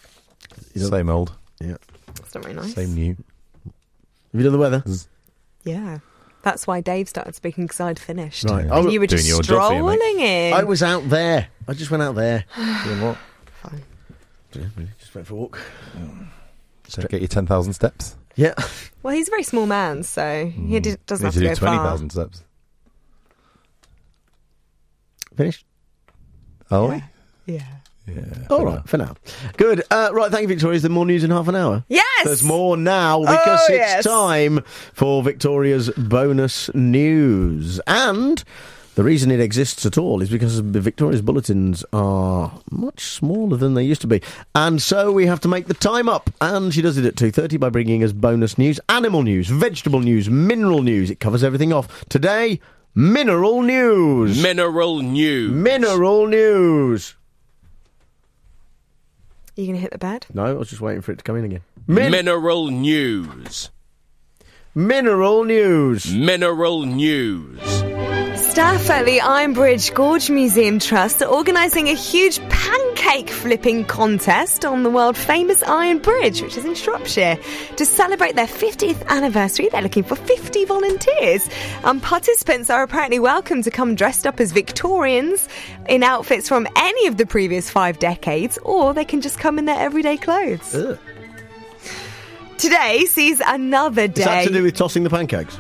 Speaker 14: Same old.
Speaker 3: Yeah.
Speaker 6: That's not very nice.
Speaker 14: Same new.
Speaker 3: Have you done the weather?
Speaker 6: Yeah. That's why Dave started speaking, because I'd finished.
Speaker 3: Right.
Speaker 6: And
Speaker 3: Oh,
Speaker 6: you were
Speaker 3: doing
Speaker 6: just
Speaker 3: your job for you, mate.
Speaker 6: strolling in.
Speaker 3: I was out there. I just went out there.
Speaker 14: Doing what?
Speaker 6: Fine.
Speaker 3: Just went for a walk.
Speaker 14: So get your ten thousand steps.
Speaker 3: Yeah.
Speaker 6: Well, he's a very small man, so he d- doesn't
Speaker 14: Need
Speaker 6: have to,
Speaker 14: to
Speaker 6: go
Speaker 14: do twenty
Speaker 6: far.
Speaker 14: thousand steps.
Speaker 3: Finished?
Speaker 14: Are we?
Speaker 6: Yeah.
Speaker 14: Yeah.
Speaker 3: All right, for now. Good. Uh, right, thank you, Victoria. Is there more news in half an hour?
Speaker 6: Yes!
Speaker 3: There's more now because
Speaker 6: Oh,
Speaker 3: it's
Speaker 6: yes.
Speaker 3: time for Victoria's bonus news. And the reason it exists at all is because Victoria's bulletins are much smaller than they used to be. And so we have to make the time up. And she does it at two thirty by bringing us bonus news, animal news, vegetable news, mineral news. It covers everything off. Today, mineral news.
Speaker 17: Mineral news.
Speaker 3: Mineral news.
Speaker 6: Are you going to hit the bed?
Speaker 3: No, I was just waiting for it to come in again.
Speaker 17: Min- Mineral news.
Speaker 3: Mineral news.
Speaker 17: Mineral news.
Speaker 6: Staff at the Ironbridge Gorge Museum Trust are organising a huge pancake flipping contest on the world-famous Iron Bridge, which is in Shropshire. To celebrate their fiftieth anniversary, they're looking for fifty volunteers. And participants are apparently welcome to come dressed up as Victorians in outfits from any of the previous five decades, or they can just come in their everyday clothes.
Speaker 3: Ugh.
Speaker 6: Today sees another day...
Speaker 3: Is that to do with tossing the pancakes?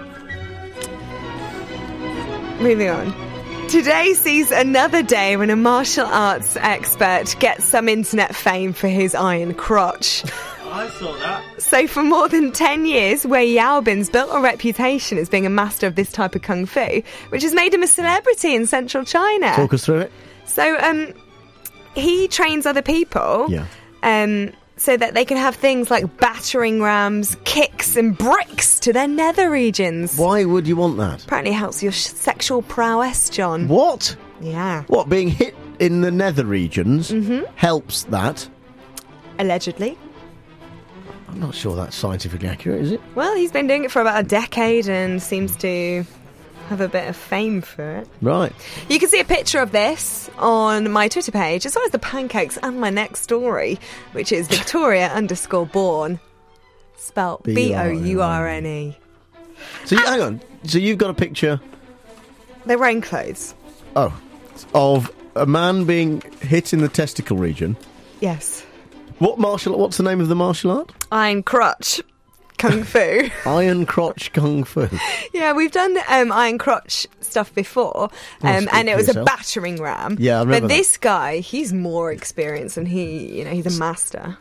Speaker 6: Moving on. Today sees another day when a martial arts expert gets some internet fame for his iron crotch.
Speaker 2: I saw that.
Speaker 6: So for more than ten years, Wei Yaobin's built a reputation as being a master of this type of kung fu, which has made him a celebrity in central China.
Speaker 3: Talk us through it.
Speaker 6: So um, he trains other people.
Speaker 3: Yeah.
Speaker 6: Um, so that they can have things like battering rams, kicks and bricks to their nether regions.
Speaker 3: Why would you want that?
Speaker 6: Apparently it helps your sh- sexual prowess, John.
Speaker 3: What?
Speaker 6: Yeah.
Speaker 3: What, being hit in the nether regions
Speaker 6: Mhm.
Speaker 3: helps that?
Speaker 6: Allegedly.
Speaker 3: I'm not sure that's scientifically accurate, is it?
Speaker 6: Well, he's been doing it for about a decade and seems to have a bit of fame for it.
Speaker 3: Right.
Speaker 6: You can see a picture of this on my Twitter page, as well as the pancakes and my next story, which is Victoria underscore born, spelt B O U R N E.
Speaker 3: So you, hang on. So you've got a picture,
Speaker 6: They're wearing clothes.
Speaker 3: oh, of a man being hit in the testicle region.
Speaker 6: Yes.
Speaker 3: What martial? What's the name of the martial art?
Speaker 6: Iron crotch. Kung fu.
Speaker 3: Iron crotch kung fu.
Speaker 6: Yeah, we've done um, iron crotch stuff before,
Speaker 3: Oh,
Speaker 6: um,
Speaker 3: speak
Speaker 6: and it
Speaker 3: for
Speaker 6: was
Speaker 3: yourself.
Speaker 6: a battering ram.
Speaker 3: Yeah, I remember
Speaker 6: But
Speaker 3: that.
Speaker 6: this guy, he's more experienced, and he, you know, he's a master.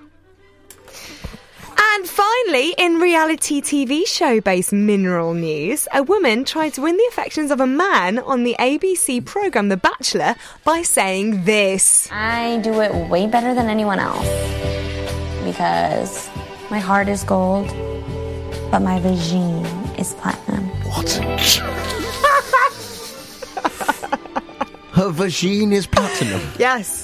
Speaker 6: And finally, in reality T V show-based Mineral News, a woman tried to win the affections of a man on the A B C programme The Bachelor by saying this.
Speaker 18: I do it way better than anyone else because my heart is gold, but my vagine is platinum.
Speaker 3: What? Her vagine is platinum.
Speaker 6: Yes.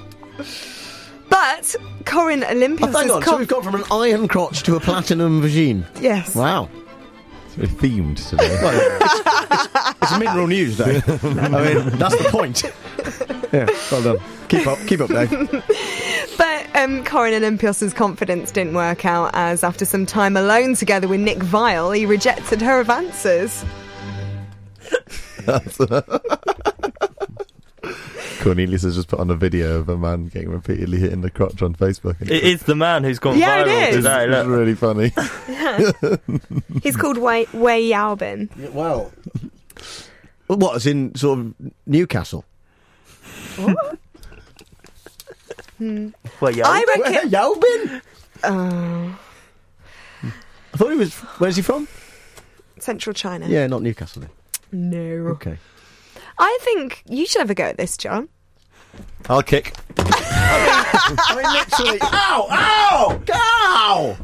Speaker 6: But Corin Olympios
Speaker 3: Oh, hang
Speaker 6: is
Speaker 3: on,
Speaker 6: com-
Speaker 3: so we've gone from an iron crotch to a platinum vagine.
Speaker 6: Yes.
Speaker 3: Wow.
Speaker 14: It's very themed today.
Speaker 3: Well, it's, it's, it's mineral news day. I mean, that's the point. Yeah, well done. Keep up, keep up, Dave.
Speaker 6: But um, Corin Olympios' confidence didn't work out, as after some time alone together with Nick Viall, he rejected her advances.
Speaker 14: Cornelius has just put on a video of a man getting repeatedly hit in the crotch on Facebook.
Speaker 2: It is the man who's gone
Speaker 6: Yeah, it
Speaker 2: viral
Speaker 6: is.
Speaker 2: today.
Speaker 14: It's
Speaker 2: Look.
Speaker 14: really funny.
Speaker 6: Yeah. He's called Wei, Wei Yaobin.
Speaker 3: Well, what, as in sort of Newcastle?
Speaker 6: What? Hmm.
Speaker 2: Well, yeah.
Speaker 6: I reckon.
Speaker 3: Where, Yaobin?
Speaker 6: Oh.
Speaker 3: I thought he was... Where's he from?
Speaker 6: Central China.
Speaker 3: Yeah, not Newcastle then.
Speaker 6: No.
Speaker 3: Okay.
Speaker 6: I think you should have a go at this, John.
Speaker 14: I'll kick.
Speaker 3: I mean, literally... Ow! Ow! Ow!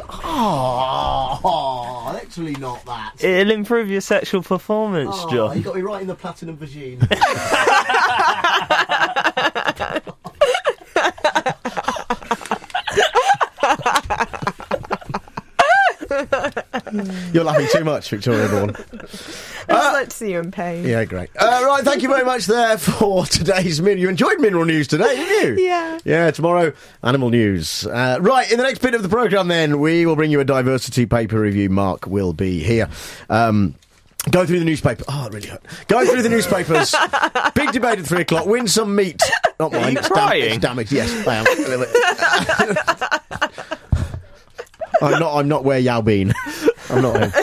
Speaker 3: Oh, literally not that.
Speaker 2: It'll improve your sexual performance,
Speaker 3: Oh,
Speaker 2: John.
Speaker 3: you got me right in the platinum vagine. You're laughing too much, Victoria Bourne.
Speaker 6: I just like to see you in pain.
Speaker 3: Yeah, great. Uh, right, thank you very much there for today's Min. You enjoyed Mineral News today, didn't you?
Speaker 6: Yeah.
Speaker 3: Yeah, tomorrow, Animal News. Uh, right, in the next bit of the programme then, we will bring you a diversity paper review. Mark will be here. Um... Go through the newspaper. Oh, it really hurt. Go through the newspapers. Big debate at three o'clock. Win some meat. Not mine.
Speaker 2: Are you
Speaker 3: It's
Speaker 2: crying?
Speaker 3: Dam- it's damaged. Yes, I am. A little bit. I'm not. I'm not where Yao been. I'm not him.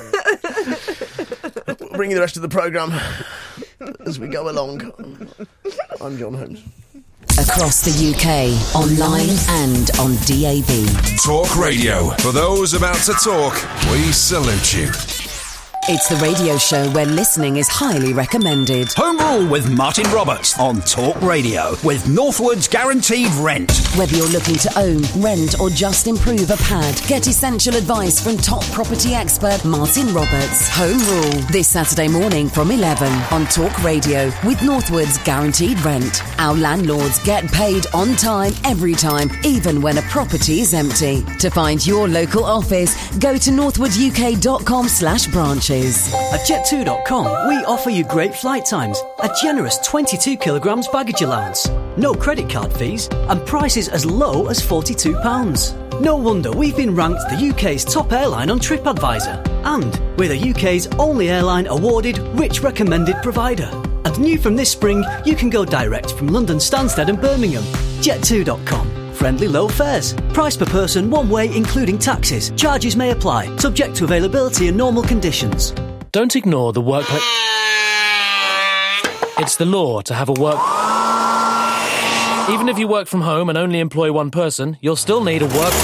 Speaker 3: We'll bring you the rest of the programme as we go along. I'm John Holmes.
Speaker 4: Across the U K, online and on D A B.
Speaker 10: Talk Radio. For those about to talk, we salute you.
Speaker 4: It's the radio show where listening is highly recommended.
Speaker 7: Home Rule with Martin Roberts on Talk Radio with Northwood's Guaranteed Rent.
Speaker 4: Whether you're looking to own, rent or just improve a pad, get essential advice from top property expert Martin Roberts. Home Rule, this Saturday morning from eleven on Talk Radio with Northwood's Guaranteed Rent. Our landlords get paid on time, every time, even when a property is empty. To find your local office, go to northwooduk.com slash branches.
Speaker 8: At jet two dot com, we offer you great flight times, a generous twenty-two kilograms baggage allowance, no credit card fees, and prices as low as forty-two pounds. No wonder we've been ranked the U K's top airline on TripAdvisor, and we're the U K's only airline awarded Rich Recommended Provider. And new from this spring, you can go direct from London Stansted and Birmingham. jet two dot com. Friendly low fares. Price per person one way including taxes. Charges may apply, subject to availability and normal conditions.
Speaker 11: Don't ignore the workplace. It's the law to have a work... Even if you work from home and only employ one person, you'll still need a work...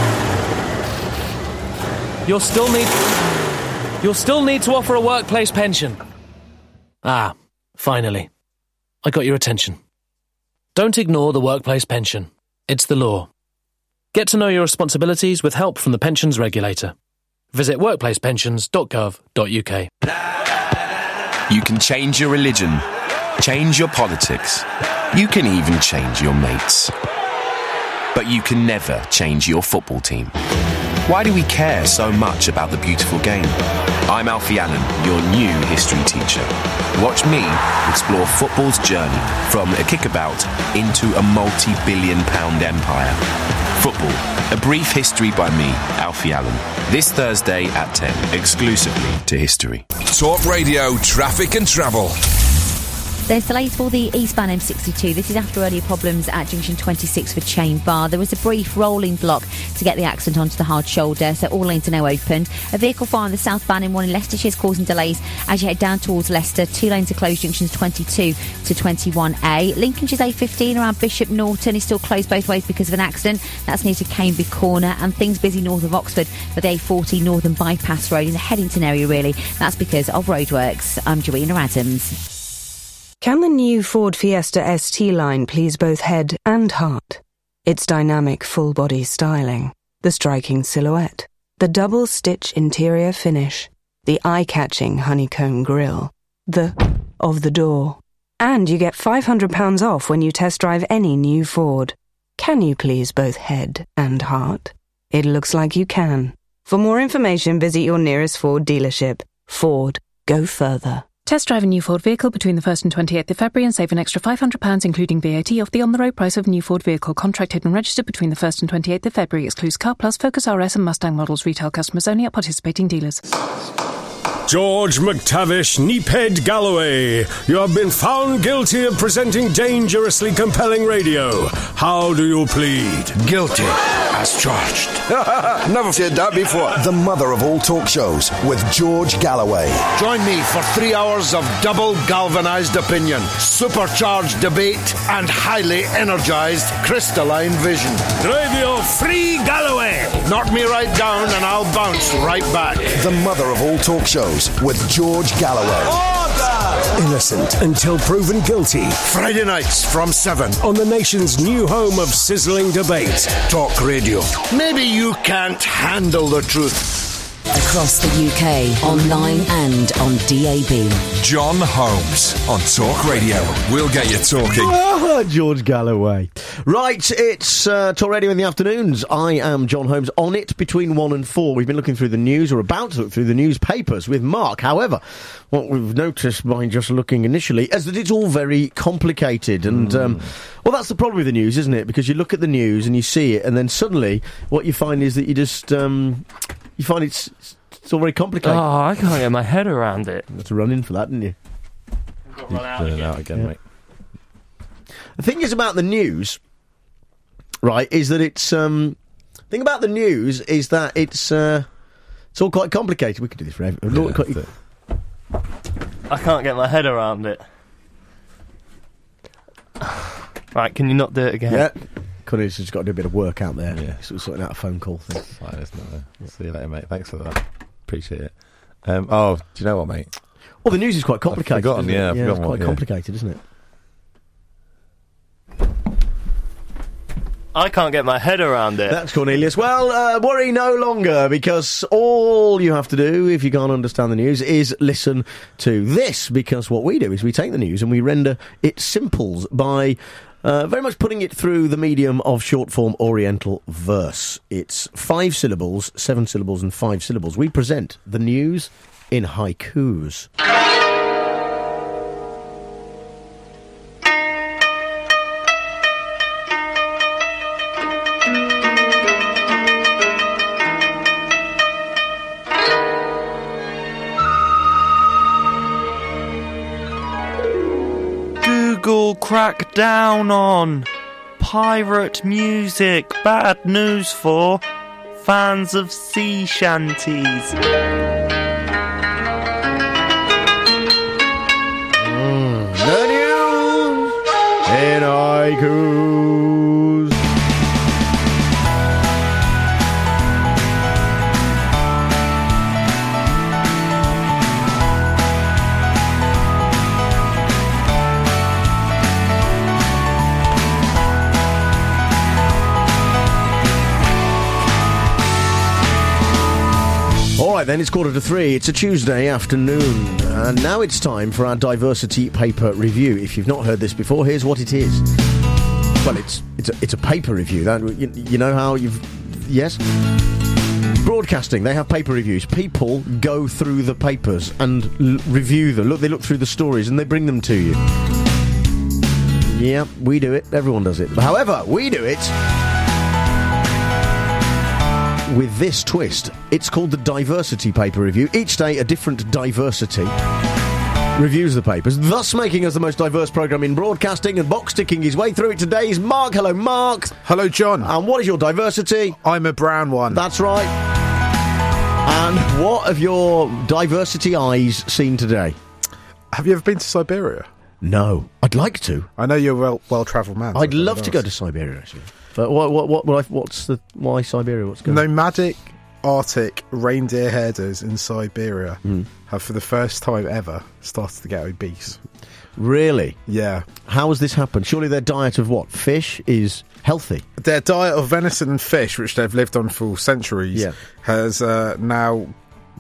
Speaker 11: You'll still need... You'll still need to offer a workplace pension. Ah, finally. I got your attention. Don't ignore the workplace pension. It's the law. Get to know your responsibilities with help from the pensions regulator. Visit workplace pensions dot gov dot U K.
Speaker 12: You can change your religion, change your politics, you can even change your mates. But you can never change your football team. Why do we care so much about the beautiful game? I'm Alfie Allen, your new history teacher. Watch me explore football's journey from a kickabout into a multi-billion pound empire. Football, a brief history by me, Alfie Allen. This Thursday at ten, exclusively to History.
Speaker 10: Talk Radio, traffic and travel.
Speaker 26: There's delays for the eastbound M sixty-two. This is after earlier problems at junction twenty-six for Chain Bar. There was a brief rolling block to get the accident onto the hard shoulder, so all lanes are now opened. A vehicle fire on the southbound in one in Leicestershire is causing delays as you head down towards Leicester. Two lanes are closed, junctions twenty-two to twenty-one A. Lincolnshire's A fifteen around Bishop Norton is still closed both ways because of an accident. That's near to Caneby Corner, and things busy north of Oxford for the A forty Northern Bypass Road in the Headington area, really. That's because of roadworks. I'm Joanna Adams.
Speaker 27: Can the new Ford Fiesta S T line please both head and heart? Its dynamic full-body styling, the striking silhouette, the double-stitch interior finish, the eye-catching honeycomb grille, the of the door. And you get five hundred pounds off when you test drive any new Ford. Can you please both head and heart? It looks like you can. For more information, visit your nearest Ford dealership. Ford, go further.
Speaker 28: Test drive a new Ford vehicle between the first and twenty-eighth of February and save an extra five hundred pounds including V A T off the on-the-road price of new Ford vehicle. Contracted and registered between the first and twenty-eighth of February. Excludes Car Plus, Focus R S and Mustang models. Retail customers only at participating dealers.
Speaker 15: George McTavish Neephead Galloway, you have been found guilty of presenting dangerously compelling radio. How do you plead?
Speaker 16: Guilty, as charged. Never said that before.
Speaker 29: The mother of all talk shows with George Galloway.
Speaker 16: Join me for three hours of double galvanised opinion, supercharged debate, and highly energised crystalline vision.
Speaker 15: Radio Free Galloway.
Speaker 16: Knock me right down and I'll bounce right back.
Speaker 29: The mother of all talk shows with George Galloway.
Speaker 16: Order!
Speaker 15: Innocent until proven guilty.
Speaker 16: Friday nights from seven
Speaker 15: on the nation's new home of sizzling debate.
Speaker 16: Talk Radio. Maybe you can't handle the truth.
Speaker 4: Across the U K, online and on D A B.
Speaker 10: John Holmes on Talk Radio. We'll get you talking.
Speaker 3: Ah, George Galloway. Right, it's uh, Talk Radio in the afternoons. I am John Holmes. On it between one and four. We've been looking through the news, or about to look through the newspapers with Mark. However, what we've noticed by just looking initially is that it's all very complicated. And, mm. um, well, that's the problem with the news, isn't it? Because you look at the news and you see it, and then suddenly what you find is that you just... Um, You find it's it's all very complicated.
Speaker 2: Oh, I can't get my head around it.
Speaker 3: You had to run in for that, didn't you?
Speaker 2: Got run out
Speaker 14: Turn
Speaker 2: again.
Speaker 14: out again,
Speaker 3: Yeah.
Speaker 14: mate.
Speaker 3: The thing is about the news, right, is that it's... Um, the thing about the news is that it's uh, it's all quite complicated. We could do this forever.
Speaker 14: Yeah,
Speaker 3: Quite-
Speaker 14: that's it.
Speaker 2: I can't get my head around it. Right, can you not do it again?
Speaker 3: Yeah. Connor's just got to do a bit of work out there.
Speaker 14: Yeah.
Speaker 3: Sort of sorting out a phone call thing.
Speaker 14: Fine, isn't it? We'll see you later, mate. Thanks for that. Appreciate it. Um, oh, do you know what, mate?
Speaker 3: Well, the news is quite complicated.
Speaker 14: I've forgotten,
Speaker 3: isn't it?
Speaker 14: yeah, I've
Speaker 3: yeah,
Speaker 14: forgotten
Speaker 3: it's
Speaker 14: what-
Speaker 3: quite
Speaker 14: yeah.
Speaker 3: complicated, isn't it?
Speaker 2: I can't get my head around it.
Speaker 3: That's Cornelius. Well, uh, worry no longer, because all you have to do, if you can't understand the news, is listen to this, because what we do is we take the news and we render it simples by uh, very much putting it through the medium of short-form Oriental verse. It's five syllables, seven syllables and five syllables. We present the news in haikus.
Speaker 2: Google crack down on pirate music. Bad news for fans of sea shanties.
Speaker 3: Mm, the news in haikus. All right, then, it's quarter to three. It's a Tuesday afternoon. And now it's time for our diversity paper review. If you've not heard this before, here's what it is. Well, it's it's a, it's a paper review. That, you, you know how you've... Yes? Broadcasting, they have paper reviews. People go through the papers and l- review them. Look, they look through the stories and they bring them to you. Yeah, we do it. Everyone does it. However, we do it with this twist. It's called the Diversity Paper Review. Each day, a different diversity reviews the papers, thus making us the most diverse programme in broadcasting, and box-ticking his way through it today is Mark. Hello, Mark.
Speaker 19: Hello, John.
Speaker 3: And what is your diversity?
Speaker 19: I'm a brown one.
Speaker 3: That's right. And what have your diversity eyes seen today?
Speaker 19: Have you ever been to Siberia?
Speaker 3: No. I'd like to.
Speaker 19: I know you're a well, well-travelled man.
Speaker 3: I'd
Speaker 19: so
Speaker 3: love to go to Siberia, actually. But what, what, what, what, what's the, why Siberia? What's going on?
Speaker 19: Nomadic Arctic reindeer herders in Siberia
Speaker 3: Mm.
Speaker 19: have, for the first time ever, started to get obese.
Speaker 3: Really?
Speaker 19: Yeah.
Speaker 3: How has this happened? Surely their diet of what? Fish is healthy.
Speaker 19: Their diet of venison and fish, which they've lived on for centuries,
Speaker 3: Yeah.
Speaker 19: has uh, now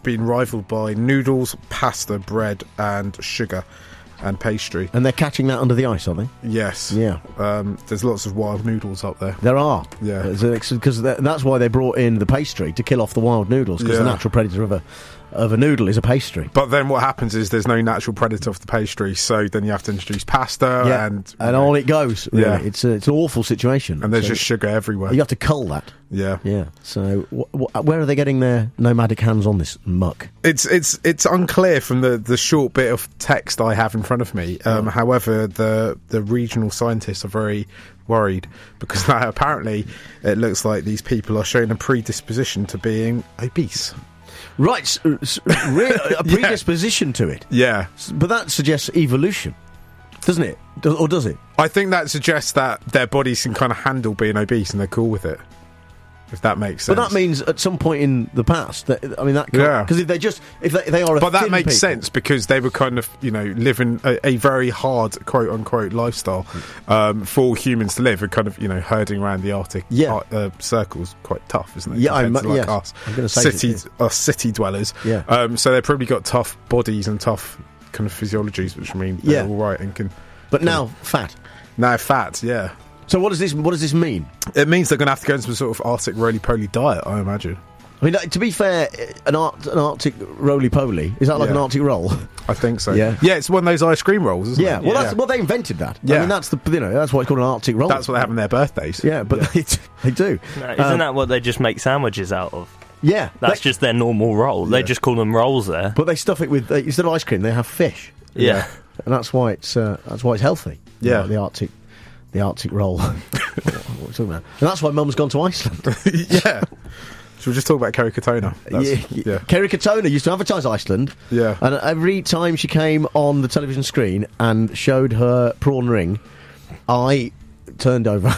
Speaker 19: being rivaled by noodles, pasta, bread, and sugar. And pastry.
Speaker 3: And they're catching that under the ice, aren't they?
Speaker 19: Yes.
Speaker 3: Yeah.
Speaker 19: Um, there's lots of wild noodles up there.
Speaker 3: There are.
Speaker 19: Yeah.
Speaker 3: Because that's why they brought in the pastry, to kill off the wild noodles, because
Speaker 19: Yeah.
Speaker 3: the natural predator of a of a noodle is a pastry.
Speaker 19: But then what happens is there's no natural predator of the pastry, so then you have to introduce pasta
Speaker 3: Yeah.
Speaker 19: and...
Speaker 3: And on it goes. Really.
Speaker 19: Yeah.
Speaker 3: It's, a, it's an awful situation.
Speaker 19: And there's
Speaker 3: So
Speaker 19: just sugar everywhere.
Speaker 3: You have to cull that.
Speaker 19: Yeah.
Speaker 3: Yeah. So wh- wh- where are they getting their nomadic hands on this muck?
Speaker 19: It's it's it's unclear from the, the short bit of text I have in front of me. Um,
Speaker 3: Oh.
Speaker 19: However, the the regional scientists are very worried because now apparently it looks like these people are showing a predisposition to being obese.
Speaker 3: Right, s- s- re- a predisposition to it.
Speaker 19: Yeah.
Speaker 3: S- But that suggests evolution, doesn't it? Do- or does it?
Speaker 19: I think that suggests that their bodies can kind of handle being obese and they're cool with it. If that makes sense.
Speaker 3: But that means at some point in the past, that, I mean, that
Speaker 19: Yeah.
Speaker 3: because if they just if they, they are, a
Speaker 19: But that
Speaker 3: thin
Speaker 19: makes
Speaker 3: people-
Speaker 19: sense because they were kind of, you know, living a, a very hard, quote unquote, lifestyle um, for humans to live, and kind of, you know, herding around the Arctic
Speaker 3: Yeah.
Speaker 19: uh, uh, circles, quite tough, isn't it?
Speaker 3: Yeah, I
Speaker 19: compared
Speaker 3: mu-
Speaker 19: to, like
Speaker 3: yes.
Speaker 19: us,
Speaker 3: I'm gonna say
Speaker 19: city,
Speaker 3: it,
Speaker 19: us city dwellers.
Speaker 3: Yeah.
Speaker 19: Um, so they've probably got tough bodies and tough kind of physiologies, which mean they're
Speaker 3: Yeah.
Speaker 19: all right and can.
Speaker 3: But now fat.
Speaker 19: Now fat, yeah.
Speaker 3: So what does this what does this mean?
Speaker 19: It means they're going to have to go into some sort of Arctic roly-poly diet, I imagine.
Speaker 3: I mean, like, to be fair, an, art, an Arctic roly-poly, is that like
Speaker 19: Yeah.
Speaker 3: an Arctic roll?
Speaker 19: I think so.
Speaker 3: Yeah.
Speaker 19: Yeah, it's one of those ice cream rolls, isn't
Speaker 3: Yeah,
Speaker 19: it?
Speaker 3: well, that's well, they invented that. I
Speaker 19: Yeah.
Speaker 3: mean, that's the you know that's why it's called an Arctic roll.
Speaker 19: That's what they have on their birthdays.
Speaker 3: Yeah, but They, they do.
Speaker 2: No, isn't
Speaker 3: Um,
Speaker 2: that what they just make sandwiches out of?
Speaker 3: Yeah,
Speaker 2: That's
Speaker 3: they-
Speaker 2: just their normal roll. They
Speaker 3: Yeah.
Speaker 2: just call them rolls there.
Speaker 3: But they stuff it with uh, instead of ice cream, they have fish.
Speaker 2: Yeah.
Speaker 3: and that's why it's uh, that's why it's healthy.
Speaker 19: Yeah.
Speaker 3: Like the Arctic, the Arctic roll. what, what are we talking about? And that's why Mum's gone to Iceland.
Speaker 19: Yeah. Should we just talk about Kerry Katona?
Speaker 3: Yeah, yeah. Kerry Katona used to advertise Iceland.
Speaker 19: Yeah.
Speaker 3: And every time she came on the television screen and showed her prawn ring, I turned over.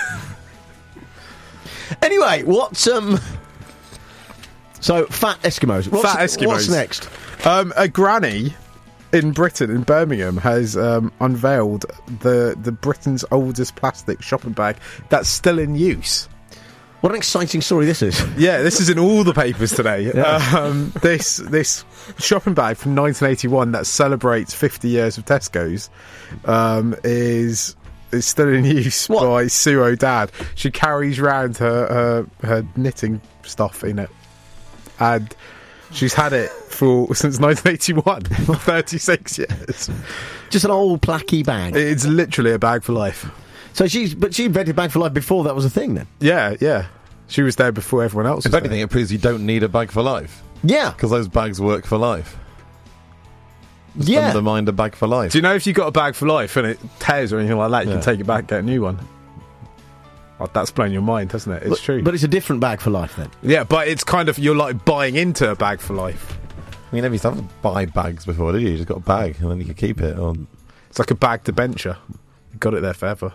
Speaker 3: Anyway, what's um? So fat Eskimos. What's,
Speaker 19: Fat Eskimos.
Speaker 3: What's next?
Speaker 19: Um, a granny in Britain, in Birmingham, has um, unveiled the the Britain's oldest plastic shopping bag that's still in use.
Speaker 3: What an exciting story this is.
Speaker 19: Yeah, this is in all the papers today.
Speaker 3: Yeah.
Speaker 19: Um, this this shopping bag from nineteen eighty-one that celebrates fifty years of Tesco's um, is is still in use by Sue O'Dad. She carries around her, her her knitting stuff in it, and she's had it for since nineteen eighty-one, for thirty-six years.
Speaker 3: Just an old placky bag.
Speaker 19: It's literally a bag for life.
Speaker 3: So she's, but she invented bag for life before that was a thing. Then,
Speaker 19: Yeah, yeah. She was there before everyone else was
Speaker 14: If
Speaker 19: there.
Speaker 14: anything, it proves you don't need a bag for life.
Speaker 3: Yeah.
Speaker 14: Because those bags work for life. Just
Speaker 3: Yeah.
Speaker 14: undermined a bag for life.
Speaker 19: Do you know if you've got a bag for life and it tears or anything like that, you
Speaker 14: Yeah.
Speaker 19: can take it back, get a new one? Oh, that's blown your mind, hasn't it? It's
Speaker 3: but,
Speaker 19: true.
Speaker 3: But it's a different bag for life then.
Speaker 19: Yeah, but it's kind of, you're like buying into a bag for life.
Speaker 14: You never used to have to buy bags before, did you? You just got a bag and then you could keep it. Or...
Speaker 19: It's like a bag debenture. You got it there forever.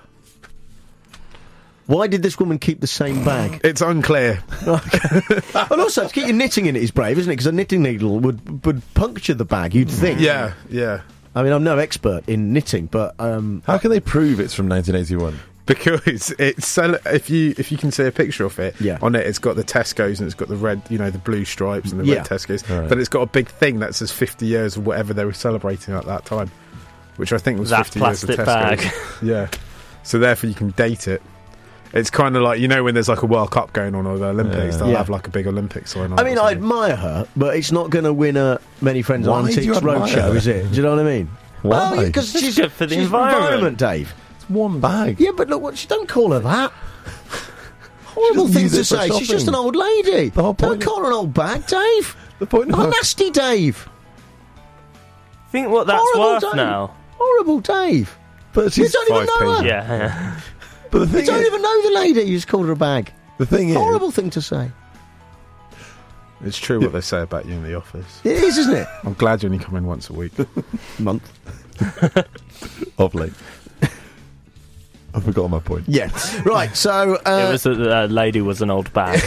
Speaker 3: Why did this woman keep the same bag?
Speaker 19: It's unclear.
Speaker 3: And also, to keep your knitting in it is brave, isn't it? Because a knitting needle would would puncture the bag, you'd think.
Speaker 19: Yeah, yeah.
Speaker 3: I mean, I'm no expert in knitting, but... Um,
Speaker 14: How can they prove it's from nineteen eighty-one?
Speaker 19: Because it's so, if you if you can see a picture of it,
Speaker 3: Yeah.
Speaker 19: on it it's got the Tesco's and it's got the red, you know, the blue stripes and the
Speaker 3: Yeah.
Speaker 19: red Tesco's.
Speaker 14: Right.
Speaker 19: But it's got a big thing that says fifty years of whatever they were celebrating at that time, which I think was
Speaker 2: That
Speaker 19: fifty years of
Speaker 2: plastic
Speaker 19: Tesco's.
Speaker 2: bag.
Speaker 19: Yeah. So therefore you can date it. It's kind of like, you know, when there's like a World Cup going on or the Olympics,
Speaker 14: Yeah.
Speaker 19: they'll
Speaker 3: Yeah.
Speaker 19: have like a big Olympic sign on.
Speaker 3: I
Speaker 19: it
Speaker 3: mean,
Speaker 19: or
Speaker 3: I
Speaker 19: something.
Speaker 3: admire her, but it's not going to win her many friends
Speaker 14: Why
Speaker 3: on
Speaker 14: do you
Speaker 3: Antiques
Speaker 14: admire
Speaker 3: Roadshow,
Speaker 14: her?
Speaker 3: is it? Do you know what I mean?
Speaker 14: Why?
Speaker 3: Well, because
Speaker 2: It's
Speaker 3: she's
Speaker 2: good for the
Speaker 3: she's
Speaker 2: environment.
Speaker 3: Dave.
Speaker 14: It's one bag.
Speaker 3: Yeah, but look, what? She don't call her that. Horrible
Speaker 14: doesn't
Speaker 3: thing
Speaker 14: use
Speaker 3: to
Speaker 14: it for
Speaker 3: say. She's just
Speaker 14: shopping.
Speaker 3: an old lady.
Speaker 14: The whole
Speaker 3: Don't
Speaker 14: point
Speaker 3: call her an old bag, Dave.
Speaker 14: The point
Speaker 3: Oh,
Speaker 14: of
Speaker 3: nasty Dave.
Speaker 2: Think what that's
Speaker 3: Horrible
Speaker 2: worth
Speaker 3: Dave.
Speaker 2: now.
Speaker 3: Horrible Dave.
Speaker 14: But
Speaker 3: You
Speaker 14: she's
Speaker 3: don't even
Speaker 19: five
Speaker 3: know her.
Speaker 19: p.
Speaker 2: Yeah, yeah.
Speaker 14: But the
Speaker 3: You
Speaker 14: thing
Speaker 3: don't
Speaker 14: is,
Speaker 3: even know the lady. You just called her a bag.
Speaker 14: the thing is,
Speaker 3: Horrible thing to say.
Speaker 19: It's true what they say about you in the office.
Speaker 3: It is, isn't it?
Speaker 19: I'm glad you only come in once a week.
Speaker 3: Month.
Speaker 14: of late. I've forgotten my point.
Speaker 3: Yeah. Right. So. Uh,
Speaker 2: it was that the uh, lady was an old bag.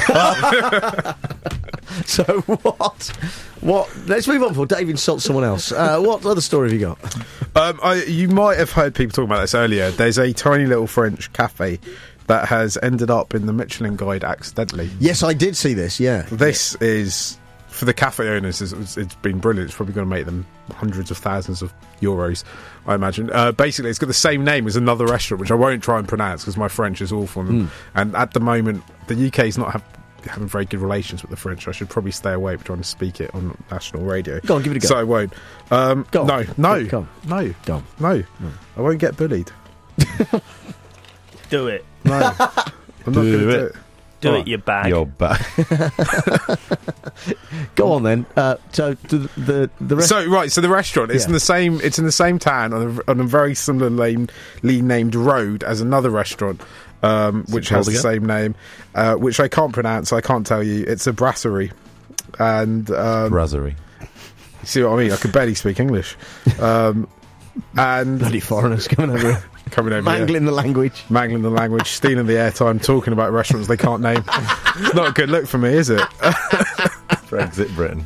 Speaker 3: So what? What? Let's move on before Dave insults someone else. Uh, what other story have you got?
Speaker 19: Um, I, you might have heard people talking about this earlier. There's a tiny little French cafe that has ended up in the Michelin Guide accidentally.
Speaker 3: Yes, I did see this. Yeah.
Speaker 19: This is for the cafe owners, it's, it's been brilliant. It's probably going to make them hundreds of thousands of euros, I imagine. Uh, basically, it's got the same name as another restaurant, which I won't try and pronounce because my French is awful. Mm. And at the moment, the U K is not have, having very good relations with the French. I should probably stay away from trying to speak it on national radio.
Speaker 3: Go on, give it a go.
Speaker 19: So I won't. Um,
Speaker 3: go on.
Speaker 19: No, no,
Speaker 3: go on.
Speaker 19: no,
Speaker 3: go on.
Speaker 19: no, no. I won't get bullied.
Speaker 2: Do it.
Speaker 19: No, I'm not going to do it.
Speaker 2: Do
Speaker 19: oh,
Speaker 2: it, you bag.
Speaker 14: Your bag.
Speaker 3: Go on then. Uh, so the the, the rest-
Speaker 19: so right. So the restaurant. It's
Speaker 3: Yeah.
Speaker 19: in the same. It's in the same town on a, on a very similarly named road as another restaurant, um, which has the
Speaker 14: again?
Speaker 19: same name, uh, which I can't pronounce. So I can't tell you. It's a brasserie, and um,
Speaker 14: Brasserie.
Speaker 19: You see what I mean? I could barely speak English, um, and
Speaker 3: bloody foreigners coming over.
Speaker 19: Coming over,
Speaker 3: Mangling
Speaker 19: yeah.
Speaker 3: the language.
Speaker 19: Mangling the language, stealing the airtime, talking about restaurants they can't name. It's not a good look for me, is it?
Speaker 14: Brexit Britain.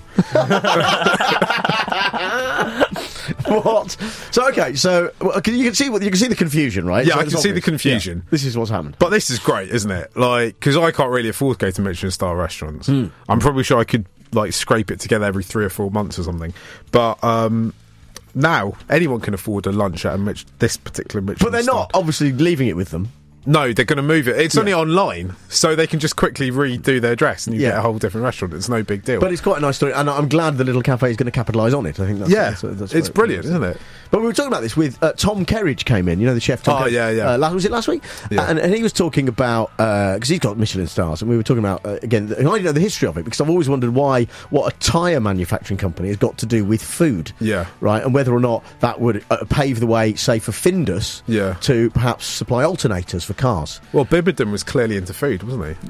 Speaker 3: What? So okay, so well, you can see what you can see the confusion, right?
Speaker 19: Yeah,
Speaker 3: So
Speaker 19: I
Speaker 3: it's
Speaker 19: can see the
Speaker 3: obvious.
Speaker 19: confusion.
Speaker 3: Yeah, this is what's happened.
Speaker 19: But this is great, isn't it? Like, because I can't really afford to go to Michelin star restaurants.
Speaker 3: Mm.
Speaker 19: I'm probably sure I could like scrape it together every three or four months or something. But um, now anyone can afford a lunch at a Mich- this particular Michelin.
Speaker 3: But they're not obviously leaving it with them.
Speaker 19: No, they're going to move it. It's
Speaker 3: Yeah.
Speaker 19: only online, so they can just quickly redo their address and you
Speaker 3: Yeah.
Speaker 19: get a whole different restaurant. It's no big deal.
Speaker 3: But it's quite a nice story, and I'm glad the little cafe is going to capitalise on it. I think that's
Speaker 19: yeah,
Speaker 3: that's, that's
Speaker 19: it's
Speaker 3: what-
Speaker 19: brilliant, isn't it?
Speaker 3: But we were talking about this with uh, Tom Kerridge came in, you know, the chef. Tom
Speaker 19: Oh,
Speaker 3: Kerridge,
Speaker 19: yeah, yeah.
Speaker 3: Uh, last, was it last week?
Speaker 19: Yeah.
Speaker 3: And, and he was talking about, because he's got Michelin stars, and we were talking about, uh, again, I didn't know the history of it, because I've always wondered why, what a tyre manufacturing company has got to do with food.
Speaker 19: Yeah.
Speaker 3: Right, and whether or not that would uh, pave the way, say, for Findus
Speaker 19: Yeah.
Speaker 3: to perhaps supply alternators for cars.
Speaker 19: Well, Bibberden was clearly into food, wasn't he?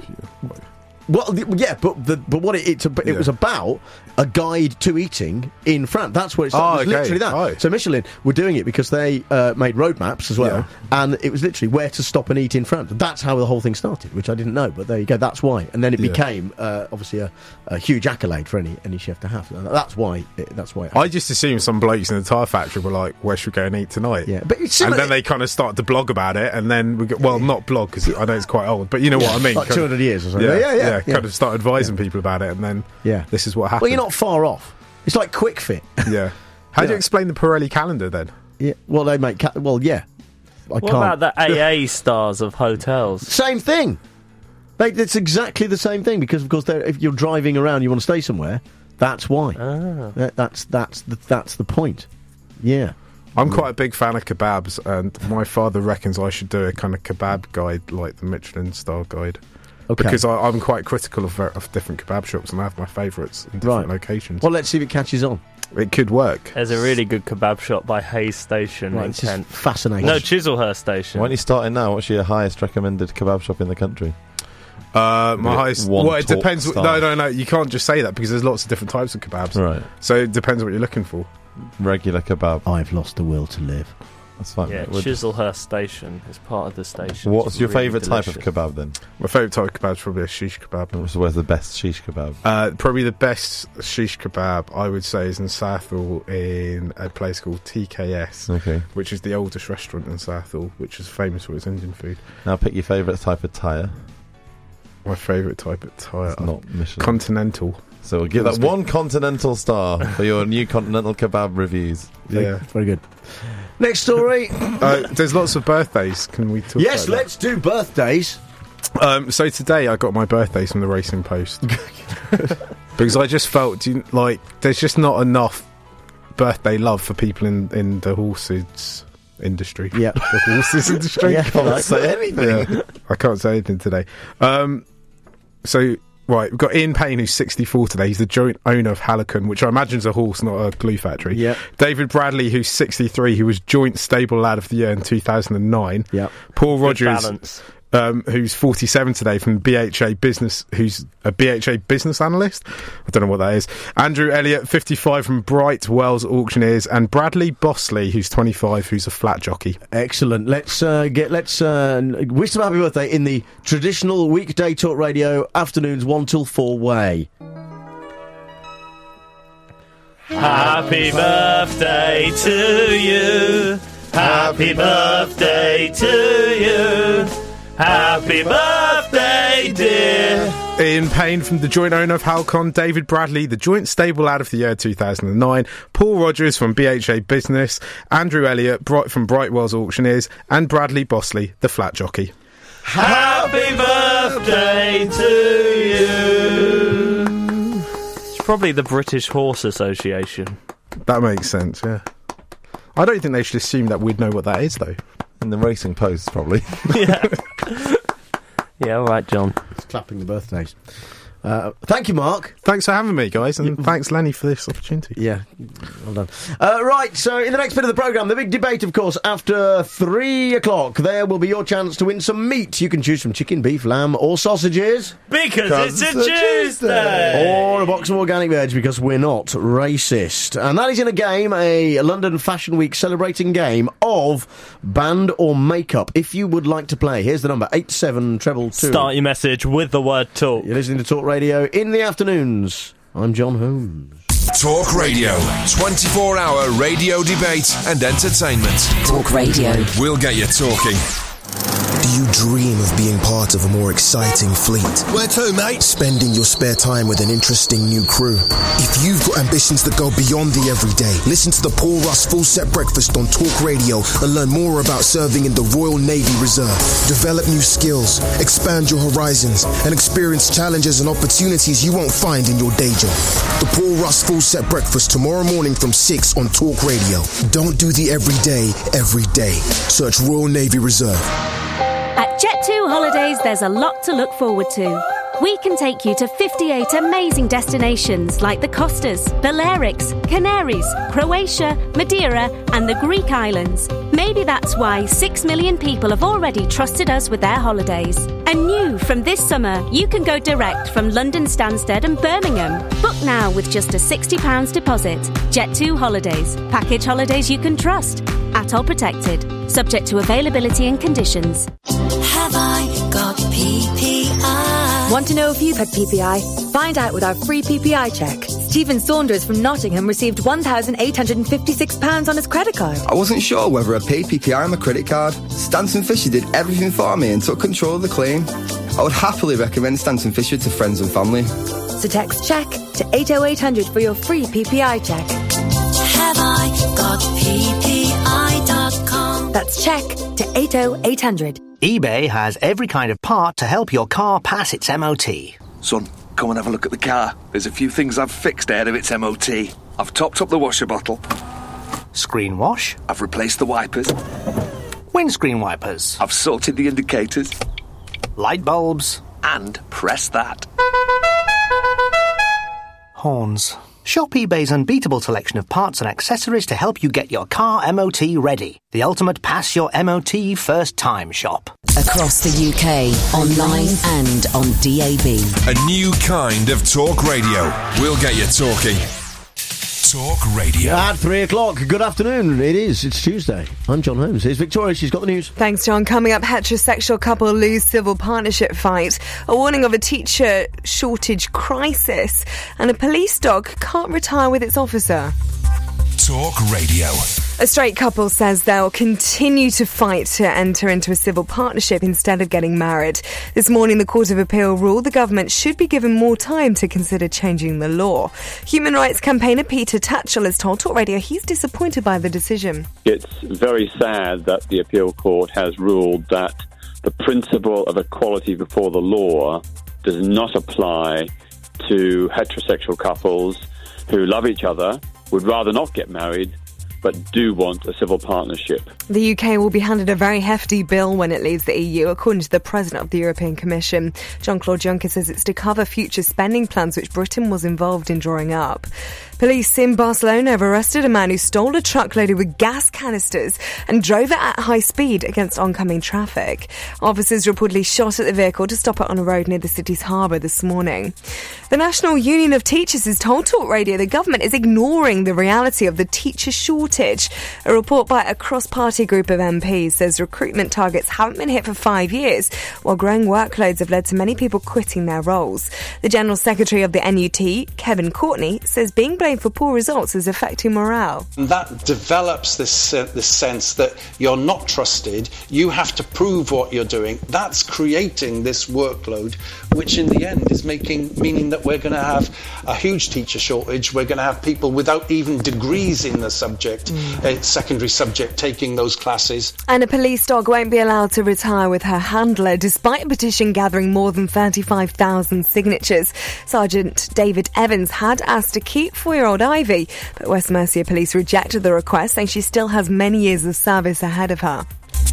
Speaker 3: Well, th- yeah, but the, but what it, it's a, it
Speaker 19: Yeah.
Speaker 3: was about a guide to eating in France. That's what it's
Speaker 19: Oh,
Speaker 3: it was
Speaker 19: okay.
Speaker 3: literally that.
Speaker 19: Right.
Speaker 3: So Michelin were doing it because they uh, made roadmaps as well, and it was literally where to stop and eat in France. That's how the whole thing started, which I didn't know, but there you go. That's why, and then it
Speaker 19: Yeah.
Speaker 3: became uh, obviously a, a huge accolade for any any chef to have. That's why. It, that's why. It
Speaker 19: I just assumed some blokes in the tyre factory were like, "Where should we go and eat tonight?"
Speaker 3: Yeah, but it's
Speaker 19: and
Speaker 3: similar-
Speaker 19: then they kind of started to blog about it, and then we go, well, not blog because I know it's quite old, but you know
Speaker 3: Yeah,
Speaker 19: what I mean.
Speaker 3: like
Speaker 19: Kind
Speaker 3: two
Speaker 19: of-
Speaker 3: hundred years or something.
Speaker 19: Yeah,
Speaker 3: Yeah, yeah, yeah.
Speaker 19: Kind of start advising people about it, and then
Speaker 3: Yeah.
Speaker 19: this is what happened.
Speaker 3: Well, you're not far off. It's like Quick Fit.
Speaker 19: Yeah. How do
Speaker 3: Yeah.
Speaker 19: you explain the Pirelli calendar then?
Speaker 3: Yeah. Well, they make. Ca- well, yeah. I
Speaker 2: What
Speaker 3: can't.
Speaker 2: about the A A stars of hotels?
Speaker 3: Same thing. They, it's exactly the same thing because, of course, they're- if you're driving around, you want to stay somewhere. That's why.
Speaker 2: Ah.
Speaker 3: That, that's that's the, that's the point. Yeah.
Speaker 19: I'm quite a big fan of kebabs, and my father reckons I should do a kind of kebab guide like the Michelin star guide.
Speaker 3: Okay.
Speaker 19: Because I, I'm quite critical of, ver- of different kebab shops, and I have my favourites in different
Speaker 3: Right.
Speaker 19: locations.
Speaker 3: Well, let's see if it catches on.
Speaker 19: It could work.
Speaker 2: There's a really good kebab shop by Hayes Station
Speaker 3: Right,
Speaker 2: in
Speaker 3: it's just
Speaker 2: Kent.
Speaker 3: fascinating.
Speaker 2: No, Chislehurst Station.
Speaker 14: Why aren't you starting now? What's your highest recommended kebab shop in the country?
Speaker 19: Uh, my
Speaker 14: Yeah,
Speaker 19: highest.
Speaker 14: one
Speaker 19: Well, it
Speaker 14: top
Speaker 19: depends.
Speaker 14: star.
Speaker 19: No, no, no. You can't just say that because there's lots of different types of kebabs.
Speaker 14: Right.
Speaker 19: So it depends what you're looking for.
Speaker 14: Regular kebab.
Speaker 3: I've lost the will to live.
Speaker 14: That's fine.
Speaker 2: Yeah,
Speaker 14: mate. We'll just-
Speaker 2: Chislehurst Station is part of the station.
Speaker 14: What's
Speaker 2: It's
Speaker 14: your
Speaker 2: really
Speaker 14: favourite type of
Speaker 2: delicious.
Speaker 14: kebab then?
Speaker 19: My favourite type of kebab is probably a shish kebab.
Speaker 14: So where's the best shish kebab?
Speaker 19: Uh, probably the best shish kebab I would say is in Southall in a place called T K S,
Speaker 14: Okay.
Speaker 19: which is the oldest restaurant in Southall, which is famous for its Indian food.
Speaker 14: Now pick your favourite type of tyre.
Speaker 19: My favourite type of tyre,
Speaker 14: It's not Michelin.
Speaker 19: continental.
Speaker 14: So we'll give that one continental star for your new continental kebab reviews.
Speaker 19: Yeah,
Speaker 3: Very good. Next story.
Speaker 19: uh, there's lots of birthdays. Can we talk?
Speaker 3: Yes,
Speaker 19: about that?
Speaker 3: let's do birthdays.
Speaker 19: Um, so today I got my birthdays from the Racing Post because I just felt do you- like there's just not enough birthday love for people in, in the horses industry.
Speaker 3: Yeah.
Speaker 19: The horses industry.
Speaker 3: Yeah,
Speaker 19: Can't
Speaker 3: right.
Speaker 19: say anything. Yeah. I can't say anything today. Um, so right, we've got Ian Payne, who's sixty-four today. He's the joint owner of Halcyon, which I imagine is a horse, not a glue factory.
Speaker 3: Yeah.
Speaker 19: David Bradley, who's sixty-three, who was joint stable lad of the year in two thousand nine.
Speaker 3: Yeah.
Speaker 19: Paul
Speaker 2: Good
Speaker 19: Rogers,
Speaker 2: balance.
Speaker 19: um, who's forty-seven today from B H A Business, who's a B H A business analyst. I don't know what that is. Andrew Elliott, fifty-five from Bright Wells Auctioneers, and Bradley Bosley, who's twenty-five, who's a flat jockey.
Speaker 3: Excellent. Let's uh, get. Let's uh, wish them a happy birthday in the traditional weekday talk radio afternoons one till four way.
Speaker 2: Happy birthday to you. Happy birthday to you. Happy birthday, dear.
Speaker 19: Ian Payne from the joint owner of Halcon, David Bradley, the joint stable lad of the year two thousand nine, Paul Rogers from B H A Business, Andrew Elliott Bright from Brightwell's Auctioneers, and Bradley Bosley, the flat jockey.
Speaker 2: Happy birthday to you! It's probably the British Horse Association.
Speaker 19: That makes sense, yeah. I don't think they should assume that we'd know what that is, though.
Speaker 14: In the Racing Post, probably.
Speaker 2: Yeah. Yeah, all right, John.
Speaker 3: It's clapping the birthdays. Uh, thank you, Mark.
Speaker 19: Thanks for having me, guys, and thanks, Lenny, for this opportunity.
Speaker 3: Yeah, well done. Uh, right, so in the next bit of the programme, the big debate, of course, after three o'clock, there will be your chance to win some meat. You can choose from chicken, beef, lamb, or sausages.
Speaker 2: Because it's a Tuesday!
Speaker 3: Or a box of organic veg, because we're not racist. And that is in a game, a London Fashion Week celebrating game of band or makeup. If you would like to play, here's the number, eight seven treble two.
Speaker 2: Start your message with the word talk.
Speaker 3: You're listening to Talk Radio in the afternoons. I'm John Holmes.
Speaker 10: Talk Radio. twenty-four hour radio debate and entertainment.
Speaker 4: Talk Radio.
Speaker 10: We'll get you talking.
Speaker 1: Do you dream of being part of a more exciting fleet?
Speaker 5: Where to, mate?
Speaker 1: Spending your spare time with an interesting new crew. If you've got ambitions that go beyond the everyday, listen to the Paul Russ Full Set Breakfast on Talk Radio and learn more about serving in the Royal Navy Reserve. Develop new skills, expand your horizons, and experience challenges and opportunities you won't find in your day job. The Paul Russ Full Set Breakfast tomorrow morning from six on Talk Radio. Don't do the everyday every day. Search Royal Navy Reserve.
Speaker 9: At Jet two Holidays, there's a lot to look forward to. We can take you to fifty-eight amazing destinations like the Costas, Balearics, Canaries, Croatia, Madeira, and the Greek islands. Maybe that's why six million people have already trusted us with their holidays. And new from this summer, you can go direct from London Stansted and Birmingham. Book now with just a sixty pounds deposit. Jet two Holidays. Package holidays you can trust. At all protected. Subject to availability and conditions.
Speaker 20: Have I got P P I?
Speaker 21: Want to know if you've had P P I? Find out with our free P P I check. Stephen Saunders from Nottingham received one thousand eight hundred fifty-six pounds on his credit card.
Speaker 22: I wasn't sure whether I paid P P I on my credit card. Stanton Fisher did everything for me and took control of the claim. I would happily recommend Stanton Fisher to friends and family.
Speaker 21: So text check to eight oh eight hundred for your free P P I check.
Speaker 20: Have I got P P I dot com?
Speaker 21: That's check to eight oh eight hundred.
Speaker 23: eBay has every kind of part to help your car pass its M O T.
Speaker 24: Son, come and have a look at the car. There's a few things I've fixed ahead of its M O T. I've topped up the washer bottle.
Speaker 23: Screen wash.
Speaker 24: I've replaced the wipers.
Speaker 23: Windscreen wipers.
Speaker 24: I've sorted the indicators.
Speaker 23: Light bulbs.
Speaker 24: And press that.
Speaker 23: Horns. Shop eBay's unbeatable selection of parts and accessories to help you get your car M O T ready. The ultimate pass your M O T first time shop.
Speaker 4: Across the U K, online and on D A B.
Speaker 10: A new kind of talk radio. We'll get you talking. Talk Radio.
Speaker 3: At three o'clock, good afternoon. It is, it's Tuesday. I'm John Holmes. Here's Victoria, she's got the news.
Speaker 6: Thanks, John. Coming up, heterosexual couple lose civil partnership fight, a warning of a teacher shortage crisis, and a police dog can't retire with its officer.
Speaker 10: Talk Radio.
Speaker 6: A straight couple says they'll continue to fight to enter into a civil partnership instead of getting married. This morning, the Court of Appeal ruled the government should be given more time to consider changing the law. Human rights campaigner Peter Tatchell has told Talk Radio he's disappointed by the decision.
Speaker 25: It's very sad that the appeal court has ruled that the principle of equality before the law does not apply to heterosexual couples who love each other, would rather not get married, but do want a civil partnership.
Speaker 6: The U K will be handed a very hefty bill when it leaves the E U, according to the President of the European Commission. Jean-Claude Juncker says it's to cover future spending plans which Britain was involved in drawing up. Police in Barcelona have arrested a man who stole a truck loaded with gas canisters and drove it at high speed against oncoming traffic. Officers reportedly shot at the vehicle to stop it on a road near the city's harbour this morning. The National Union of Teachers has told Talk Radio the government is ignoring the reality of the teacher shortage shortage. A report by a cross-party group of M Ps says recruitment targets haven't been hit for five years, while growing workloads have led to many people quitting their roles. The General Secretary of the N U T, Kevin Courtney, says being blamed for poor results is affecting morale.
Speaker 5: And that develops this, uh, this sense that you're not trusted, you have to prove what you're doing. That's creating this workload, which in the end is making meaning that we're going to have a huge teacher shortage. We're going to have people without even degrees in the subject, mm. uh, secondary subject, taking those classes.
Speaker 6: And a police dog won't be allowed to retire with her handler, despite a petition gathering more than thirty-five thousand signatures. Sergeant David Evans had asked to keep four-year-old Ivy, but West Mercia Police rejected the request, saying she still has many years of service ahead of her.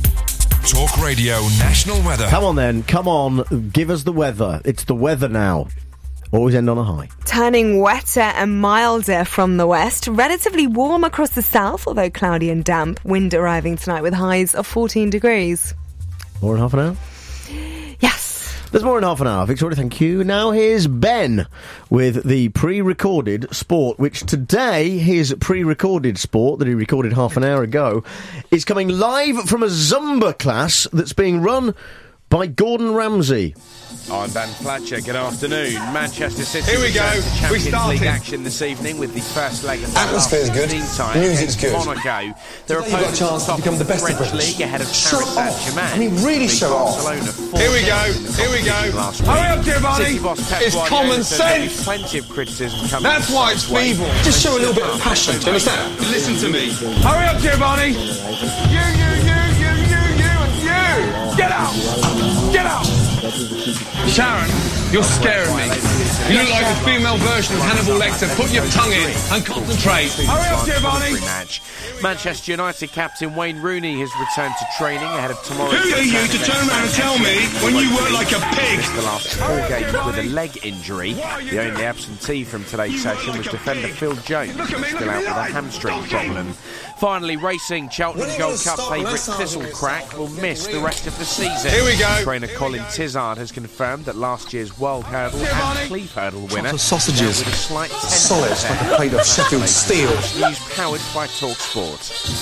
Speaker 10: Talk Radio National Weather.
Speaker 3: Come on then, come on, give us the weather. It's the weather now. Always end on a high.
Speaker 6: Turning wetter and milder from the west. Relatively warm across the south, although cloudy and damp. Wind arriving tonight with highs of fourteen degrees.
Speaker 3: More in half an hour?
Speaker 6: Yes.
Speaker 3: There's more in half an hour. Victoria, thank you. Now here's Ben with the pre-recorded sport, which today, his pre-recorded sport that he recorded half an hour ago, is coming live from a Zumba class that's being run by Gordon Ramsay.
Speaker 7: I'm Ben Fletcher. Good afternoon. Manchester City.
Speaker 8: Here we go. We
Speaker 7: Champions
Speaker 8: started.
Speaker 7: League action this evening with the first leg of the
Speaker 8: Atmosphere's good.
Speaker 7: Time
Speaker 8: Music's good.
Speaker 7: Monaco. Their
Speaker 8: Today you've got a chance to become the best of
Speaker 7: French
Speaker 8: British.
Speaker 7: League ahead of
Speaker 8: Show
Speaker 7: Paris Saint-Germain.
Speaker 8: off. I mean, really
Speaker 7: Beat
Speaker 8: show off.
Speaker 7: Barcelona
Speaker 8: Here we go. Here we go. Hurry up, Giovanni.
Speaker 7: City boss Pep
Speaker 8: It's
Speaker 7: Guardiola
Speaker 8: common
Speaker 7: says there'll be
Speaker 8: sense.
Speaker 7: Plenty of criticism coming.
Speaker 8: That's why it's
Speaker 7: his way.
Speaker 8: feeble. Just show a little bit of passion. Do you understand? Listen to me. Hurry up, Giovanni. You, you, you, you, you, you, and you. Get out. Get out. Sharon, you're scaring me. You look like a female version of Hannibal Lecter. Put your tongue in and concentrate. Hurry up, Giovanni.
Speaker 7: Match. Manchester United captain Wayne Rooney has returned to training ahead of tomorrow's.
Speaker 8: Who are you to turn around and tell me when you work like a pig?
Speaker 7: The last four games with a leg injury. The only absentee from today's session was defender Phil Jones, who's still out with a hamstring problem. Finally, racing, Cheltenham Gold Cup favourite Thistlecrack will miss the rest of the season.
Speaker 8: Here we go.
Speaker 7: Trainer Colin Tizard has confirmed that last year's World Hurdle and Cleve Hurdle winner
Speaker 8: Lots of sausages.
Speaker 7: with a slight
Speaker 8: Solid, like a plate of Sheffield steel.
Speaker 7: News powered by Talk Sport.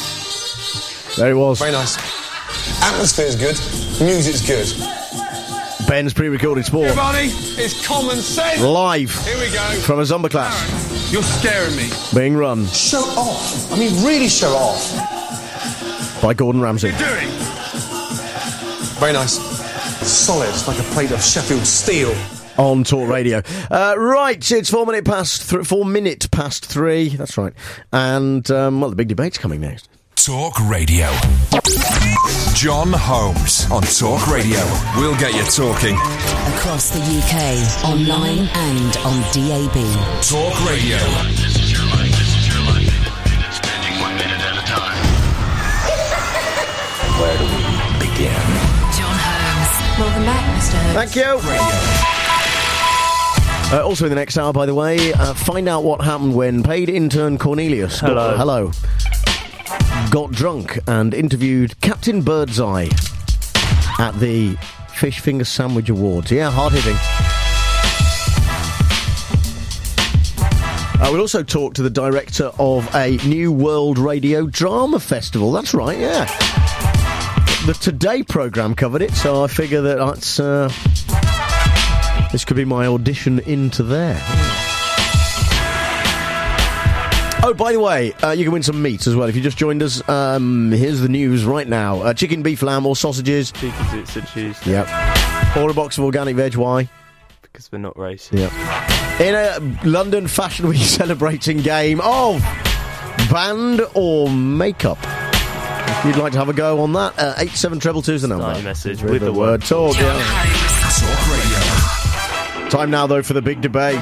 Speaker 3: There he was.
Speaker 8: Very nice. Atmosphere's good. Music's good.
Speaker 3: Ben's pre-recorded sport.
Speaker 8: Giovanni, it's common sense.
Speaker 3: Live.
Speaker 8: Here we go.
Speaker 3: From a Zumba class.
Speaker 8: You're scaring me.
Speaker 3: Being run
Speaker 8: Show off. I mean, really show off.
Speaker 3: by Gordon Ramsay.
Speaker 8: What are you doing? Very nice. Solid, like a plate of Sheffield steel.
Speaker 3: On Talk Radio. Uh, right, it's four minute past th- four minute past three. That's right. And um, well, the big debate's coming next.
Speaker 10: Talk Radio. John Holmes on Talk Radio. We'll get you talking.
Speaker 4: Across the U K, online and on D A B.
Speaker 10: Talk Radio.
Speaker 11: This is your life, this is your life. Spending one minute at a time.
Speaker 10: Where do we begin?
Speaker 4: John Holmes. Welcome back, Mister Holmes.
Speaker 3: Thank you. Uh, also in the next hour, by the way, uh, find out what happened when paid intern Cornelius
Speaker 2: Hello.
Speaker 3: got, hello, got drunk and interviewed Captain Birdseye at the Fish Finger Sandwich Awards. Yeah, hard-hitting. Uh, we'll also talk to the director of a new World Radio Drama Festival. That's right, yeah. The Today programme covered it, so I figure that that's... Uh, This could be my audition into there. Oh, by the way, uh, you can win some meat as well. If you just joined us, um, here's the news right now. Uh, chicken, beef, lamb or sausages.
Speaker 2: Chicken, it's a Tuesday.
Speaker 3: Yep. Or a box of organic veg. Why?
Speaker 2: Because we're not racist.
Speaker 3: Yep. In a London Fashion Week celebrating game of band or makeup. If you'd like to have a go on that, uh, eight seven two two is the number.
Speaker 2: Starting message
Speaker 3: with,
Speaker 2: with
Speaker 3: the,
Speaker 2: the
Speaker 3: word
Speaker 2: word
Speaker 3: talk. Yeah.
Speaker 10: Talk Radio.
Speaker 3: Time now, though, for the big debate.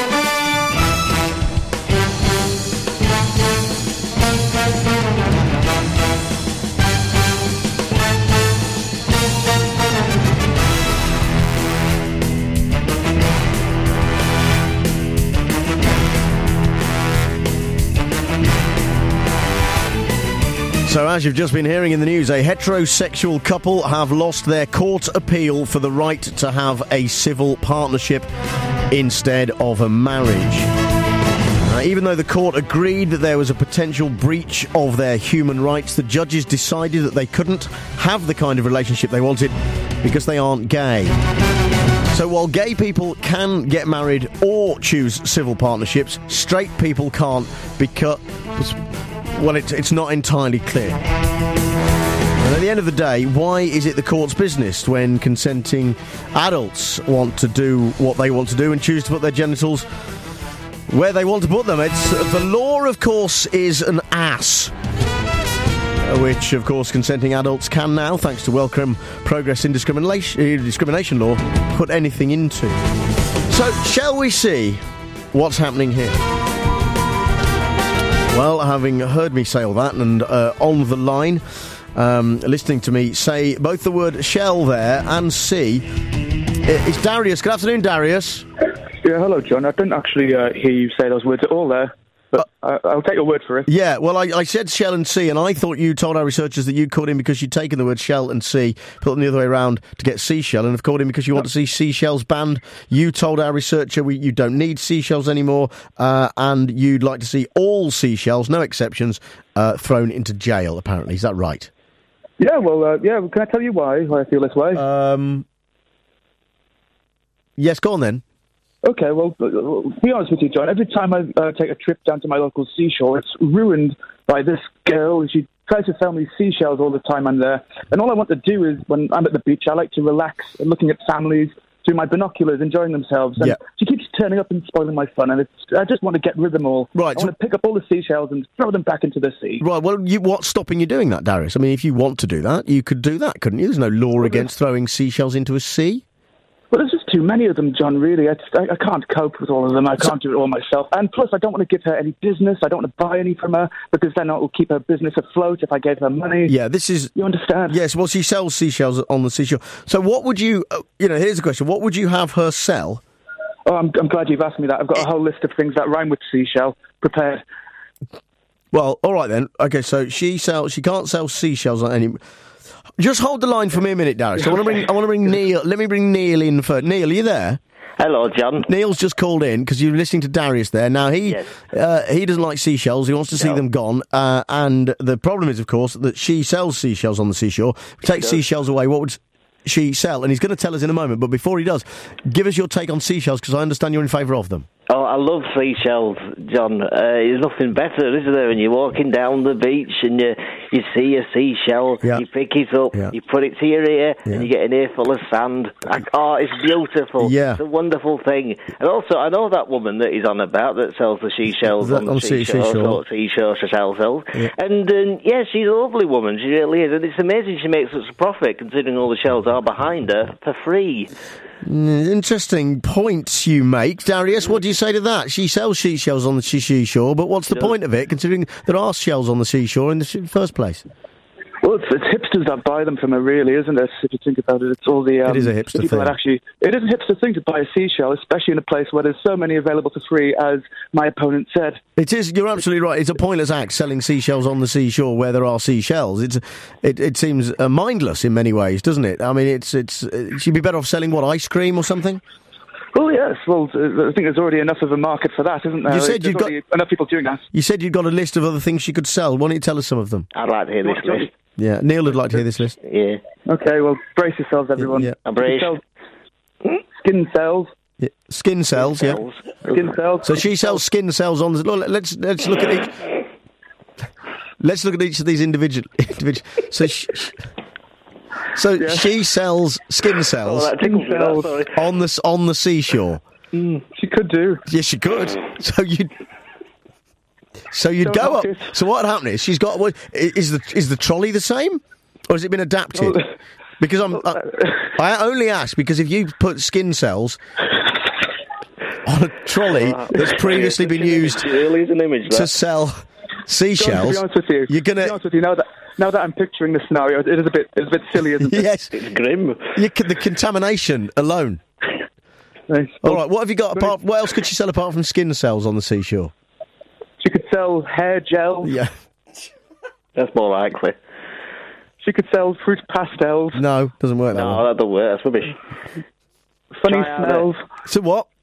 Speaker 3: So, as you've just been hearing in the news, a heterosexual couple have lost their court appeal for the right to have a civil partnership instead of a marriage. Uh, even though the court agreed that there was a potential breach of their human rights, the judges decided that they couldn't have the kind of relationship they wanted because they aren't gay. So while gay people can get married or choose civil partnerships, straight people can't because, well, it, it's not entirely clear. And at the end of the day, why is it the court's business when consenting adults want to do what they want to do and choose to put their genitals where they want to put them? It's the law, of course, is an ass, which, of course, consenting adults can now, thanks to welcome progress in discrimination, uh, discrimination law, put anything into. So, shall we see what's happening here? Well, having heard me say all that, and uh, on the line, um, listening to me say both the word shell there and see, it's Darius. Good afternoon, Darius.
Speaker 12: Yeah, hello, John. I didn't actually uh, hear you say those words at all there. But uh, I'll take your word for it.
Speaker 3: Yeah, well, I, I said shell and sea, and I thought you told our researchers that you'd called in because you'd taken the word shell and sea, put them the other way around to get seashell, and have called in because you want to see seashells banned. You told our researcher we, you don't need seashells anymore, uh, and you'd like to see all seashells, no exceptions, uh, thrown into jail, apparently. Is that right?
Speaker 12: Yeah, well, uh, yeah, can I tell you why, why I feel this way?
Speaker 3: Um, yes, go on then.
Speaker 12: Okay, well, to be honest with you, John, every time I uh, take a trip down to my local seashore, it's ruined by this girl. She tries to sell me seashells all the time I'm there. And all I want to do is, when I'm at the beach, I like to relax, looking at families through my binoculars, enjoying themselves. And
Speaker 3: yeah.
Speaker 12: she keeps turning up and spoiling my fun, and it's, I just want to get rid of them all.
Speaker 3: Right,
Speaker 12: I
Speaker 3: so
Speaker 12: want to pick up all the seashells and throw them back into the sea.
Speaker 3: Right, well, you, what's stopping you doing that, Darius? I mean, if you want to do that, you could do that, couldn't you? There's no law against throwing seashells into a sea.
Speaker 12: Well, there's just too many of them, John, really. I, just, I, I can't cope with all of them. I can't do it all myself. And plus, I don't want to give her any business. I don't want to buy any from her, because then it will keep her business afloat if I gave her money.
Speaker 3: Yeah, this is...
Speaker 12: You understand?
Speaker 3: Yes, well, she sells seashells on the seashore. So what would you... Uh, you know, here's a question. What would you have her sell?
Speaker 12: Oh, I'm, I'm glad you've asked me that. I've got a whole list of things that rhyme with seashell prepared.
Speaker 3: Well, all right then. Okay, so she sells... She can't sell seashells on any... Just hold the line for me a minute, Darius. I want to bring. I want to bring Neil. Let me bring Neil in first. Neil, are you there?
Speaker 13: Hello, John.
Speaker 3: Neil's just called in because you're listening to Darius there. Now he
Speaker 13: yes.
Speaker 3: uh, he doesn't like seashells. He wants to see
Speaker 13: no.
Speaker 3: them gone. Uh, and the problem is, of course, that she sells seashells on the seashore. Take seashells away. What would she sell? And he's going to tell us in a moment. But before he does, give us your take on seashells, because I understand you're in favour of them.
Speaker 13: Oh, I love seashells, John. Uh, there's nothing better, is there, when you're walking down the beach and you you see a seashell,
Speaker 3: yeah.
Speaker 13: you pick it up,
Speaker 3: yeah.
Speaker 13: you put it to your ear,
Speaker 3: yeah.
Speaker 13: and you get an earful of sand. Like, oh, it's beautiful.
Speaker 3: Yeah.
Speaker 13: It's a wonderful thing. And also, I know that woman that he's on about that sells the seashells on the
Speaker 3: on
Speaker 13: seashore,
Speaker 3: seashore.
Speaker 13: seashore sells.
Speaker 3: Yeah.
Speaker 13: And, um, yeah, she's a lovely woman. She really is. And it's amazing she makes such a profit, considering all the shells are behind her, for free.
Speaker 3: Interesting points you make, Darius. What do you say to that? She sells seashells on the seashore, but what's the
Speaker 12: Yeah.
Speaker 3: point of it, considering there are shells on the seashore in the first place?
Speaker 12: Well, it's, it's hipsters that buy them from her, really, isn't it? If you think about it, it's all the um,
Speaker 3: It is a hipster
Speaker 12: people
Speaker 3: thing.
Speaker 12: that actually. It is a hipster thing to buy a seashell, especially in a place where there's so many available for free, as my opponent said.
Speaker 3: It is. You're absolutely right. It's a pointless act, selling seashells on the seashore where there are seashells. It's it, it seems uh, mindless in many ways, doesn't it? I mean, it's it's. Uh, she'd be better off selling what, ice cream or something.
Speaker 12: Well, yes. Well, I think there's already enough of a market for that, isn't there?
Speaker 3: You said
Speaker 12: There's
Speaker 3: you've got
Speaker 12: enough people doing that.
Speaker 3: You said you'd got a list of other things she could sell. Why don't you tell us some of them?
Speaker 13: I'd like to hear this list.
Speaker 3: Yeah, Neil would like to hear this list.
Speaker 13: Yeah.
Speaker 12: Okay, well, brace yourselves, everyone.
Speaker 3: Yeah.
Speaker 13: I'm braced.
Speaker 12: Skin cells.
Speaker 3: Yeah. Skin cells, yeah.
Speaker 12: Skin cells.
Speaker 3: So she sells skin cells on the... Look, let's let's look at each... Let's look at each of these individual... individual so she, so yeah. she sells skin cells,
Speaker 13: oh, that tickles me, that, sorry.
Speaker 3: on the on the seashore.
Speaker 12: Mm, she could do.
Speaker 3: Yes, she could. So you... So you'd
Speaker 12: Don't
Speaker 3: go up.
Speaker 12: notice.
Speaker 3: So what happened is she's got... What, is the is the trolley the same? Or has it been adapted?
Speaker 12: Oh,
Speaker 3: Because I'm... I, I only ask because if you put skin cells... on a trolley that's previously been used
Speaker 13: image,
Speaker 3: to sell seashells,
Speaker 12: John, to be honest with you,
Speaker 3: you're gonna.
Speaker 12: To be honest with you, now that now that I'm picturing the scenario, it is a bit, it's a bit silly, isn't it?
Speaker 3: Yes,
Speaker 13: it's grim.
Speaker 3: You can, the contamination alone.
Speaker 12: Nice.
Speaker 3: All right, what have you got? Apart, what else could she sell apart from skin cells on the seashore?
Speaker 12: She could sell hair gel.
Speaker 3: Yeah,
Speaker 13: that's more likely.
Speaker 12: She could sell fruit pastels.
Speaker 3: No, doesn't work that
Speaker 13: no,
Speaker 3: way.
Speaker 13: No, that doesn't work. That's rubbish.
Speaker 12: Funny
Speaker 13: Try
Speaker 12: smells.
Speaker 3: So what?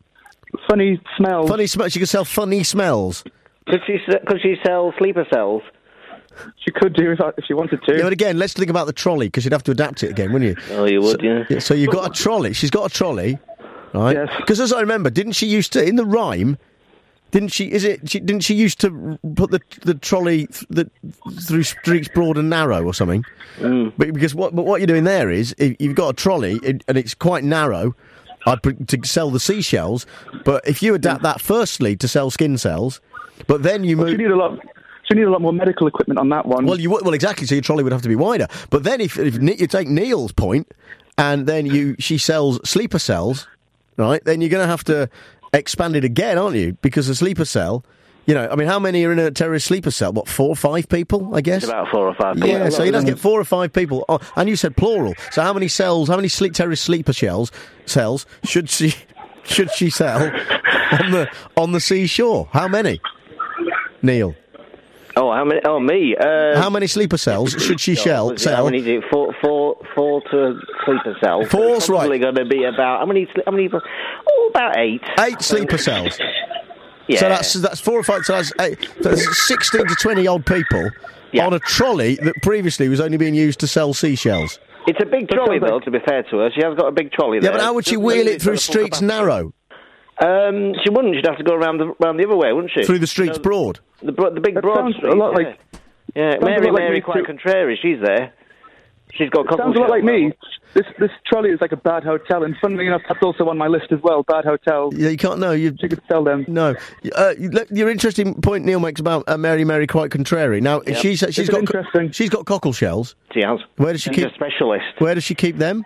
Speaker 12: funny smells.
Speaker 3: Funny smells. She could sell funny smells.
Speaker 13: Could she, s- could she sell sleeper cells?
Speaker 12: She could do if, if she wanted to.
Speaker 3: Yeah, but again, let's think about the trolley, because you'd have to adapt it again, wouldn't you?
Speaker 13: Oh, you would,
Speaker 3: so,
Speaker 13: yeah.
Speaker 3: So you've got a trolley. She's got a trolley, right?
Speaker 12: Yes.
Speaker 3: Because as I remember, didn't she used to, in the rhyme, didn't she, is it, she, didn't she used to put the the trolley th- the, through streets broad and narrow or something?
Speaker 13: Mm.
Speaker 3: But because what, but what you're doing there is, if you've got a trolley, it, and it's quite narrow, I'd pre- to sell the seashells, but if you adapt that firstly to sell skin cells, but then you
Speaker 12: well,
Speaker 3: move...
Speaker 12: You need a lot... So you need a lot more medical equipment on that one.
Speaker 3: Well, you would, well, exactly. So your trolley would have to be wider. But then, if, if Ne- you take Neil's point, and then you she sells sleeper cells, right? Then you're going to have to expand it again, aren't you? Because a sleeper cell, you know, I mean, how many are in a terrorist sleeper cell? What, four or five people? I guess
Speaker 13: It's about four or five people.
Speaker 3: Yeah, so you'd have to get four or five people. Oh, and you said plural. So how many cells? How many sleep, terrorist sleeper shells cells should she should she sell on the on the seashore? How many, Neil?
Speaker 13: Oh, how many? Oh, me. Uh,
Speaker 3: How many sleeper cells should she shell,
Speaker 13: was it- How
Speaker 3: sell?
Speaker 13: many? Do, four, four, four to sleeper cells. So
Speaker 3: Four's
Speaker 13: it's probably
Speaker 3: right.
Speaker 13: going to be about how many? How many? Oh, about eight.
Speaker 3: Eight sleeper cells.
Speaker 13: Yeah.
Speaker 3: So that's that's four or five. So that's, eight, so that's sixteen to twenty odd people on a trolley that previously was only being used to sell seashells.
Speaker 13: It's a big trolley, though. To be fair to her, she has got a big trolley.
Speaker 3: Yeah,
Speaker 13: there.
Speaker 3: but how would she
Speaker 13: Doesn't
Speaker 3: wheel
Speaker 13: mean
Speaker 3: it
Speaker 13: it's
Speaker 3: through
Speaker 13: got a full
Speaker 3: streets
Speaker 13: capacity.
Speaker 3: narrow?
Speaker 13: Um, she wouldn't. She'd have to go around the around the other way, wouldn't she?
Speaker 3: Through the streets
Speaker 13: You know,
Speaker 3: broad?
Speaker 13: The bro- the big
Speaker 12: That
Speaker 13: broad
Speaker 12: sounds a
Speaker 13: street.
Speaker 12: lot
Speaker 13: yeah.
Speaker 12: like-
Speaker 13: Yeah,
Speaker 12: sounds a
Speaker 13: Mary
Speaker 12: lot like
Speaker 13: Mary
Speaker 12: me
Speaker 13: quite
Speaker 12: too.
Speaker 13: contrary. She's there. She's got cockle
Speaker 12: Sounds a lot like
Speaker 13: shells.
Speaker 12: me. This this trolley is like a bad hotel, and funnily enough, that's also on my list as well. Bad hotel.
Speaker 3: Yeah, you can't know. You
Speaker 12: she could sell them.
Speaker 3: No, uh, you- look, your interesting point Neil makes about uh, Mary Mary quite contrary. Now
Speaker 13: Yep.
Speaker 3: she's she's
Speaker 12: It's
Speaker 3: got
Speaker 12: interesting.
Speaker 3: she's got cockle shells.
Speaker 13: She has.
Speaker 3: Where does she
Speaker 13: She's
Speaker 3: keep?
Speaker 13: a specialist.
Speaker 3: Where does she keep them?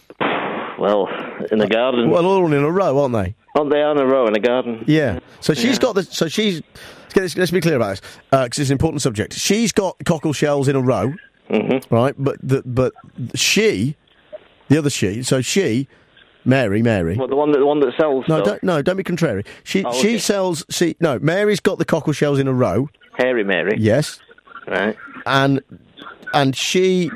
Speaker 13: Well, in the garden.
Speaker 3: Well, all in a row, aren't they?
Speaker 13: Aren't they on a row in a garden?
Speaker 3: Yeah. So she's
Speaker 13: Yeah.
Speaker 3: got the. So she's. Let's, get this, let's be clear about this, because it's an important subject. She's got cockle shells in a row,
Speaker 13: mm-hmm.
Speaker 3: right? But the, but she, the other she. So she, Mary, Mary.
Speaker 13: Well, the one that the one that sells.
Speaker 3: No,
Speaker 13: stuff.
Speaker 3: don't no, don't be contrary. She
Speaker 13: Oh,
Speaker 3: she
Speaker 13: okay.
Speaker 3: sells. See, no, Mary's got the cockle shells in a row.
Speaker 13: Hairy Mary.
Speaker 3: Yes.
Speaker 13: Right.
Speaker 3: And and she.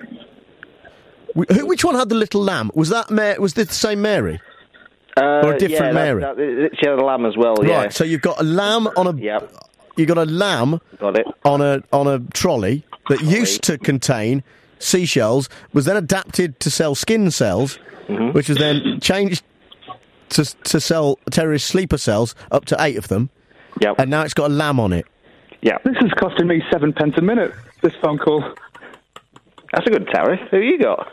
Speaker 3: wh- Who? Which one had the little lamb? Was that Mary? Was this the same Mary?
Speaker 13: Uh,
Speaker 3: Or a different
Speaker 13: yeah, that-
Speaker 3: Mary?
Speaker 13: that- she had a lamb as well. Yeah.
Speaker 3: Right. So you've got a lamb on a.
Speaker 13: Yep.
Speaker 3: You got a lamb.
Speaker 13: Got it.
Speaker 3: On a on a trolley that used to contain seashells, was then adapted to sell skin cells,
Speaker 13: Mm-hmm.
Speaker 3: which was then changed to to sell terrorist sleeper cells, up to eight of them.
Speaker 13: Yep.
Speaker 3: And now it's got a lamb on it.
Speaker 13: Yeah.
Speaker 12: This is costing me seven pence a minute. This phone call.
Speaker 13: That's a good tariff. Who you got?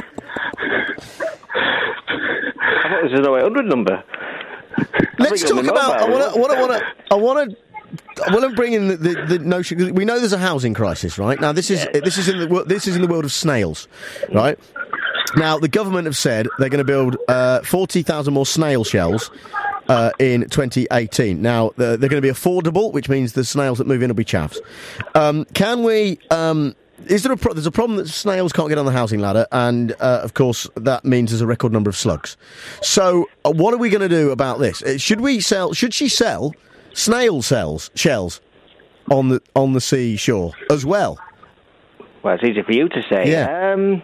Speaker 13: I thought this was an oh eight hundred number.
Speaker 3: Let's
Speaker 13: think
Speaker 3: talk
Speaker 13: on the
Speaker 3: about. I
Speaker 13: mobile,
Speaker 3: want to. I want to. I want to. I want to bring in the, the, the notion. 'Cause we know there's a housing crisis, right? Now this is this is in the wo- this is in the world of snails, right? Now the government have said they're going to build uh, forty thousand more snail shells uh, in twenty eighteen. Now they're, they're going to be affordable, which means the snails that move in will be chavs. Um, can we? Um, is there a pro- there's a problem that snails can't get on the housing ladder, and uh, of course that means there's a record number of slugs. So uh, what are we going to do about this? Uh, Should we sell? Should she sell snail cells shells on the on the seashore as well?
Speaker 13: Well, it's easy for you to say.
Speaker 3: Yeah.
Speaker 13: Um,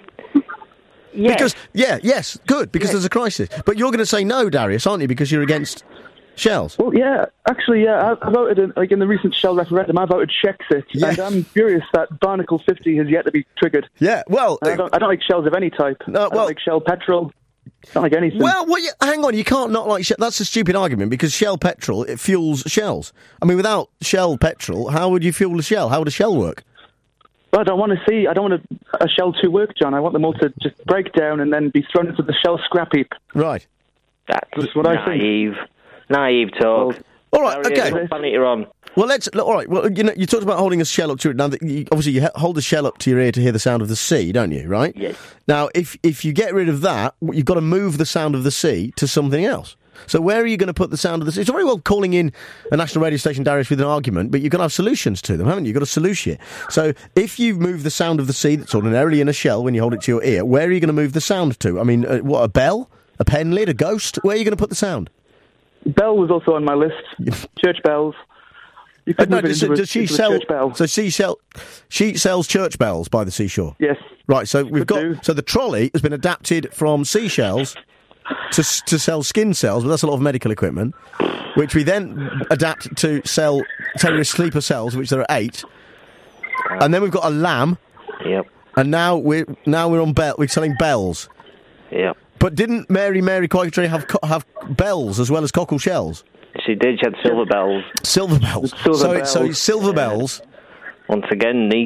Speaker 13: yes.
Speaker 3: Because yeah, yes, good. Because there's a crisis. But you're going to say no, Darius, aren't you? Because you're against shells.
Speaker 12: Well, yeah, actually, yeah, I, I voted in, like in the recent Shell referendum. I voted Shexit,
Speaker 3: Yeah.
Speaker 12: and I'm furious that Barnacle fifty has yet to be triggered.
Speaker 3: Yeah, well,
Speaker 12: And I don't, I don't like shells of any type.
Speaker 3: No,
Speaker 12: I
Speaker 3: well-
Speaker 12: don't like Shell petrol. I don't like anything.
Speaker 3: Well, well, yeah, hang on. You can't not like Shell. That's a stupid argument because Shell petrol it fuels shells. I mean, without Shell petrol, how would you fuel a shell? How would a shell work?
Speaker 12: Well, I don't want to see. I don't want a, a shell to work, John. I want them all to just break down and then be thrown into the shell scrap heap.
Speaker 3: Right.
Speaker 13: That's
Speaker 12: That's what I think.
Speaker 13: naive. Naive talk.
Speaker 3: All right.
Speaker 13: Darius,
Speaker 3: Okay.
Speaker 13: what planet you're on?
Speaker 3: Well, let's. look, All right. Well, you know, you talked about holding a shell up to it. Now, that you, obviously, you he- hold the shell up to your ear to hear the sound of the sea, don't you? Right.
Speaker 13: Yes.
Speaker 3: Now, if if you get rid of that, you've got to move the sound of the sea to something else. So, where are you going to put the sound of the sea? It's very well calling in a national radio station, Darius, with an argument, but you've got to have solutions to them, haven't you? You've got to solution it. So, if you move the sound of the sea that's ordinarily in a shell when you hold it to your ear, where are you going to move the sound to? I mean, uh, what, a bell? A pen lid? A ghost? Where are you going to put the sound?
Speaker 12: Bell was also on my list. Church bells. You
Speaker 3: Uh,
Speaker 12: could
Speaker 3: no,
Speaker 12: move it
Speaker 3: does,
Speaker 12: into a,
Speaker 3: does she
Speaker 12: into a
Speaker 3: sell?
Speaker 12: church bell.
Speaker 3: So she sell. She sells church bells by the seashore.
Speaker 12: Yes.
Speaker 3: Right. So we've
Speaker 12: could
Speaker 3: got.
Speaker 12: do.
Speaker 3: So the trolley has been adapted from seashells to s- to sell skin cells, but that's a lot of medical equipment, which we then adapt to sell terrorist sleeper cells, which there are eight, and then we've got a lamb.
Speaker 13: Yep.
Speaker 3: And now we're now we're on bell. We're selling bells.
Speaker 13: Yep.
Speaker 3: But didn't Mary Mary Quattree have co- have bells as well as cockle shells?
Speaker 13: She did. She had silver bells.
Speaker 3: Silver bells.
Speaker 13: Silver
Speaker 3: so
Speaker 13: bells.
Speaker 3: so silver
Speaker 13: Yeah.
Speaker 3: bells.
Speaker 13: Once again, niche.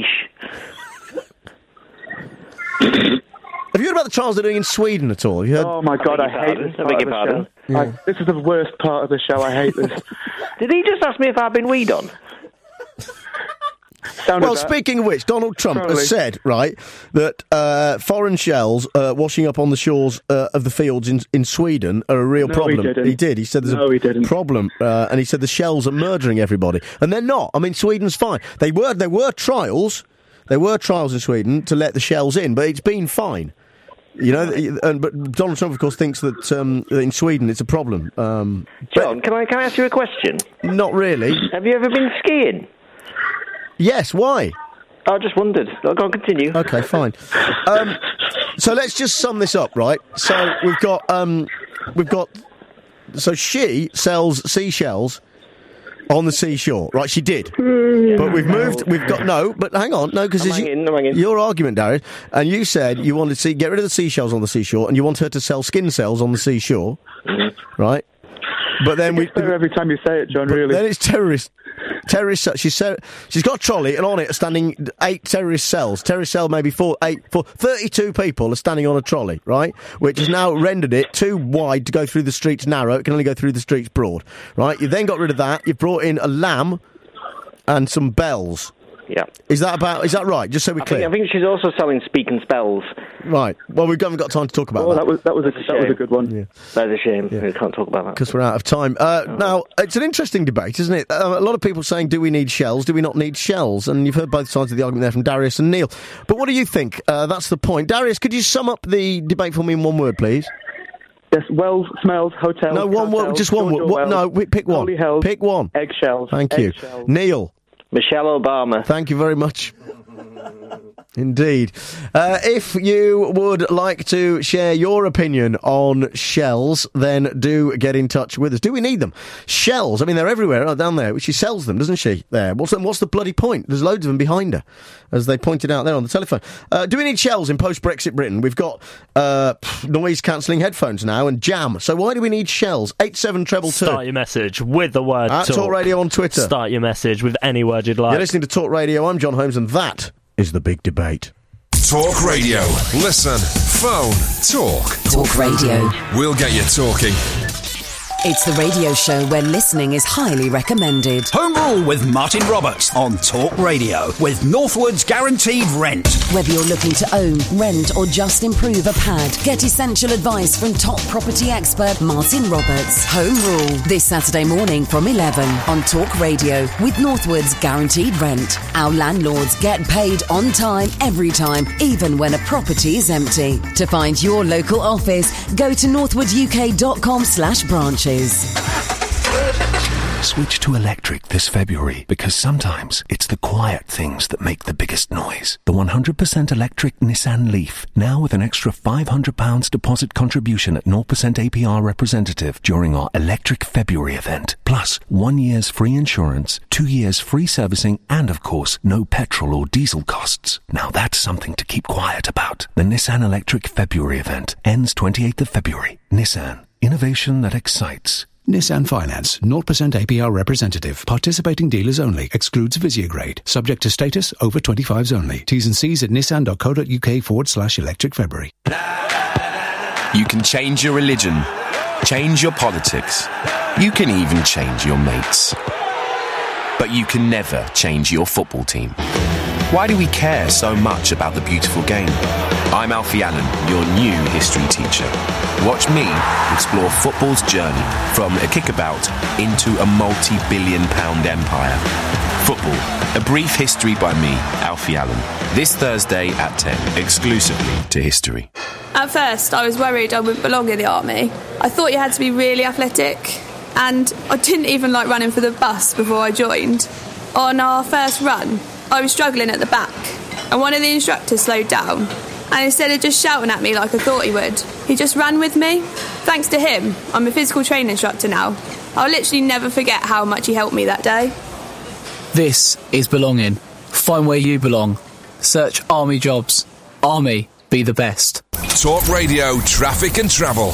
Speaker 3: Have you heard about the trials they're doing in Sweden at all? Have you heard?
Speaker 12: Oh my God, I,
Speaker 13: I
Speaker 12: hate
Speaker 13: beg
Speaker 12: this
Speaker 13: your
Speaker 12: part
Speaker 13: pardon. I beg
Speaker 12: of the
Speaker 13: your
Speaker 12: show. I, this is the worst part of the show. I hate this.
Speaker 13: Did he just ask me if I've been weed on?
Speaker 3: Well, speaking of which, Donald Trump
Speaker 12: Probably.
Speaker 3: has said, right, that uh, foreign shells uh, washing up on the shores uh, of the fields in, in Sweden are a real
Speaker 12: No,
Speaker 3: problem.
Speaker 12: he didn't.
Speaker 3: He did. He said there's
Speaker 12: No,
Speaker 3: a
Speaker 12: he didn't.
Speaker 3: problem, uh, and he said the shells are murdering everybody, and they're not. I mean, Sweden's fine. They were there were trials, there were trials in Sweden to let the shells in, but it's been fine. You know, and, but Donald Trump, of course, thinks that um, in Sweden it's a problem. Um,
Speaker 13: John, can I can I ask you a question?
Speaker 3: Not really.
Speaker 13: Have you ever been skiing?
Speaker 3: Yes. Why?
Speaker 13: I just wondered. I'll go on, continue.
Speaker 3: Okay, fine. Um, so let's just sum this up, right? So we've got, um, we've got, so she sells seashells on the seashore, right? She did, but we've moved. We've got no, but hang on, no, because
Speaker 13: I'm hanging, I'm hanging.
Speaker 3: your argument, Darius, and you said you wanted to see get rid of the seashells on the seashore, and you want her to sell skin cells on the seashore, right? But then we
Speaker 12: better every time you say it, John. Really.
Speaker 3: Then it's terrorist. Terrorist. She's so, she's got a trolley, and on it are standing eight terrorist cells. Terrorist cell, maybe four, eight, four, thirty-two people are standing on a trolley, right? Which has now rendered it too wide to go through the streets narrow. It can only go through the streets broad, right? You then got rid of that. You've brought in a lamb and some bells.
Speaker 13: Yeah.
Speaker 3: Is that about? Is that right? Just so we're
Speaker 13: I
Speaker 3: clear.
Speaker 13: think, I think she's also selling speak and spells.
Speaker 3: Right. Well, we haven't got time to talk about
Speaker 12: Oh,
Speaker 3: that.
Speaker 12: that was that was a,
Speaker 13: That's a
Speaker 12: that was a
Speaker 13: shame.
Speaker 12: good one.
Speaker 3: Yeah.
Speaker 13: That's a shame. We can't talk about that.
Speaker 3: Because we're out of time. Uh, Now, it's an interesting debate, isn't it? Uh, a lot of people saying, do we need shells? Do we not need shells? And you've heard both sides of the argument there from Darius and Neil. But what do you think? Uh, that's the point. Darius, could you sum up the debate for me in one word, please?
Speaker 12: Yes, wells, smells, hotels.
Speaker 3: No, one word,
Speaker 12: cartels,
Speaker 3: just one
Speaker 12: Georgia
Speaker 3: word. What,
Speaker 12: Wells,
Speaker 3: no, wi- pick one.
Speaker 12: Holy Hells,
Speaker 3: Pick one.
Speaker 12: Eggshells.
Speaker 3: Thank you.
Speaker 12: Eggshells.
Speaker 3: Neil.
Speaker 13: Michelle Obama.
Speaker 3: Thank you very much. Indeed. Uh, if you would like to share your opinion on shells, then do get in touch with us. Do we need them? Shells, I mean, they're everywhere, down there. She sells them, doesn't she? There. What's the, what's the bloody point? There's loads of them behind her, as they pointed out there on the telephone. Uh, do we need shells in post-Brexit Britain? We've got uh, noise-cancelling headphones now and jam. So why do we need shells? eight seven treble two.
Speaker 2: Start your message with the word
Speaker 3: At
Speaker 2: talk.
Speaker 3: Talk Radio on Twitter.
Speaker 2: Start your message with any word you'd like.
Speaker 3: You're listening to Talk Radio. I'm John Holmes, and that is The Big Debate.
Speaker 10: Talk Radio. Listen, phone, talk.
Speaker 4: Talk Radio.
Speaker 10: We'll get you talking.
Speaker 4: It's the radio show where listening is highly recommended.
Speaker 14: Home Rule with Martin Roberts on Talk Radio with Northwood's Guaranteed Rent.
Speaker 4: Whether you're looking to own, rent or just improve a pad, get essential advice from top property expert Martin Roberts. Home Rule this Saturday morning from eleven on Talk Radio with Northwood's Guaranteed Rent. Our landlords get paid on time every time, even when a property is empty. To find your local office, go to northwooduk.com slash branches.
Speaker 15: Switch to electric this February because sometimes it's the quiet things that make the biggest noise. The one hundred percent electric Nissan Leaf, now with an extra five hundred pounds deposit contribution at zero percent A P R representative during our Electric February event. Plus, one year's free insurance, two years free servicing, and of course, no petrol or diesel costs. Now that's something to keep quiet about. The Nissan Electric February event ends twenty-eighth of February. Nissan. Innovation that excites.
Speaker 16: Nissan Finance, zero percent A P R representative. Participating dealers only. Excludes Visiograde. Subject to status, over twenty-fives only. T's and C's at nissan.co.uk forward slash electric February.
Speaker 17: You can change your religion, change your politics. You can even change your mates. But you can never change your football team. Why do we care so much about the beautiful game? I'm Alfie Allen, your new history teacher. Watch me explore football's journey from a kickabout into a multi-billion pound empire. Football, a brief history by me, Alfie Allen. This Thursday at ten, exclusively to History.
Speaker 18: At first, I was worried I wouldn't belong in the army. I thought you had to be really athletic, and I didn't even like running for the bus before I joined. On our first run, I was struggling at the back, and one of the instructors slowed down. And instead of just shouting at me like I thought he would, he just ran with me. Thanks to him, I'm a physical training instructor now. I'll literally never forget how much he helped me that day.
Speaker 1: This is belonging. Find where you belong. Search Army Jobs. Army, be the best.
Speaker 10: Talk Radio Traffic and Travel.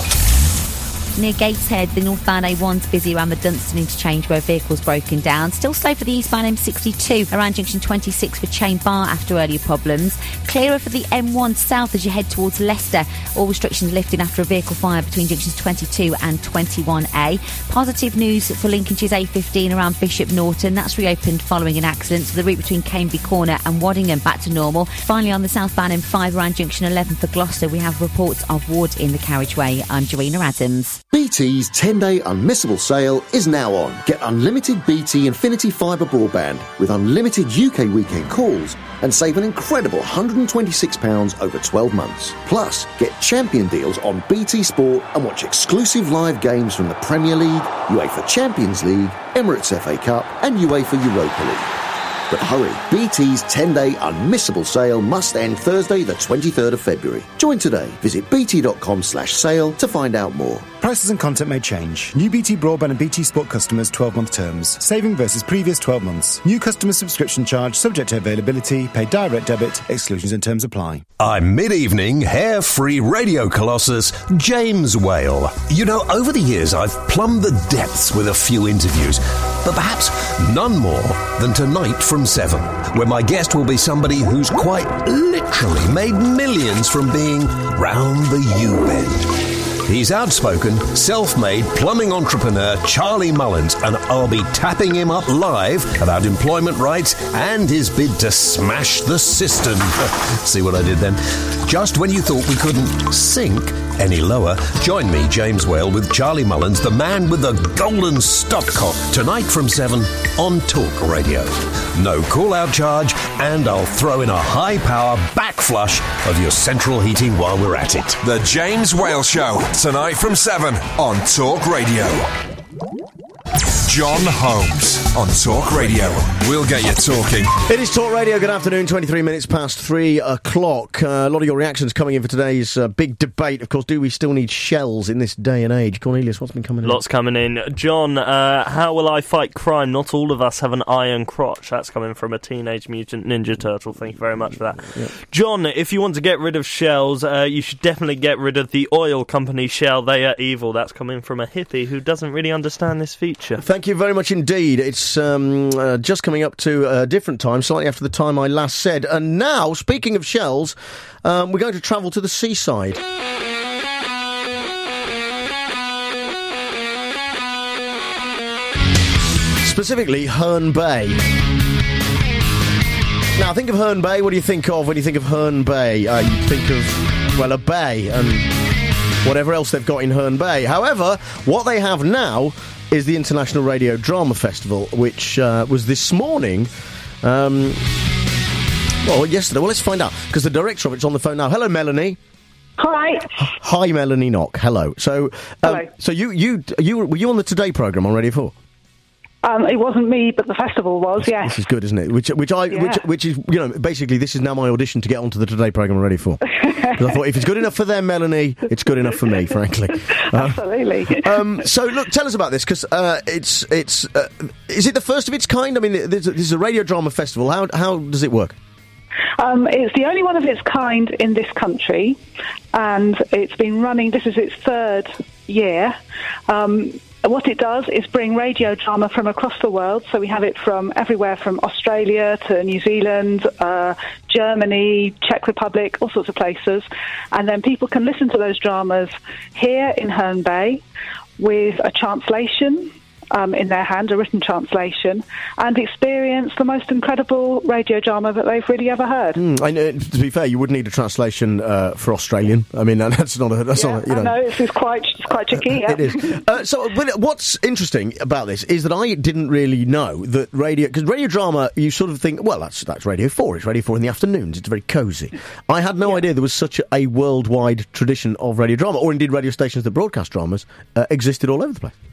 Speaker 9: Near Gateshead, the northbound A one's busy around the Dunstan interchange where vehicles broken down. Still slow for the eastbound M sixty-two around junction twenty-six for Chain Bar after earlier problems. Clearer for the M one south as you head towards Leicester. All restrictions lifted after a vehicle fire between junctions twenty-two and twenty-one A. Positive news for Lincolnshire's A fifteen around Bishop Norton. That's reopened following an accident, so the route between Caneby Corner and Waddingham back to normal. Finally, on the southbound M five around junction eleven for Gloucester, we have reports of wood in the carriageway. I'm Jarina Adams.
Speaker 19: B T's ten-day unmissable sale is now on. Get unlimited B T Infinity Fibre broadband with unlimited U K weekend calls and save an incredible one hundred twenty-six pounds over twelve months. Plus, get champion deals on B T Sport and watch exclusive live games from the Premier League, UEFA Champions League, Emirates F A Cup and UEFA Europa League. But hurry, B T's ten-day unmissable sale must end Thursday the twenty-third of February. Join today. Visit bt.com slash sale to find out more.
Speaker 20: Prices and content may change. New B T Broadband and B T Sport customers twelve-month terms. Saving versus previous twelve months. New customer subscription charge subject to availability. Pay direct debit. Exclusions and terms apply.
Speaker 22: I'm mid-evening, hair-free radio colossus, James Whale. You know, over the years I've plumbed the depths with a few interviews, but perhaps none more than tonight from seven, where my guest will be somebody who's quite literally made millions from being round the U-bend. He's outspoken, self-made plumbing entrepreneur Charlie Mullins, and I'll be tapping him up live about employment rights and his bid to smash the system. See what I did then? Just when you thought we couldn't sink any lower, join me, James Whale, with Charlie Mullins, the man with the golden stopcock, tonight from seven on Talk Radio. No call-out charge, and I'll throw in a high-power back flush of your central heating while we're at it.
Speaker 10: The James Whale Show, tonight from seven on Talk Radio. John Holmes on Talk Radio. We'll get you talking.
Speaker 3: It is Talk Radio. Good afternoon. twenty-three minutes past three o'clock. Uh, a lot of your reactions coming in for today's uh, big debate. Of course, do we still need shells in this day and age? Cornelius, what's been coming in?
Speaker 2: Lots coming in. John, uh, how will I fight crime? Not all of us have an iron crotch. That's coming from a Teenage Mutant Ninja Turtle. Thank you very much for that. Yep. John, if you want to get rid of shells, uh, you should definitely get rid of the oil company Shell. They are evil. That's coming from a hippie who doesn't really understand this feature.
Speaker 3: Thank you very much indeed. It's um, uh, just coming up to a different time, slightly after the time I last said. And now, speaking of shells, um, we're going to travel to the seaside. Specifically, Herne Bay. Now, think of Herne Bay. What do you think of when you think of Herne Bay? Uh, you think of, well, a bay and whatever else they've got in Herne Bay. However, what they have now is the International Radio Drama Festival, which uh, was this morning. Um, well, yesterday. Well, let's find out, because the director of it's on the phone now. Hello, Melanie.
Speaker 26: Hi.
Speaker 3: Hi, Melanie Knock. Hello. So, um, Hello. So you, you, you, were you on the Today programme on Radio four?
Speaker 26: Um, it wasn't me, but the festival was, yes.
Speaker 3: This is good, isn't it? Which, which I, yeah. which, which is, you know, basically this is now my audition to get onto the Today programme I'm ready for. Because I thought, if it's good enough for them, Melanie, it's good enough for me, frankly. Uh,
Speaker 26: Absolutely.
Speaker 3: Um, so, look, tell us about this, because uh, it's, it's, uh, is it the first of its kind? I mean, this is a radio drama festival. How, how does it work?
Speaker 26: Um, it's the only one of its kind in this country, and it's been running, this is its third year. Um, What it does is bring radio drama from across the world. So we have it from everywhere from Australia to New Zealand, uh, Germany, Czech Republic, all sorts of places. And then people can listen to those dramas here in Herne Bay with a translation um, in their hand, a written translation, and experience the most incredible radio drama that they've really ever heard.
Speaker 3: Mm, I know, to be fair, you would need a translation uh, for Australian. I mean, that's not a... That's
Speaker 26: yeah,
Speaker 3: not a, you know.
Speaker 26: I know, it's, it's, quite, it's quite tricky, yeah.
Speaker 3: It is. Uh, so, but what's interesting about this is that I didn't really know that radio... Because radio drama, you sort of think, well, that's that's Radio four. It's Radio four in the afternoons. It's very cosy. I had no yeah. idea there was such a, a worldwide tradition of radio drama, or indeed radio stations that broadcast dramas uh, existed all over the place.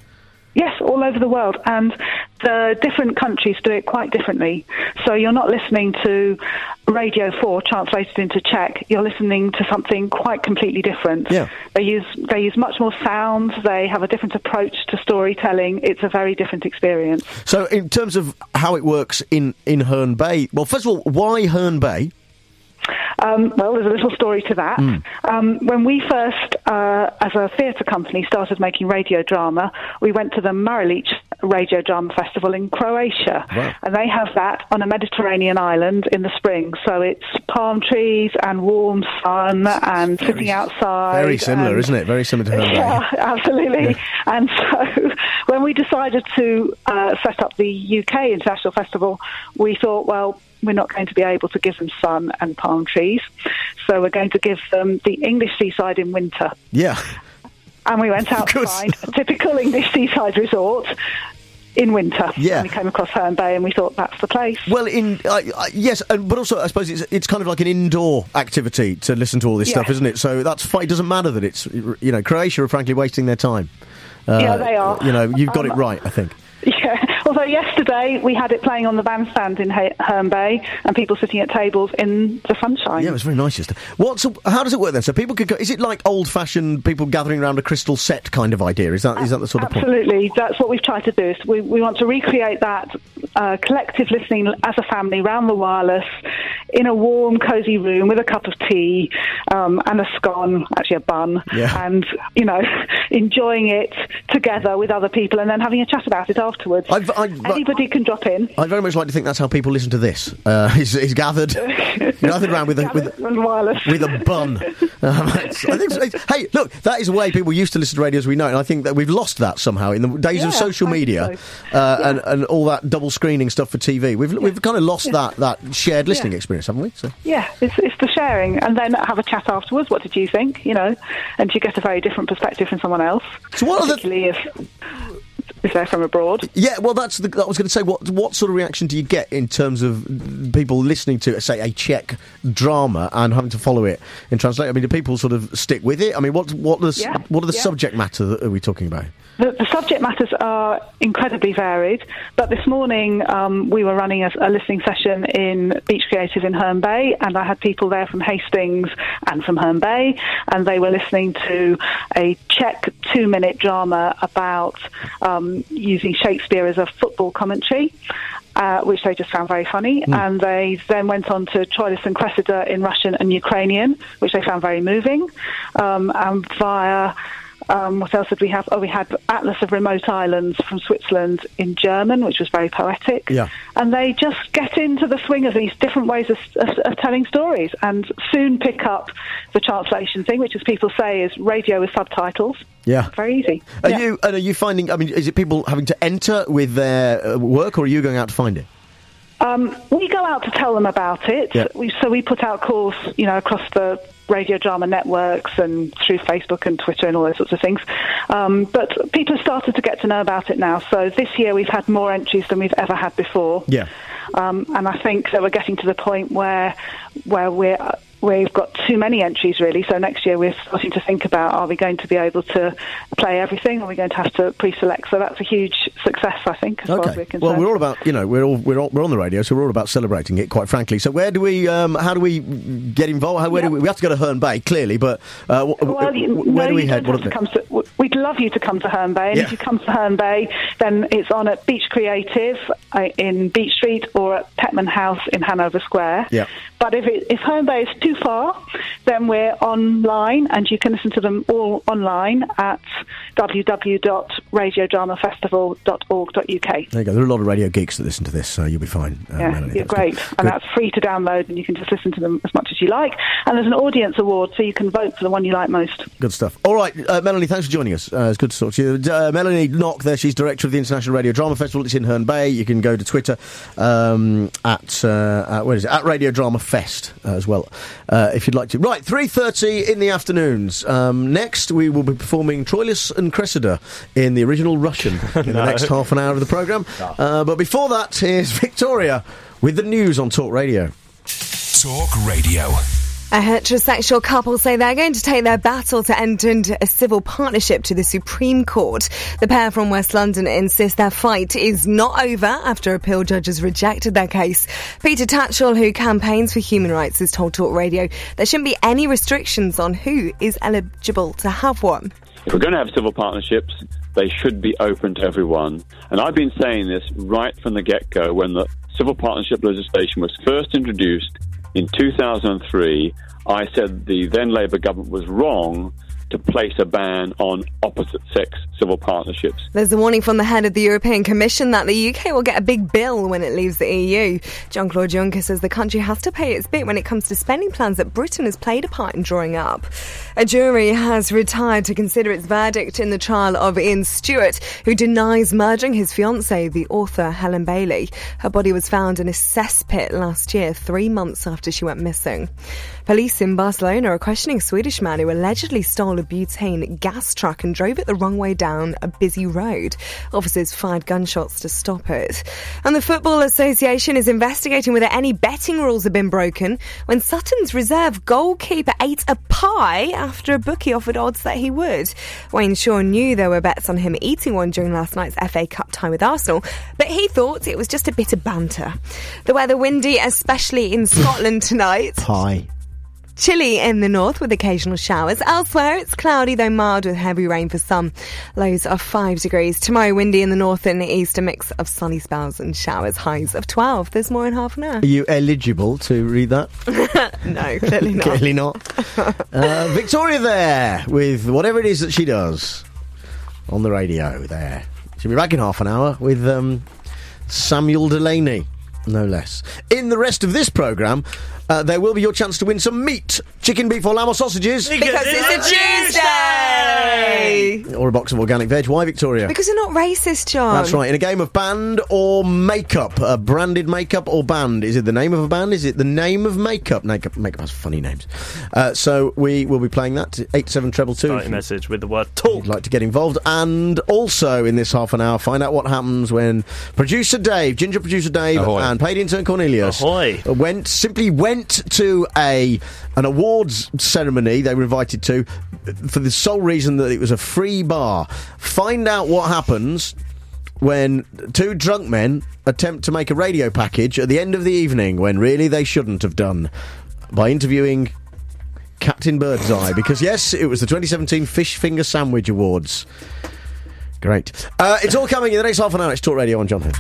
Speaker 26: Yes, all over the world, and the different countries do it quite differently. So you're not listening to Radio four translated into Czech. You're listening to something quite completely different.
Speaker 3: Yeah.
Speaker 26: They use they use much more sounds. They have a different approach to storytelling. It's a very different experience.
Speaker 3: So, in terms of how it works in in Herne Bay, well, first of all, why Herne Bay?
Speaker 26: Um, well, there's a little story to that. Mm. Um, when we first, uh, as a theatre company, started making radio drama, we went to the Marilic Radio Drama Festival in Croatia. Wow. And they have that on a Mediterranean island in the spring. So it's palm trees and warm sun and very, sitting outside.
Speaker 3: Very similar,
Speaker 26: and,
Speaker 3: isn't it? Very similar to Herne Bay.
Speaker 26: Yeah, absolutely. Yeah. And so when we decided to uh, set up the U K International Festival, we thought, well, we're not going to be able to give them sun and palm trees, so we're going to give them the English seaside in winter.
Speaker 3: Yeah.
Speaker 26: And we went out to find a typical English seaside resort in winter.
Speaker 3: Yeah.
Speaker 26: And we came across Herne Bay and we thought that's the place.
Speaker 3: Well, in uh, uh, yes, uh, but also I suppose it's it's kind of like an indoor activity to listen to all this
Speaker 26: yeah.
Speaker 3: stuff, isn't it? So that's fine. It doesn't matter that it's, you know, Croatia are frankly wasting their time. Uh,
Speaker 26: yeah, they are.
Speaker 3: You know, you've got
Speaker 26: um,
Speaker 3: it right, I think.
Speaker 26: Yeah, although yesterday we had it playing on the bandstand in H- Herne Bay and people sitting at tables in the sunshine.
Speaker 3: Yeah, it was very nice yesterday. What's, how does it work then? So people could go, is it like old-fashioned people gathering around a crystal set kind of idea? Is that is that the sort of point?
Speaker 26: Absolutely, that's what we've tried to do. So we, we want to recreate that uh, collective listening as a family round the wireless in a warm, cosy room with a cup of tea um, and a scone, actually a bun,
Speaker 3: yeah.
Speaker 26: and, you know, enjoying it together with other people and then having a chat about it afterwards.
Speaker 3: I've, I've,
Speaker 26: Anybody can drop in.
Speaker 3: I'd very much like to think that's how people listen to this. Uh, he's, he's gathered, gathered around with a, with,
Speaker 26: wireless.
Speaker 3: with a bun. Um, it's, I think it's, hey, look, that is the way people used to listen to radio as we know it, and I think that we've lost that somehow in the days
Speaker 26: yeah,
Speaker 3: of social media
Speaker 26: so.
Speaker 3: uh,
Speaker 26: yeah.
Speaker 3: and, and all that double screening stuff for T V. We've yeah. we've kind of lost yeah. that, that shared listening yeah. experience, haven't we? So.
Speaker 26: Yeah, it's, it's the sharing, and then have a chat afterwards. What did you think? You know, and you get a very different perspective from someone else.
Speaker 3: So what
Speaker 26: particularly
Speaker 3: are the...
Speaker 26: if if they're from abroad.
Speaker 3: Yeah, well, that's the, I was going to say, what what sort of reaction do you get in terms of people listening to, say, a Czech drama and having to follow it in translation? I mean, do people sort of stick with it? I mean, what what, the,
Speaker 26: yeah.
Speaker 3: what are the
Speaker 26: yeah.
Speaker 3: subject matter that are we talking about?
Speaker 26: The, the subject matters are incredibly varied, but this morning um, we were running a, a listening session in Beach Creative in Herne Bay, and I had people there from Hastings and from Herne Bay, and they were listening to a Czech two-minute drama about um, using Shakespeare as a football commentary. Uh, which they just found very funny, mm. and they then went on to Troilus and Cressida in Russian and Ukrainian, which they found very moving, um, and via... Um, what else did we have? Oh, we had Atlas of Remote Islands from Switzerland in German, which was very poetic.
Speaker 3: Yeah.
Speaker 26: And they just get into the swing of these different ways of, of, of telling stories and soon pick up the translation thing, which, as people say, is radio with subtitles.
Speaker 3: Yeah.
Speaker 26: Very easy.
Speaker 3: Are
Speaker 26: yeah.
Speaker 3: you, and are you finding, I mean, is it people having to enter with their uh, work, or are you going out to find it?
Speaker 26: Um, we go out to tell them about it.
Speaker 3: Yeah.
Speaker 26: We, so we put out calls, you know, across the radio drama networks and through Facebook and Twitter and all those sorts of things. Um, but people have started to get to know about it now. So this year we've had more entries than we've ever had before.
Speaker 3: Yeah.
Speaker 26: Um, and I think that we're getting to the point where where we're... We've got too many entries, really, so next year we're starting to think about, are we going to be able to play everything, or are we going to have to pre-select? So that's a huge success, I think, as
Speaker 3: okay.
Speaker 26: far as we're concerned.
Speaker 3: Well, we're all about, you know, we're all we're all, we're on the radio, so we're all about celebrating it, quite frankly. So where do we, um, how do we get involved? How, where yep. do we, we have to go to Herne Bay, clearly, but uh, w-
Speaker 26: well, you,
Speaker 3: w- where
Speaker 26: no,
Speaker 3: do we
Speaker 26: you
Speaker 3: head?
Speaker 26: Don't
Speaker 3: What
Speaker 26: have to come to, we'd love you to come to Herne Bay, and
Speaker 3: yeah.
Speaker 26: if you come to Herne Bay, then it's on at Beach Creative uh, in Beach Street or at Petman House in Hanover Square.
Speaker 3: Yeah.
Speaker 26: But if, it, if Herne Bay is too far, then we're online, and you can listen to them all online at w w w dot radio drama festival dot org dot u k.
Speaker 3: There you go. There are a lot of radio geeks that listen to this, so you'll be fine. Uh,
Speaker 26: yeah,
Speaker 3: Melanie,
Speaker 26: you're great.
Speaker 3: Good.
Speaker 26: And
Speaker 3: Good.
Speaker 26: that's free to download, and you can just listen to them as much as you like. And there's an audience award, so you can vote for the one you like most.
Speaker 3: Good stuff. All right, uh, Melanie, thanks for joining us. Uh, it's good to talk to you. Uh, Melanie Knock there, she's director of the International Radio Drama Festival. It's in Herne Bay. You can go to Twitter um, at, uh, at, where is it? At Radio Drama Fest uh, as well, uh, if you'd like to. Right, three thirty in the afternoons. Um, next, we will be performing Troilus and Cressida in the original Russian in no. the next half an hour of the programme. No. Uh, but before that, here's Victoria with the news on Talk Radio.
Speaker 10: Talk Radio.
Speaker 5: A heterosexual couple say they're going to take their battle to enter into a civil partnership to the Supreme Court. The pair from West London insist their fight is not over after appeal judges rejected their case. Peter Tatchell, who campaigns for human rights, has told Talk Radio there shouldn't be any restrictions on who is eligible to have one.
Speaker 6: If we're going to have civil partnerships, they should be open to everyone. And I've been saying this right from the get-go when the civil partnership legislation was first introduced in two thousand three. I said the then Labour government was wrong to place a ban on opposite-sex civil partnerships.
Speaker 5: There's a warning from the head of the European Commission that the U K will get a big bill when it leaves the E U. Jean-Claude Juncker says the country has to pay its bit when it comes to spending plans that Britain has played a part in drawing up. A jury has retired to consider its verdict in the trial of Ian Stewart, who denies murdering his fiancée, the author Helen Bailey. Her body was found in a cesspit last year, three months after she went missing. Police in Barcelona are questioning a Swedish man who allegedly stole a butane gas truck and drove it the wrong way down a busy road. Officers fired gunshots to stop it. And the Football Association is investigating whether any betting rules have been broken when Sutton's reserve goalkeeper ate a pie after a bookie offered odds that he would. Wayne Shaw knew there were bets on him eating one during last night's F A Cup tie with Arsenal, but he thought it was just a bit of banter. The weather windy, especially in Scotland tonight.
Speaker 3: Pie.
Speaker 5: Chilly in the north with occasional showers. Elsewhere, it's cloudy though mild with heavy rain for some. Lows of five degrees. Tomorrow, windy in the north and the east, a mix of sunny spells and showers. Highs of twelve. There's more in half an hour.
Speaker 3: Are you eligible to read that?
Speaker 5: No, clearly not.
Speaker 3: Clearly not. uh, Victoria there with whatever it is that she does on the radio there. She'll be back in half an hour with um, Samuel Delaney. No less. In the rest of this programme, uh, there will be your chance to win some meat. Chicken, beef or lamb or sausages.
Speaker 5: Because it's a Tuesday!
Speaker 3: Or a box of organic veg. Why, Victoria?
Speaker 5: Because you're not racist, John.
Speaker 3: That's right. In a game of band or makeup. Uh, branded makeup or band. Is it the name of a band? Is it the name of makeup? Makeup, makeup has funny names. Uh, so we will be playing that to eight seven two two.
Speaker 2: Start your message with the word talk.
Speaker 3: If you'd like to get involved. And also, in this half an hour, find out what happens when producer Dave, ginger producer Dave,
Speaker 21: Ahoy.
Speaker 3: and paid intern Cornelius
Speaker 2: Ahoy.
Speaker 3: went simply went to a an awards ceremony they were invited to for the sole reason that it was a free bar. Find out what happens when two drunk men attempt to make a radio package at the end of the evening when really they shouldn't have done, by interviewing Captain Birdseye, because yes, it was the twenty seventeen Fish Finger Sandwich Awards. Great. Uh, it's all coming in the next half an hour. It's Talk Radio on John Hood.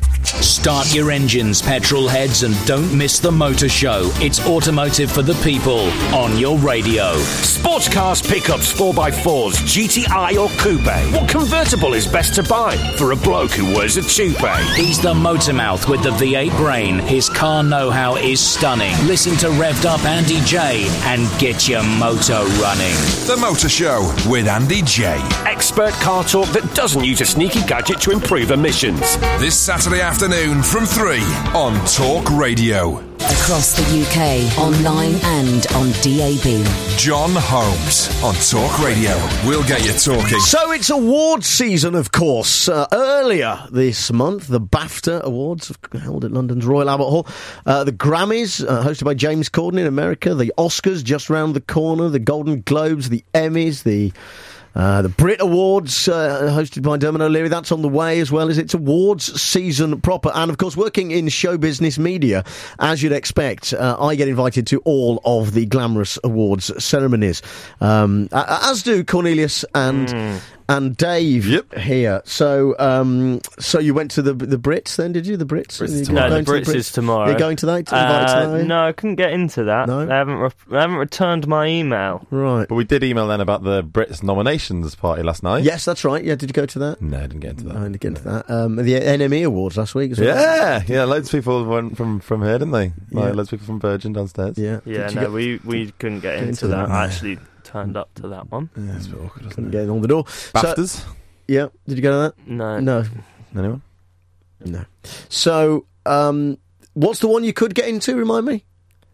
Speaker 14: Start your engines, petrol heads, and don't miss the motor show. It's automotive for the people on your radio.
Speaker 22: Sports cars, pickups, four by fours, G T I or coupe. What convertible is best to buy for a bloke who wears a toupee?
Speaker 14: He's the motor mouth with the V eight brain. His car know-how is stunning. Listen to Revved Up Andy J and get your motor running.
Speaker 10: The Motor Show with Andy J.
Speaker 22: Expert car talk that doesn't use a sneaky gadget to improve emissions.
Speaker 10: This Saturday afternoon from three on Talk Radio.
Speaker 4: Across the U K, online and on D A B.
Speaker 10: John Holmes on Talk Radio. We'll get you talking.
Speaker 3: So it's awards season, of course. Uh, earlier this month, the BAFTA Awards held at London's Royal Albert Hall. Uh, the Grammys, uh, hosted by James Corden in America. The Oscars just round the corner. The Golden Globes, the Emmys, the... Uh, the Brit Awards, uh, hosted by Dermot O'Leary, that's on the way as well as it's awards season proper. And, of course, working in show business media, as you'd expect, uh, I get invited to all of the glamorous awards ceremonies, um, as do Cornelius and... Mm. And Dave yep. here. So um, so you went to the the Brits then, did you? The Brits?
Speaker 2: Brits no, the Brits, the Brits is tomorrow.
Speaker 3: You're going to that?
Speaker 2: Uh,
Speaker 3: to that?
Speaker 2: No, I couldn't get into that.
Speaker 3: No?
Speaker 2: They haven't, re- they haven't returned my email.
Speaker 3: Right.
Speaker 21: But we did email then about the Brits nominations party last night.
Speaker 3: Yes, that's right. Yeah, did you go to that?
Speaker 21: No, I didn't get into that.
Speaker 3: No, I didn't get into that. Um, the N M E Awards last week as well.
Speaker 21: Yeah, yeah, loads of people went from, from here, didn't they? Like,
Speaker 3: yeah.
Speaker 21: Loads of people from Virgin downstairs.
Speaker 3: Yeah,
Speaker 2: yeah no, get, we, we couldn't get, get into, into that. that. I actually turned up to that one.
Speaker 21: Yeah, it's a bit awkward,
Speaker 3: couldn't get on the door.
Speaker 21: BAFTAs?
Speaker 3: So, yeah, did you go to that?
Speaker 2: No.
Speaker 3: No.
Speaker 21: Anyone?
Speaker 3: No. So, um, what's the one you could get into, remind me?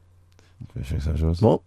Speaker 21: Fishing Socials.
Speaker 3: What?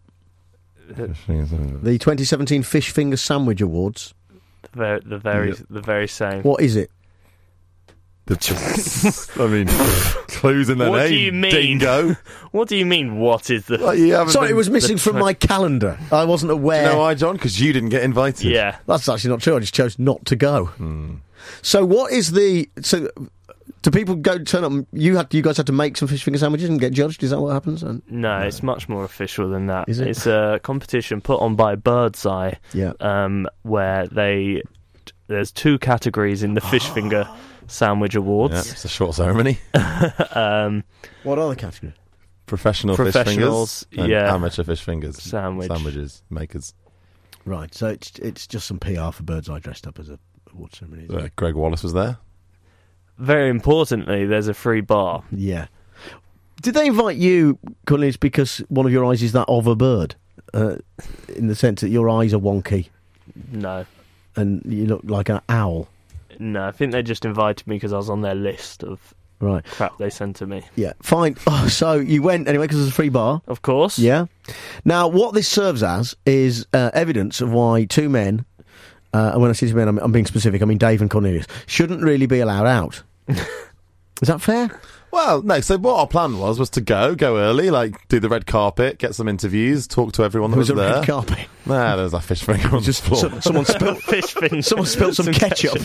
Speaker 21: Fishing Socials.
Speaker 3: The twenty seventeen Fish Finger Sandwich Awards.
Speaker 2: The very, the very, yeah. the very same.
Speaker 3: What is it?
Speaker 21: The, I mean, clues in their
Speaker 2: What
Speaker 21: name.
Speaker 2: do you mean?
Speaker 21: Dingo.
Speaker 2: What do you mean, what is the...
Speaker 21: Well, you haven't
Speaker 3: Sorry,
Speaker 21: been-
Speaker 3: it was missing
Speaker 21: the
Speaker 3: from
Speaker 21: tra-
Speaker 3: my calendar. I wasn't aware.
Speaker 21: Do you know why, John? Because you didn't get invited.
Speaker 2: Yeah.
Speaker 3: That's actually not true. I just chose not to go.
Speaker 21: Hmm.
Speaker 3: So what is the... So do people go turn up... You had, you guys had to make some fish finger sandwiches and get judged? Is that what happens? And,
Speaker 2: No, it's much more official than that.
Speaker 3: Is it?
Speaker 2: It's a competition put on by Birdseye,
Speaker 3: Yeah.
Speaker 2: um, where they... There's two categories in the fish finger sandwich awards.
Speaker 21: Yeah, it's a short ceremony.
Speaker 2: um,
Speaker 3: what are the categories?
Speaker 21: Professional
Speaker 2: Professionals,
Speaker 21: fish fingers and
Speaker 2: yeah.
Speaker 21: amateur fish fingers.
Speaker 2: Sandwich.
Speaker 21: Sandwiches, makers.
Speaker 3: Right, so it's it's just some P R for Birdseye dressed up as a award ceremony. isn't
Speaker 21: Uh,
Speaker 3: it?
Speaker 21: Greg Wallace was there.
Speaker 2: Very importantly, there's a free bar.
Speaker 3: Yeah. Did they invite you, Cornelius, because one of your eyes is that of a bird? Uh, in the sense that your eyes are wonky
Speaker 2: No.
Speaker 3: and you look like an owl?
Speaker 2: No, I think they just invited me because I was on their list of
Speaker 3: Right.
Speaker 2: crap they sent to me.
Speaker 3: Yeah, fine. Oh, so you went anyway because there's a free bar?
Speaker 2: Of course.
Speaker 3: Yeah. Now, what this serves as is uh, evidence of why two men, uh, and when I say two men, I'm, I'm being specific, I mean Dave and Cornelius, shouldn't really be allowed out. Is that fair?
Speaker 21: Well, no, so what our plan was, was to go, go early, like, do the red carpet, get some interviews, talk to everyone that
Speaker 3: There was
Speaker 21: was,
Speaker 3: a
Speaker 21: there.
Speaker 3: red carpet.
Speaker 21: Nah, there's a fish finger on
Speaker 3: Just
Speaker 21: the floor.
Speaker 3: so- someone spilled
Speaker 2: Fish finger.
Speaker 3: Someone spilled some, ketchup.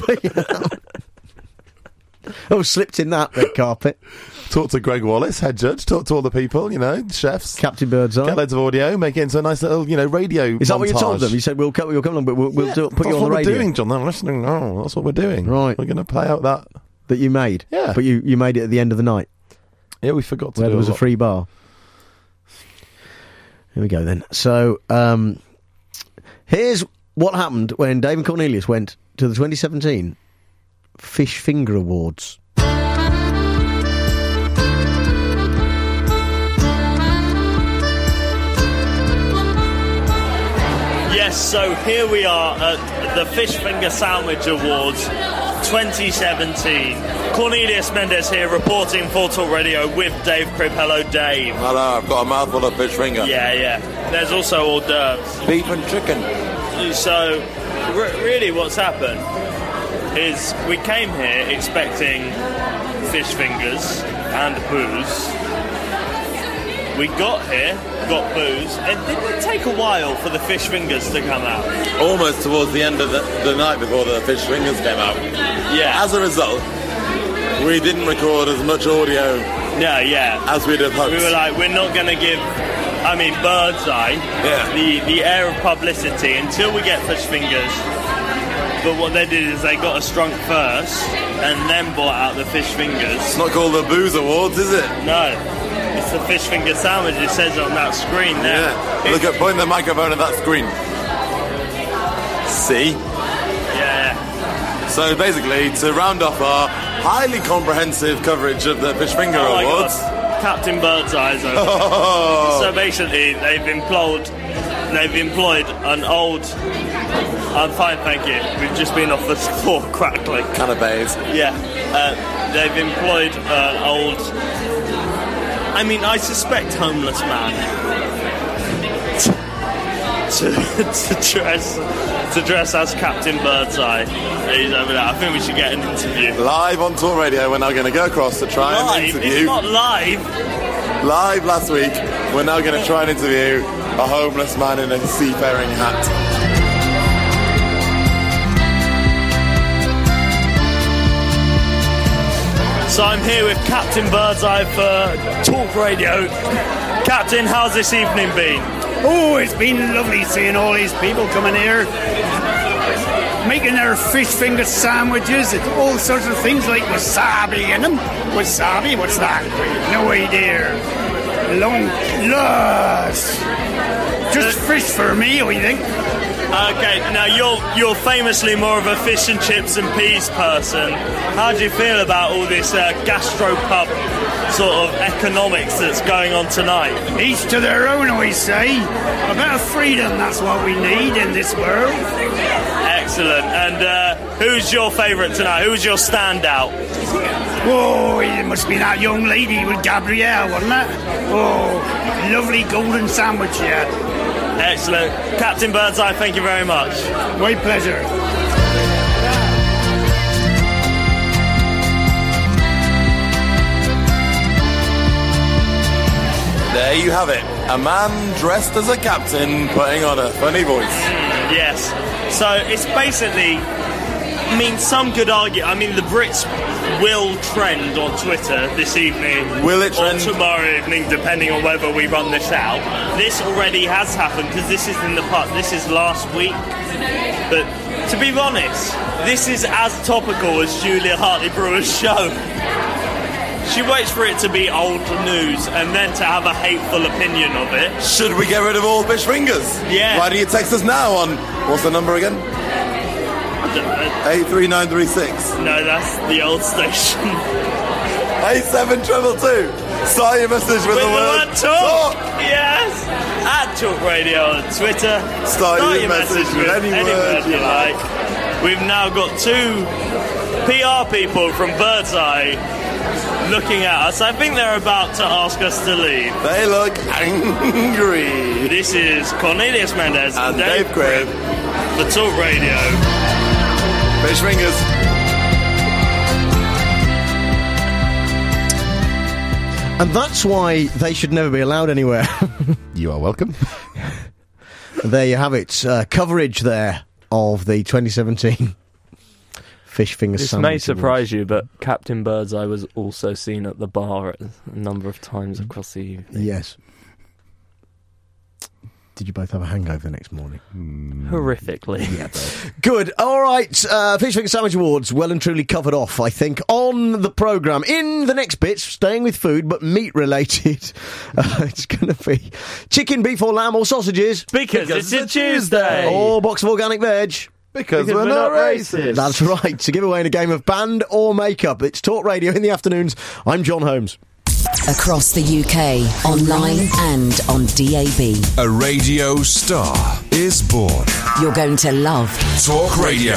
Speaker 3: Oh, slipped in that red carpet.
Speaker 21: Talk to Greg Wallace, head judge, talk to all the people, you know, chefs.
Speaker 3: Captain Birdseye.
Speaker 21: Get loads of audio, make it into a nice little, you know, radio
Speaker 3: Is that what you told
Speaker 21: montage.
Speaker 3: them? You said, we'll come, we'll come along, but we'll, we'll
Speaker 21: Yeah,
Speaker 3: do, put
Speaker 21: that's
Speaker 3: you on
Speaker 21: what
Speaker 3: the radio.
Speaker 21: we're doing, John. They're listening now. That's what we're doing.
Speaker 3: Right.
Speaker 21: We're going to play out that.
Speaker 3: That you made?
Speaker 21: Yeah.
Speaker 3: But you, you made it at the end of the night,
Speaker 21: Yeah, we forgot to
Speaker 3: where
Speaker 21: do
Speaker 3: there was a
Speaker 21: lot.
Speaker 3: free bar. Here we go then. So, um, here's what happened when Dave and Cornelius went to the twenty seventeen Fish Finger Awards.
Speaker 2: Yes, so here we are at the Fish Finger Sandwich Awards twenty seventeen. Cornelius Mendes here reporting for Talk Radio with Dave Cribb. Hello, Dave.
Speaker 7: Hello, I've got a mouthful of fish finger.
Speaker 2: Yeah, yeah. There's also hors d'oeuvres.
Speaker 7: Beef and chicken.
Speaker 2: So, re- really what's happened is we came here expecting fish fingers and booze. We got here, got booze, and didn't it take a while for the fish fingers to come out?
Speaker 7: Almost towards the end of the, the night before the fish fingers came out.
Speaker 2: Yeah.
Speaker 7: As a result, we didn't record as much audio
Speaker 2: No, yeah.
Speaker 7: as we'd have hoped.
Speaker 2: We were like, we're not going to give, I mean, Birdseye,
Speaker 7: Yeah.
Speaker 2: the, the air of publicity until we get fish fingers. But what they did is they got us drunk first and then brought out the fish fingers.
Speaker 7: It's not called the Booze Awards, is it?
Speaker 2: No, it's the fish finger sandwich. It says on that screen there.
Speaker 7: Yeah. Look at point the microphone at that screen. See?
Speaker 2: Yeah.
Speaker 7: So basically, to round off our highly comprehensive coverage of the Fish Finger
Speaker 2: Oh my
Speaker 7: Awards.
Speaker 2: God. Captain Birdseye's over.
Speaker 7: Oh.
Speaker 2: So basically, they've employed, they've employed an old. I'm fine, thank you. We've just been off the floor crackling.
Speaker 7: Canapes.
Speaker 2: Yeah, uh, they've employed an old. I mean, I suspect homeless man to, to dress to dress as Captain Birdseye. He's over there. I think we should get an interview.
Speaker 7: Live on Talk Radio, we're now going to go across to try
Speaker 2: Live?
Speaker 7: and interview.
Speaker 2: It's not live.
Speaker 7: Live last week, we're now going to try and interview a homeless man in a seafaring hat.
Speaker 2: So I'm here with Captain Birdseye for Talk Radio. Captain, how's this evening been?
Speaker 8: Oh, it's been lovely seeing all these people coming here, making their fish finger sandwiches and all sorts of things like wasabi in them. Wasabi? What's that? No idea. Long lost. Just fish for me, I think.
Speaker 2: Okay, now you're you're famously more of a fish and chips and peas person. How do you feel about all this uh, gastropub sort of economics that's going on tonight?
Speaker 8: Each to their own, I say. A bit of freedom, that's what we need in this world.
Speaker 2: Excellent. And uh, who's your favourite tonight? Who's your standout?
Speaker 8: Oh, it must be that young lady with Gabrielle, wasn't it? Oh, lovely golden sandwich, yeah.
Speaker 2: Excellent. Captain Birdseye, thank you very much.
Speaker 8: My pleasure.
Speaker 7: there you have it. A man dressed as a captain putting on a funny voice.
Speaker 2: Yes. So it's basically, I mean, some could argue, I mean, the Brits will trend on Twitter this evening.
Speaker 7: Will it trend?
Speaker 2: Or tomorrow evening, depending on whether we run this out. This already has happened, because this is in the part, this is last week. But to be honest, this is as topical as Julia Hartley-Brewer's show. She waits for it to be old news and then to have a hateful opinion of it.
Speaker 7: Should we get rid of all fish fingers?
Speaker 2: Yeah.
Speaker 7: Why do you text us now on, what's the number again? eight three nine three six.
Speaker 2: No, that's the old station.
Speaker 7: eight seven two two. Start your message with,
Speaker 2: with
Speaker 7: the,
Speaker 2: the
Speaker 7: word,
Speaker 2: word talk.
Speaker 7: talk.
Speaker 2: Yes. At Talk Radio on Twitter.
Speaker 7: Start,
Speaker 2: Start
Speaker 7: your,
Speaker 2: your
Speaker 7: message,
Speaker 2: message
Speaker 7: with
Speaker 2: with
Speaker 7: any,
Speaker 2: any
Speaker 7: word,
Speaker 2: word you like. We've now got two P R people from Birdseye looking at us. I think they're about to ask us to leave.
Speaker 7: They look angry.
Speaker 2: This is Cornelius Mendez
Speaker 7: and, and Dave Cribb
Speaker 2: for Talk Radio.
Speaker 7: Fish fingers.
Speaker 3: And that's why they should never be allowed anywhere.
Speaker 21: You are welcome.
Speaker 3: There you have it. Uh, coverage there of the twenty seventeen Fish Fingers
Speaker 2: This
Speaker 3: Sandwich
Speaker 2: may surprise
Speaker 3: Awards.
Speaker 2: you, but Captain Birdseye was also seen at the bar a number of times across the evening.
Speaker 3: Yes. Did you both have a hangover the next morning?
Speaker 2: Mm. Horrifically.
Speaker 3: Yeah. Good. All right. Uh, Fish Fingers Sandwich Awards, well and truly covered off, I think, on the programme. In the next bits, staying with food, but meat-related, uh, it's going to be chicken, beef or lamb or sausages.
Speaker 2: Because, because it's a Tuesday.
Speaker 3: Or box of organic veg.
Speaker 21: Because,
Speaker 2: because
Speaker 21: we're,
Speaker 2: we're
Speaker 21: not
Speaker 2: not
Speaker 21: racist.
Speaker 2: racist.
Speaker 3: That's right. To give away in a game of band or makeup. It's Talk Radio in the afternoons. I'm John Holmes.
Speaker 4: Across the U K, online and on D A B.
Speaker 10: A radio star is born.
Speaker 4: You're going to love
Speaker 10: Talk Radio.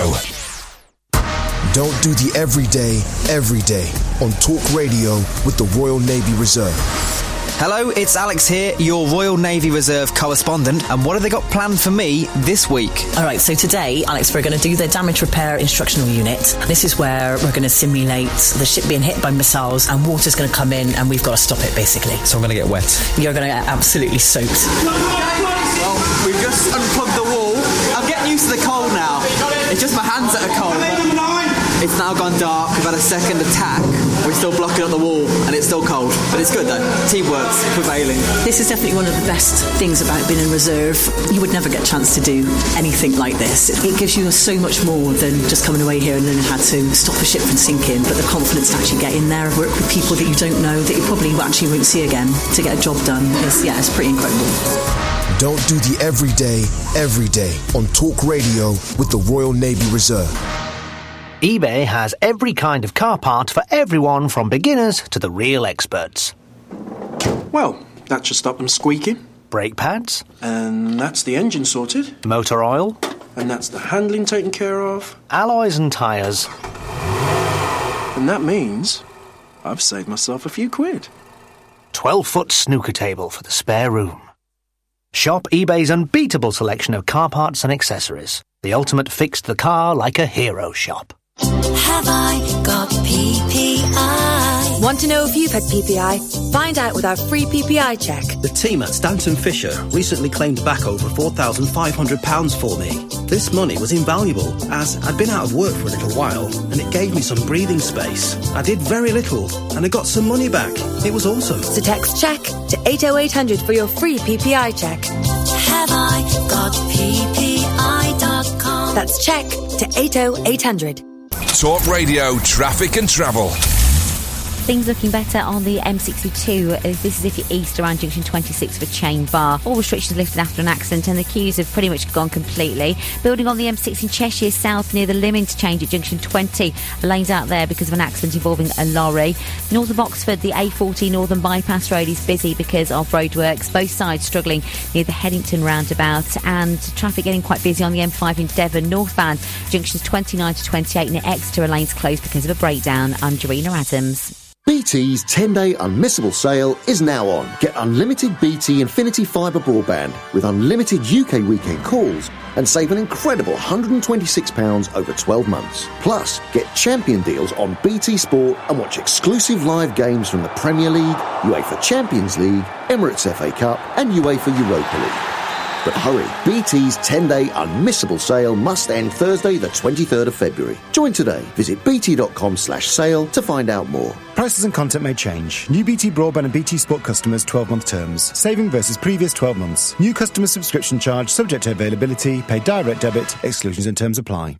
Speaker 11: Don't do the everyday, every day on Talk Radio with the Royal Navy Reserve.
Speaker 12: Hello, it's Alex here, your Royal Navy Reserve correspondent, and what have they got planned for me this week?
Speaker 13: All right, so today, Alex, we're going to do the damage repair instructional unit. This is where we're going to simulate the ship being hit by missiles, and water's going to come in, and we've got to stop it, basically.
Speaker 12: So I'm going to get wet.
Speaker 13: You're going to get absolutely soaked.
Speaker 12: Well, we've just unplugged the wall. I'm getting used to the cold now. It's just my hands that are cold. It's now gone dark. We've had a second attack. We're still blocking up the wall, and it's still cold. But it's good, though. Teamwork's prevailing.
Speaker 13: This is definitely one of the best things about being in reserve. You would never get a chance to do anything like this. It gives you so much more than just coming away here and learning how to stop a ship from sinking, but the confidence to actually get in there, work with people that you don't know, that you probably actually won't see again, to get a job done. Is, yeah, it's pretty incredible.
Speaker 11: Don't do the everyday, every day on Talk Radio with the Royal Navy Reserve.
Speaker 23: eBay has every kind of car part for everyone from beginners to the real experts.
Speaker 24: Well, that should stop them squeaking.
Speaker 23: Brake pads.
Speaker 24: And that's the engine sorted.
Speaker 23: Motor oil.
Speaker 24: And that's the handling taken care of.
Speaker 23: Alloys and tyres.
Speaker 24: And that means I've saved myself a few quid.
Speaker 23: twelve-foot snooker table for the spare room. Shop eBay's unbeatable selection of car parts and accessories. The ultimate fix the car like a hero shop.
Speaker 25: Have I got P P I?
Speaker 27: Want to know if you've had P P I? Find out with our free P P I check.
Speaker 28: The team at Stanton Fisher recently claimed back over four thousand five hundred pounds for me. This money was invaluable, as I'd been out of work for a little while, and it gave me some breathing space. I did very little, and I got some money back. It was awesome.
Speaker 27: So text check to eight oh eight hundred for your free P P I check.
Speaker 25: Have I got P P I dot com?
Speaker 27: That's check to eight oh eight hundred.
Speaker 10: Talk Radio Traffic and Travel.
Speaker 9: Things looking better on the M sixty-two. This is if you're east around junction twenty-six for Chain Bar. All restrictions lifted after an accident and the queues have pretty much gone completely. Building on the M six in Cheshire South near the Lim interchange at junction twenty. A lane's out there because of an accident involving a lorry. North of Oxford, the A forty Northern Bypass Road is busy because of roadworks. Both sides struggling near the Headington roundabout, and traffic getting quite busy on the M five in Devon northbound. Junctions twenty-nine to twenty-eight near Exeter, a lane's closed because of a breakdown. I'm Jarena Adams.
Speaker 11: B T
Speaker 1: T's ten-day unmissable sale is now on. Get unlimited B T Infinity Fibre broadband with unlimited U K weekend calls and save an incredible one hundred and twenty-six pounds over twelve months. Plus, get champion deals on B T Sport and watch exclusive live games from the Premier League, UEFA Champions League, Emirates F A Cup and UEFA Europa League. But hurry, B T's ten-day unmissable sale must end Thursday the twenty-third of February. Join today. Visit bt.com slash sale to find out more.
Speaker 15: Prices and content may change. New B T Broadband and B T Sport customers twelve-month terms. Saving versus previous twelve months. New customer subscription charge subject to availability. Pay direct debit. Exclusions and terms apply.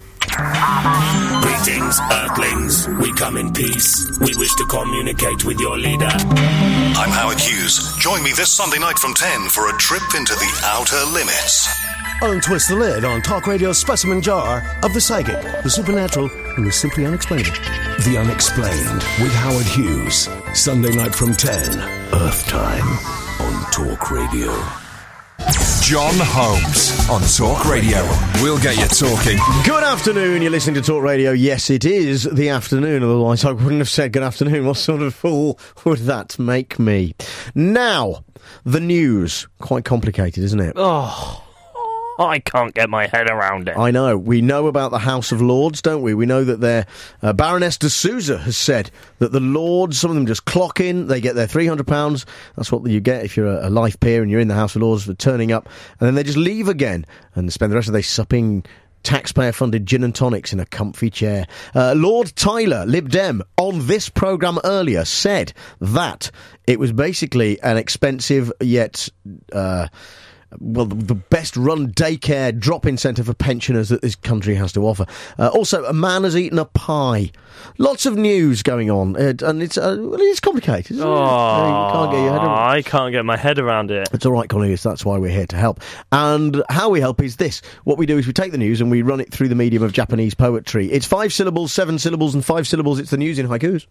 Speaker 16: Greetings, Earthlings. We come in peace. We wish to communicate with your leader.
Speaker 17: I'm Howard Hughes. Join me this Sunday night from ten for a trip into the outer limits.
Speaker 18: Untwist the lid on Talk Radio's specimen jar of the psychic, the supernatural, and the simply unexplainable.
Speaker 22: The Unexplained with Howard Hughes. Sunday night from ten. Earth time on Talk Radio.
Speaker 10: John Holmes on Talk Radio. We'll get you talking.
Speaker 3: Good afternoon, you're listening to Talk Radio. Yes, it is the afternoon, otherwise I wouldn't have said good afternoon. What sort of fool would that make me? Now, the news. Quite complicated, isn't it?
Speaker 2: Oh, I can't get my head around it.
Speaker 3: I know. We know about the House of Lords, don't we? We know that their uh, Baroness de Souza has said that the Lords, some of them just clock in, they get their three hundred pounds. That's what you get if you're a, a life peer and you're in the House of Lords for turning up. And then they just leave again and spend the rest of the day supping taxpayer-funded gin and tonics in a comfy chair. Uh, Lord Tyler, Lib Dem, on this programme earlier, said that it was basically an expensive yet... Uh, well, the best-run daycare drop-in centre for pensioners that this country has to offer. Uh, also, a man has eaten a pie. Lots of news going on, uh, and it's uh, well, it's complicated, isn't
Speaker 2: oh,
Speaker 3: it? You can't get your head around.
Speaker 2: I can't get my head around it.
Speaker 3: It's all right, Cornelius, that's why we're here to help. And how we help is this. What we do is we take the news and we run it through the medium of Japanese poetry. It's five syllables, seven syllables, and five syllables. It's the news in haikus.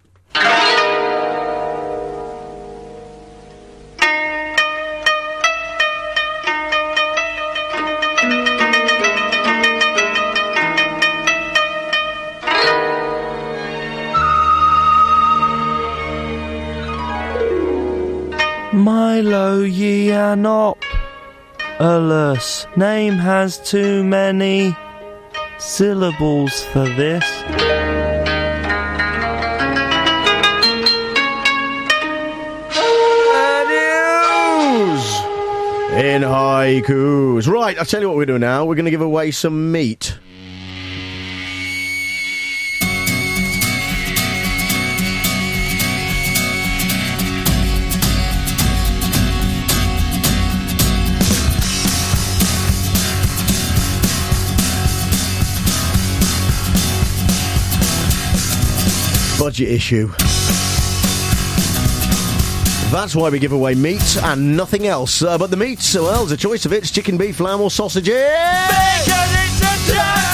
Speaker 2: Milo Yiannop. Alas, name has too many syllables for this.
Speaker 3: News in haikus. Right, I'll tell you what we're doing now. We're going to give away some meat. Budget issue. That's why we give away meat and nothing else. Uh, but the meat, well, there's a choice of it. It's chicken, beef, lamb or sausages.
Speaker 16: Because it's a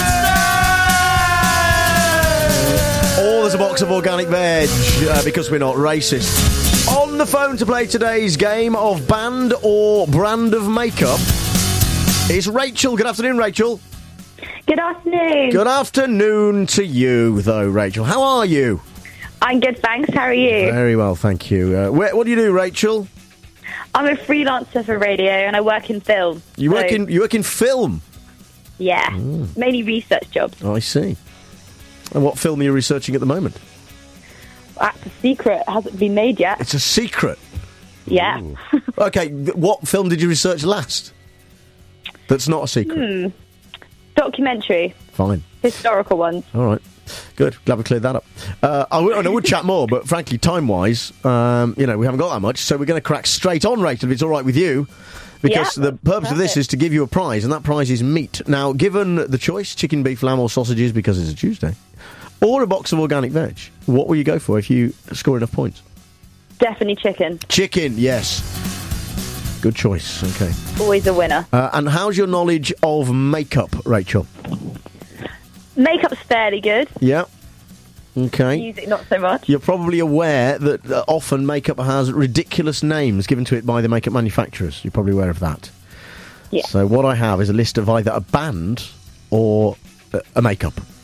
Speaker 3: Or there's a box of organic veg, uh, because we're not racist. On the phone to play today's game of band or brand of makeup is Rachel. Good afternoon, Rachel.
Speaker 19: Good afternoon.
Speaker 3: Good afternoon to you, though, Rachel. How are you?
Speaker 19: I'm good, thanks. How are you?
Speaker 3: Very well, thank you. Uh, where, what do you do, Rachel?
Speaker 19: I'm a freelancer for radio, and I work in film.
Speaker 3: You
Speaker 19: so,
Speaker 3: work in you work in film?
Speaker 19: Yeah,
Speaker 3: Mm.
Speaker 19: mainly research jobs.
Speaker 3: Oh, I see. And what film are you researching at the moment?
Speaker 19: That's a secret. It hasn't been made yet.
Speaker 3: It's a secret?
Speaker 19: Yeah.
Speaker 3: Okay, th- what film did you research last? That's not a secret.
Speaker 19: Hmm. Documentary.
Speaker 3: Fine.
Speaker 19: Historical ones.
Speaker 3: All right. Good. Glad we cleared that up. Uh, I, w- and I would chat more, but frankly, time-wise, um, you know, we haven't got that much, so we're going to crack straight on, Rachel, if it's all right with you. Because
Speaker 19: Yeah,
Speaker 3: the purpose of this
Speaker 19: perfect.
Speaker 3: is to give you a prize, and that prize is meat. Now, given the choice, chicken, beef, lamb or sausages, because it's a Tuesday, or a box of organic veg, what will you go for if you score enough points?
Speaker 19: Definitely chicken.
Speaker 3: Chicken, yes. Good choice, okay.
Speaker 19: Always a winner.
Speaker 3: Uh, and how's your knowledge of makeup, Rachel?
Speaker 19: Makeup's fairly good.
Speaker 3: Yeah. Okay.
Speaker 19: Music, not so much.
Speaker 3: You're probably aware that uh, often makeup has ridiculous names given to it by the makeup manufacturers. You're probably aware of that.
Speaker 19: Yeah.
Speaker 3: So what I have is a list of either a band or uh, a makeup.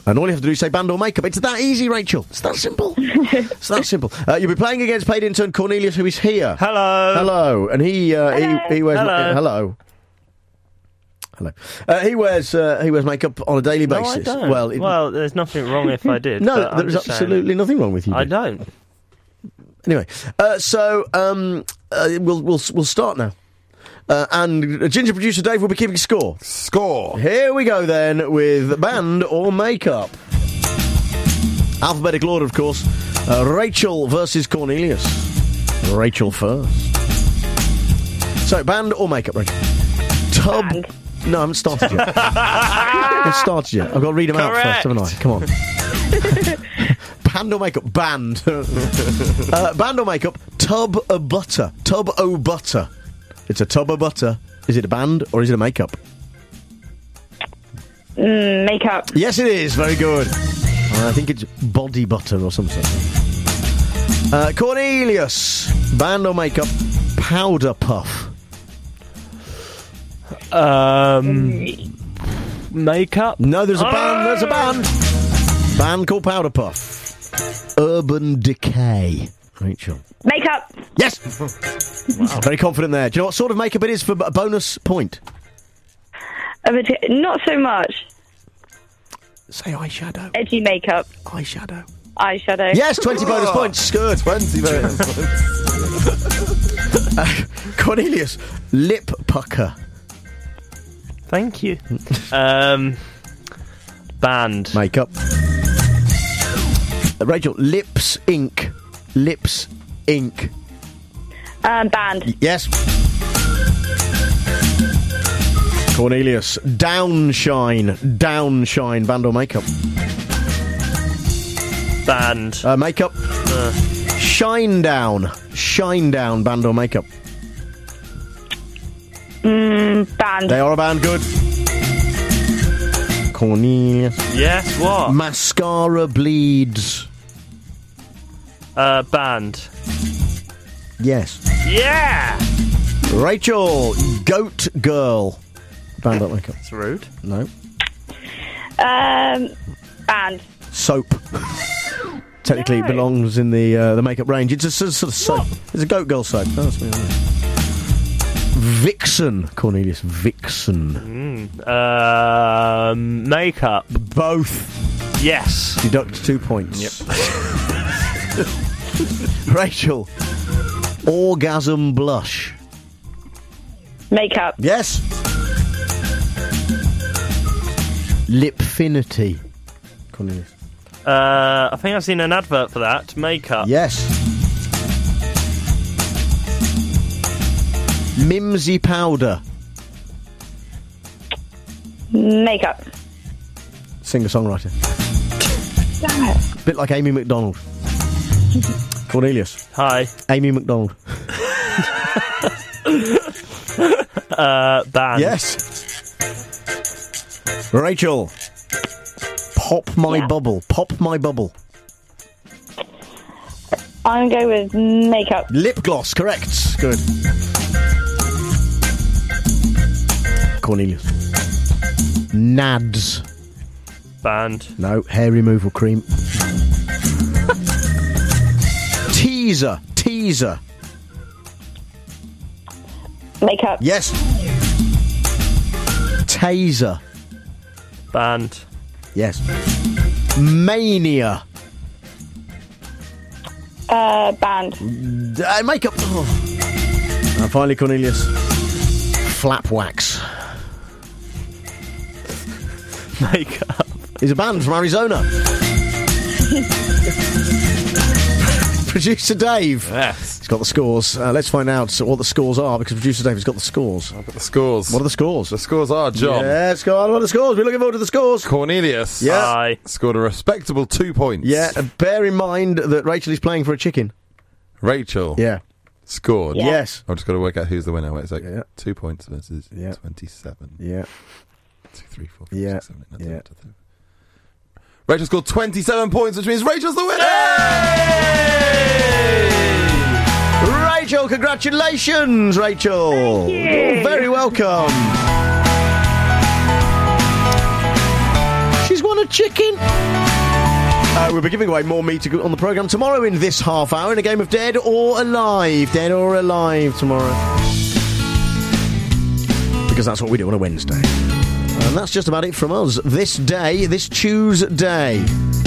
Speaker 3: And all you have to do is say band or makeup. It's that easy, Rachel. It's that simple. It's that simple. Uh, you'll be playing against paid intern Cornelius, who is here.
Speaker 2: Hello.
Speaker 3: Hello. And he uh,
Speaker 2: Hello.
Speaker 3: he he wears
Speaker 2: Hello.
Speaker 3: uh, hello. Hello. Uh, he wears uh, he wears makeup on a daily
Speaker 2: No,
Speaker 3: basis.
Speaker 2: I don't.
Speaker 3: Well, it,
Speaker 2: well, there's nothing wrong if I did.
Speaker 3: no,
Speaker 2: but I'm
Speaker 3: there's
Speaker 2: just saying-
Speaker 3: absolutely nothing wrong with you.
Speaker 2: I
Speaker 3: Dick.
Speaker 2: don't.
Speaker 3: Anyway, uh, so um, uh, we'll we'll we'll start now. Uh, and Ginger producer Dave will be keeping score.
Speaker 5: Score.
Speaker 3: Here we go then with band or makeup. Alphabetical order, of course. Uh, Rachel versus Cornelius. Rachel first. So, band or makeup, Rachel? Tub.
Speaker 19: Band.
Speaker 3: No, I haven't started yet. I haven't started yet. I've got to read them out first, haven't I? Come on. Band or makeup? Band. uh, band or makeup? Tub o' butter. Tub o' butter. It's a tub of butter. Is it a band or is it a makeup?
Speaker 19: Mm, makeup.
Speaker 3: Yes, it is. Very good. Uh, I think it's body butter or something. Uh, Cornelius. Band or makeup? Powder puff.
Speaker 2: Um, makeup?
Speaker 3: No, there's a band. There's a band. Band called Powder Puff. Urban Decay. Rachel.
Speaker 19: Makeup.
Speaker 3: Yes. Wow. Very confident there. Do you know what sort of makeup it is for a bonus point?
Speaker 19: A bit- Not so much.
Speaker 3: Say eyeshadow.
Speaker 19: Edgy makeup.
Speaker 3: Eyeshadow.
Speaker 19: Eyeshadow.
Speaker 3: Yes, twenty bonus
Speaker 5: Oh.
Speaker 3: points. Good.
Speaker 5: twenty bonus points.
Speaker 3: uh, Cornelius. Lip pucker.
Speaker 2: Thank you. um, band.
Speaker 3: Makeup. Uh, Rachel. Lips ink. Lips ink.
Speaker 19: Um, band.
Speaker 3: Yes. Cornelius. Downshine. Downshine. Band or makeup?
Speaker 2: Band.
Speaker 3: Uh, makeup.
Speaker 2: Uh.
Speaker 3: Shine down. Shine down. Band or makeup?
Speaker 19: Mm, band.
Speaker 3: They are a band. Good. Cornelius.
Speaker 2: Yes, what?
Speaker 3: Mascara bleeds.
Speaker 2: Uh, band.
Speaker 3: Yes.
Speaker 2: Yeah!
Speaker 3: Rachel. Goat girl. Band or makeup?
Speaker 2: That's rude.
Speaker 3: No.
Speaker 19: Um, band.
Speaker 3: Soap. Technically, it belongs in the uh, the makeup range. It's a sort of, sort of soap. It's a goat girl soap. Oh, that's me. Vixen. Cornelius. Vixen.
Speaker 2: Mm. Um, makeup.
Speaker 3: Both.
Speaker 2: Yes.
Speaker 3: Deduct two points.
Speaker 2: Yep.
Speaker 3: Rachel. Orgasm blush.
Speaker 19: Makeup.
Speaker 3: Yes. Lipfinity. Cornelius.
Speaker 2: Uh, I think I've seen an advert for that. Makeup.
Speaker 3: Yes. Mimsy powder.
Speaker 19: Makeup.
Speaker 3: Singer-songwriter.
Speaker 19: Damn it.
Speaker 3: Bit like Amy McDonald. Cornelius.
Speaker 2: Hi.
Speaker 3: Amy McDonald.
Speaker 2: uh, band.
Speaker 3: Yes. Rachel. Pop my
Speaker 19: Yeah.
Speaker 3: bubble. Pop my bubble.
Speaker 19: I'm going to go with makeup.
Speaker 3: Lip gloss, correct. Good. Cornelius. Nads.
Speaker 2: Band.
Speaker 3: No, hair removal cream. Teaser. Teaser.
Speaker 19: Makeup.
Speaker 3: Yes. Taser.
Speaker 2: Band.
Speaker 3: Yes. Mania.
Speaker 19: Uh, band.
Speaker 3: D- uh, makeup. Oh. And finally, Cornelius. Flap wax.
Speaker 2: Makeup.
Speaker 3: He's a band from Arizona. Producer Dave.
Speaker 5: Yes.
Speaker 3: He's got the scores. Uh, let's find out what the scores are, because Producer Dave has got the scores.
Speaker 5: I've got the scores.
Speaker 3: What are the scores?
Speaker 5: The scores are, John.
Speaker 3: Yes, go on. What are the scores? We're looking forward to the scores.
Speaker 5: Cornelius.
Speaker 3: Yeah.
Speaker 2: Hi.
Speaker 5: Scored a respectable two points.
Speaker 3: Yeah, uh, bear in mind that Rachel is playing for a chicken.
Speaker 5: Rachel.
Speaker 3: Yeah.
Speaker 5: Scored.
Speaker 19: Yeah.
Speaker 3: Yes.
Speaker 5: I've just got to work out who's the winner. Wait a sec.
Speaker 3: Yeah.
Speaker 5: Two points versus
Speaker 3: Yeah.
Speaker 5: twenty-seven.
Speaker 3: Yeah.
Speaker 5: Two, three, four, five,
Speaker 3: Yeah.
Speaker 5: six, seven, eight, nine,
Speaker 3: Yeah.
Speaker 5: ten, eleven. Rachel scored twenty-seven points, which means Rachel's the winner!
Speaker 3: Rachel, congratulations, Rachel.
Speaker 19: Thank you.
Speaker 3: You're very welcome. She's won a chicken? Uh, we'll be giving away more meat on the programme tomorrow in this half hour in a game of Dead or Alive. Dead or Alive tomorrow. Because that's what we do on a Wednesday. And that's just about it from us this day, this Tuesday.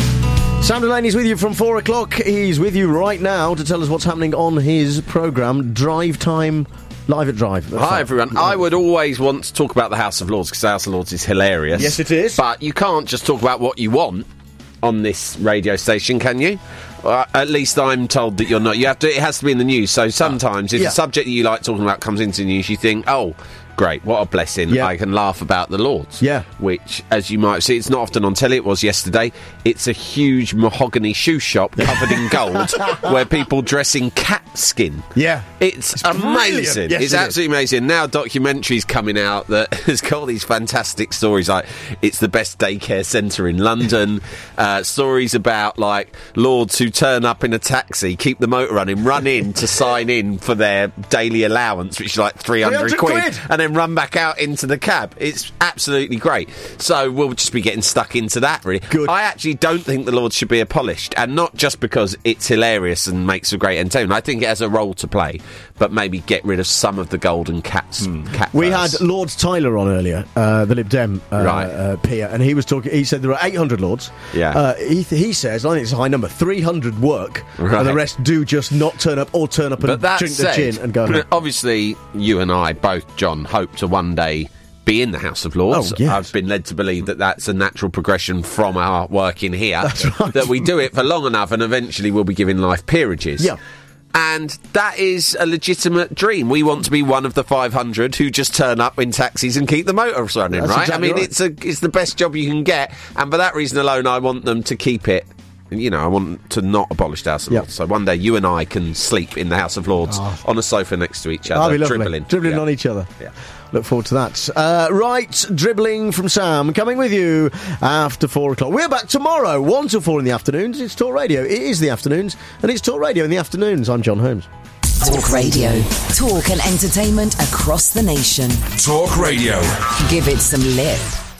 Speaker 3: Sam Delaney's with you from four o'clock. He's with you right now to tell us what's happening on his programme, Drive Time, live at Drive.
Speaker 4: Hi, everyone. I would always want to talk about the House of Lords, because the House of Lords is hilarious.
Speaker 3: Yes, it is.
Speaker 4: But you can't just talk about what you want on this radio station, can you? Uh, at least I'm told that you're not. You have to. It has to be in the news. So sometimes, if
Speaker 3: yeah.
Speaker 4: the subject that you like talking about comes into the news, you think, oh, great, what a blessing.
Speaker 3: Yeah.
Speaker 4: I can laugh about the Lords.
Speaker 3: Yeah.
Speaker 4: Which, as you might see, it's not often on telly. It was yesterday. It's a huge mahogany shoe shop covered in gold where people dress in cat skin.
Speaker 3: Yeah.
Speaker 4: It's,
Speaker 3: It's
Speaker 4: amazing.
Speaker 3: brilliant. Yes,
Speaker 4: it's
Speaker 3: it
Speaker 4: absolutely amazing. Now documentaries coming out that has got all these fantastic stories, like it's the best daycare centre in London, uh, stories about, like, Lords who turn up in a taxi, keep the motor running, run in to sign in for their daily allowance, which is like three hundred quid, and then run back out into the cab. It's absolutely great. So we'll just be getting stuck into that, really.
Speaker 3: Good.
Speaker 4: I actually don't think the Lords should be abolished, and not just because it's hilarious and makes a great entertainment. I think it has a role to play, but maybe get rid of some of the golden cats.
Speaker 3: Hmm.
Speaker 4: Cat
Speaker 3: We
Speaker 4: furs.
Speaker 3: had Lords Tyler on earlier, uh, the Lib Dem uh,
Speaker 4: Right.
Speaker 3: uh, peer, and he was talking. He said there are eight hundred Lords.
Speaker 4: Yeah.
Speaker 3: Uh, he, he says, I think it's a high number, three hundred work,
Speaker 4: Right.
Speaker 3: and the rest do just not turn up or turn up and
Speaker 4: But that
Speaker 3: drink
Speaker 4: said,
Speaker 3: the gin and go home.
Speaker 4: obviously, you and I both, John, hope to one day be in the House of Lords.
Speaker 3: Oh, yes.
Speaker 4: I've been led to believe that that's a natural progression from our work in here.
Speaker 3: That's right.
Speaker 4: That we do it for long enough and eventually we'll be given life peerages.
Speaker 3: Yeah.
Speaker 4: And that is a legitimate dream. We want to be one of the five hundred who just turn up in taxis and keep the motors running,
Speaker 3: That's
Speaker 4: right?
Speaker 3: exactly
Speaker 4: I mean,
Speaker 3: right.
Speaker 4: it's a it's the best job you can get, and for that reason alone, I want them to keep it. You know, I want to not abolish the House of
Speaker 3: Yep.
Speaker 4: Lords. So one day you and I can sleep in the House of Lords
Speaker 3: Oh.
Speaker 4: on a sofa next to each
Speaker 3: That'll
Speaker 4: other,
Speaker 3: be lovely.
Speaker 4: dribbling.
Speaker 3: Dribbling
Speaker 4: Yeah.
Speaker 3: on each other.
Speaker 4: Yeah.
Speaker 3: Look forward to that. Uh, right, dribbling from Sam, coming with you after four o'clock. We're back tomorrow, one till four in the afternoons. It's Talk Radio. It is the afternoons, and it's Talk Radio in the afternoons. I'm John Holmes.
Speaker 6: Talk Radio. Talk and entertainment across the nation.
Speaker 10: Talk Radio.
Speaker 6: Give it some lip.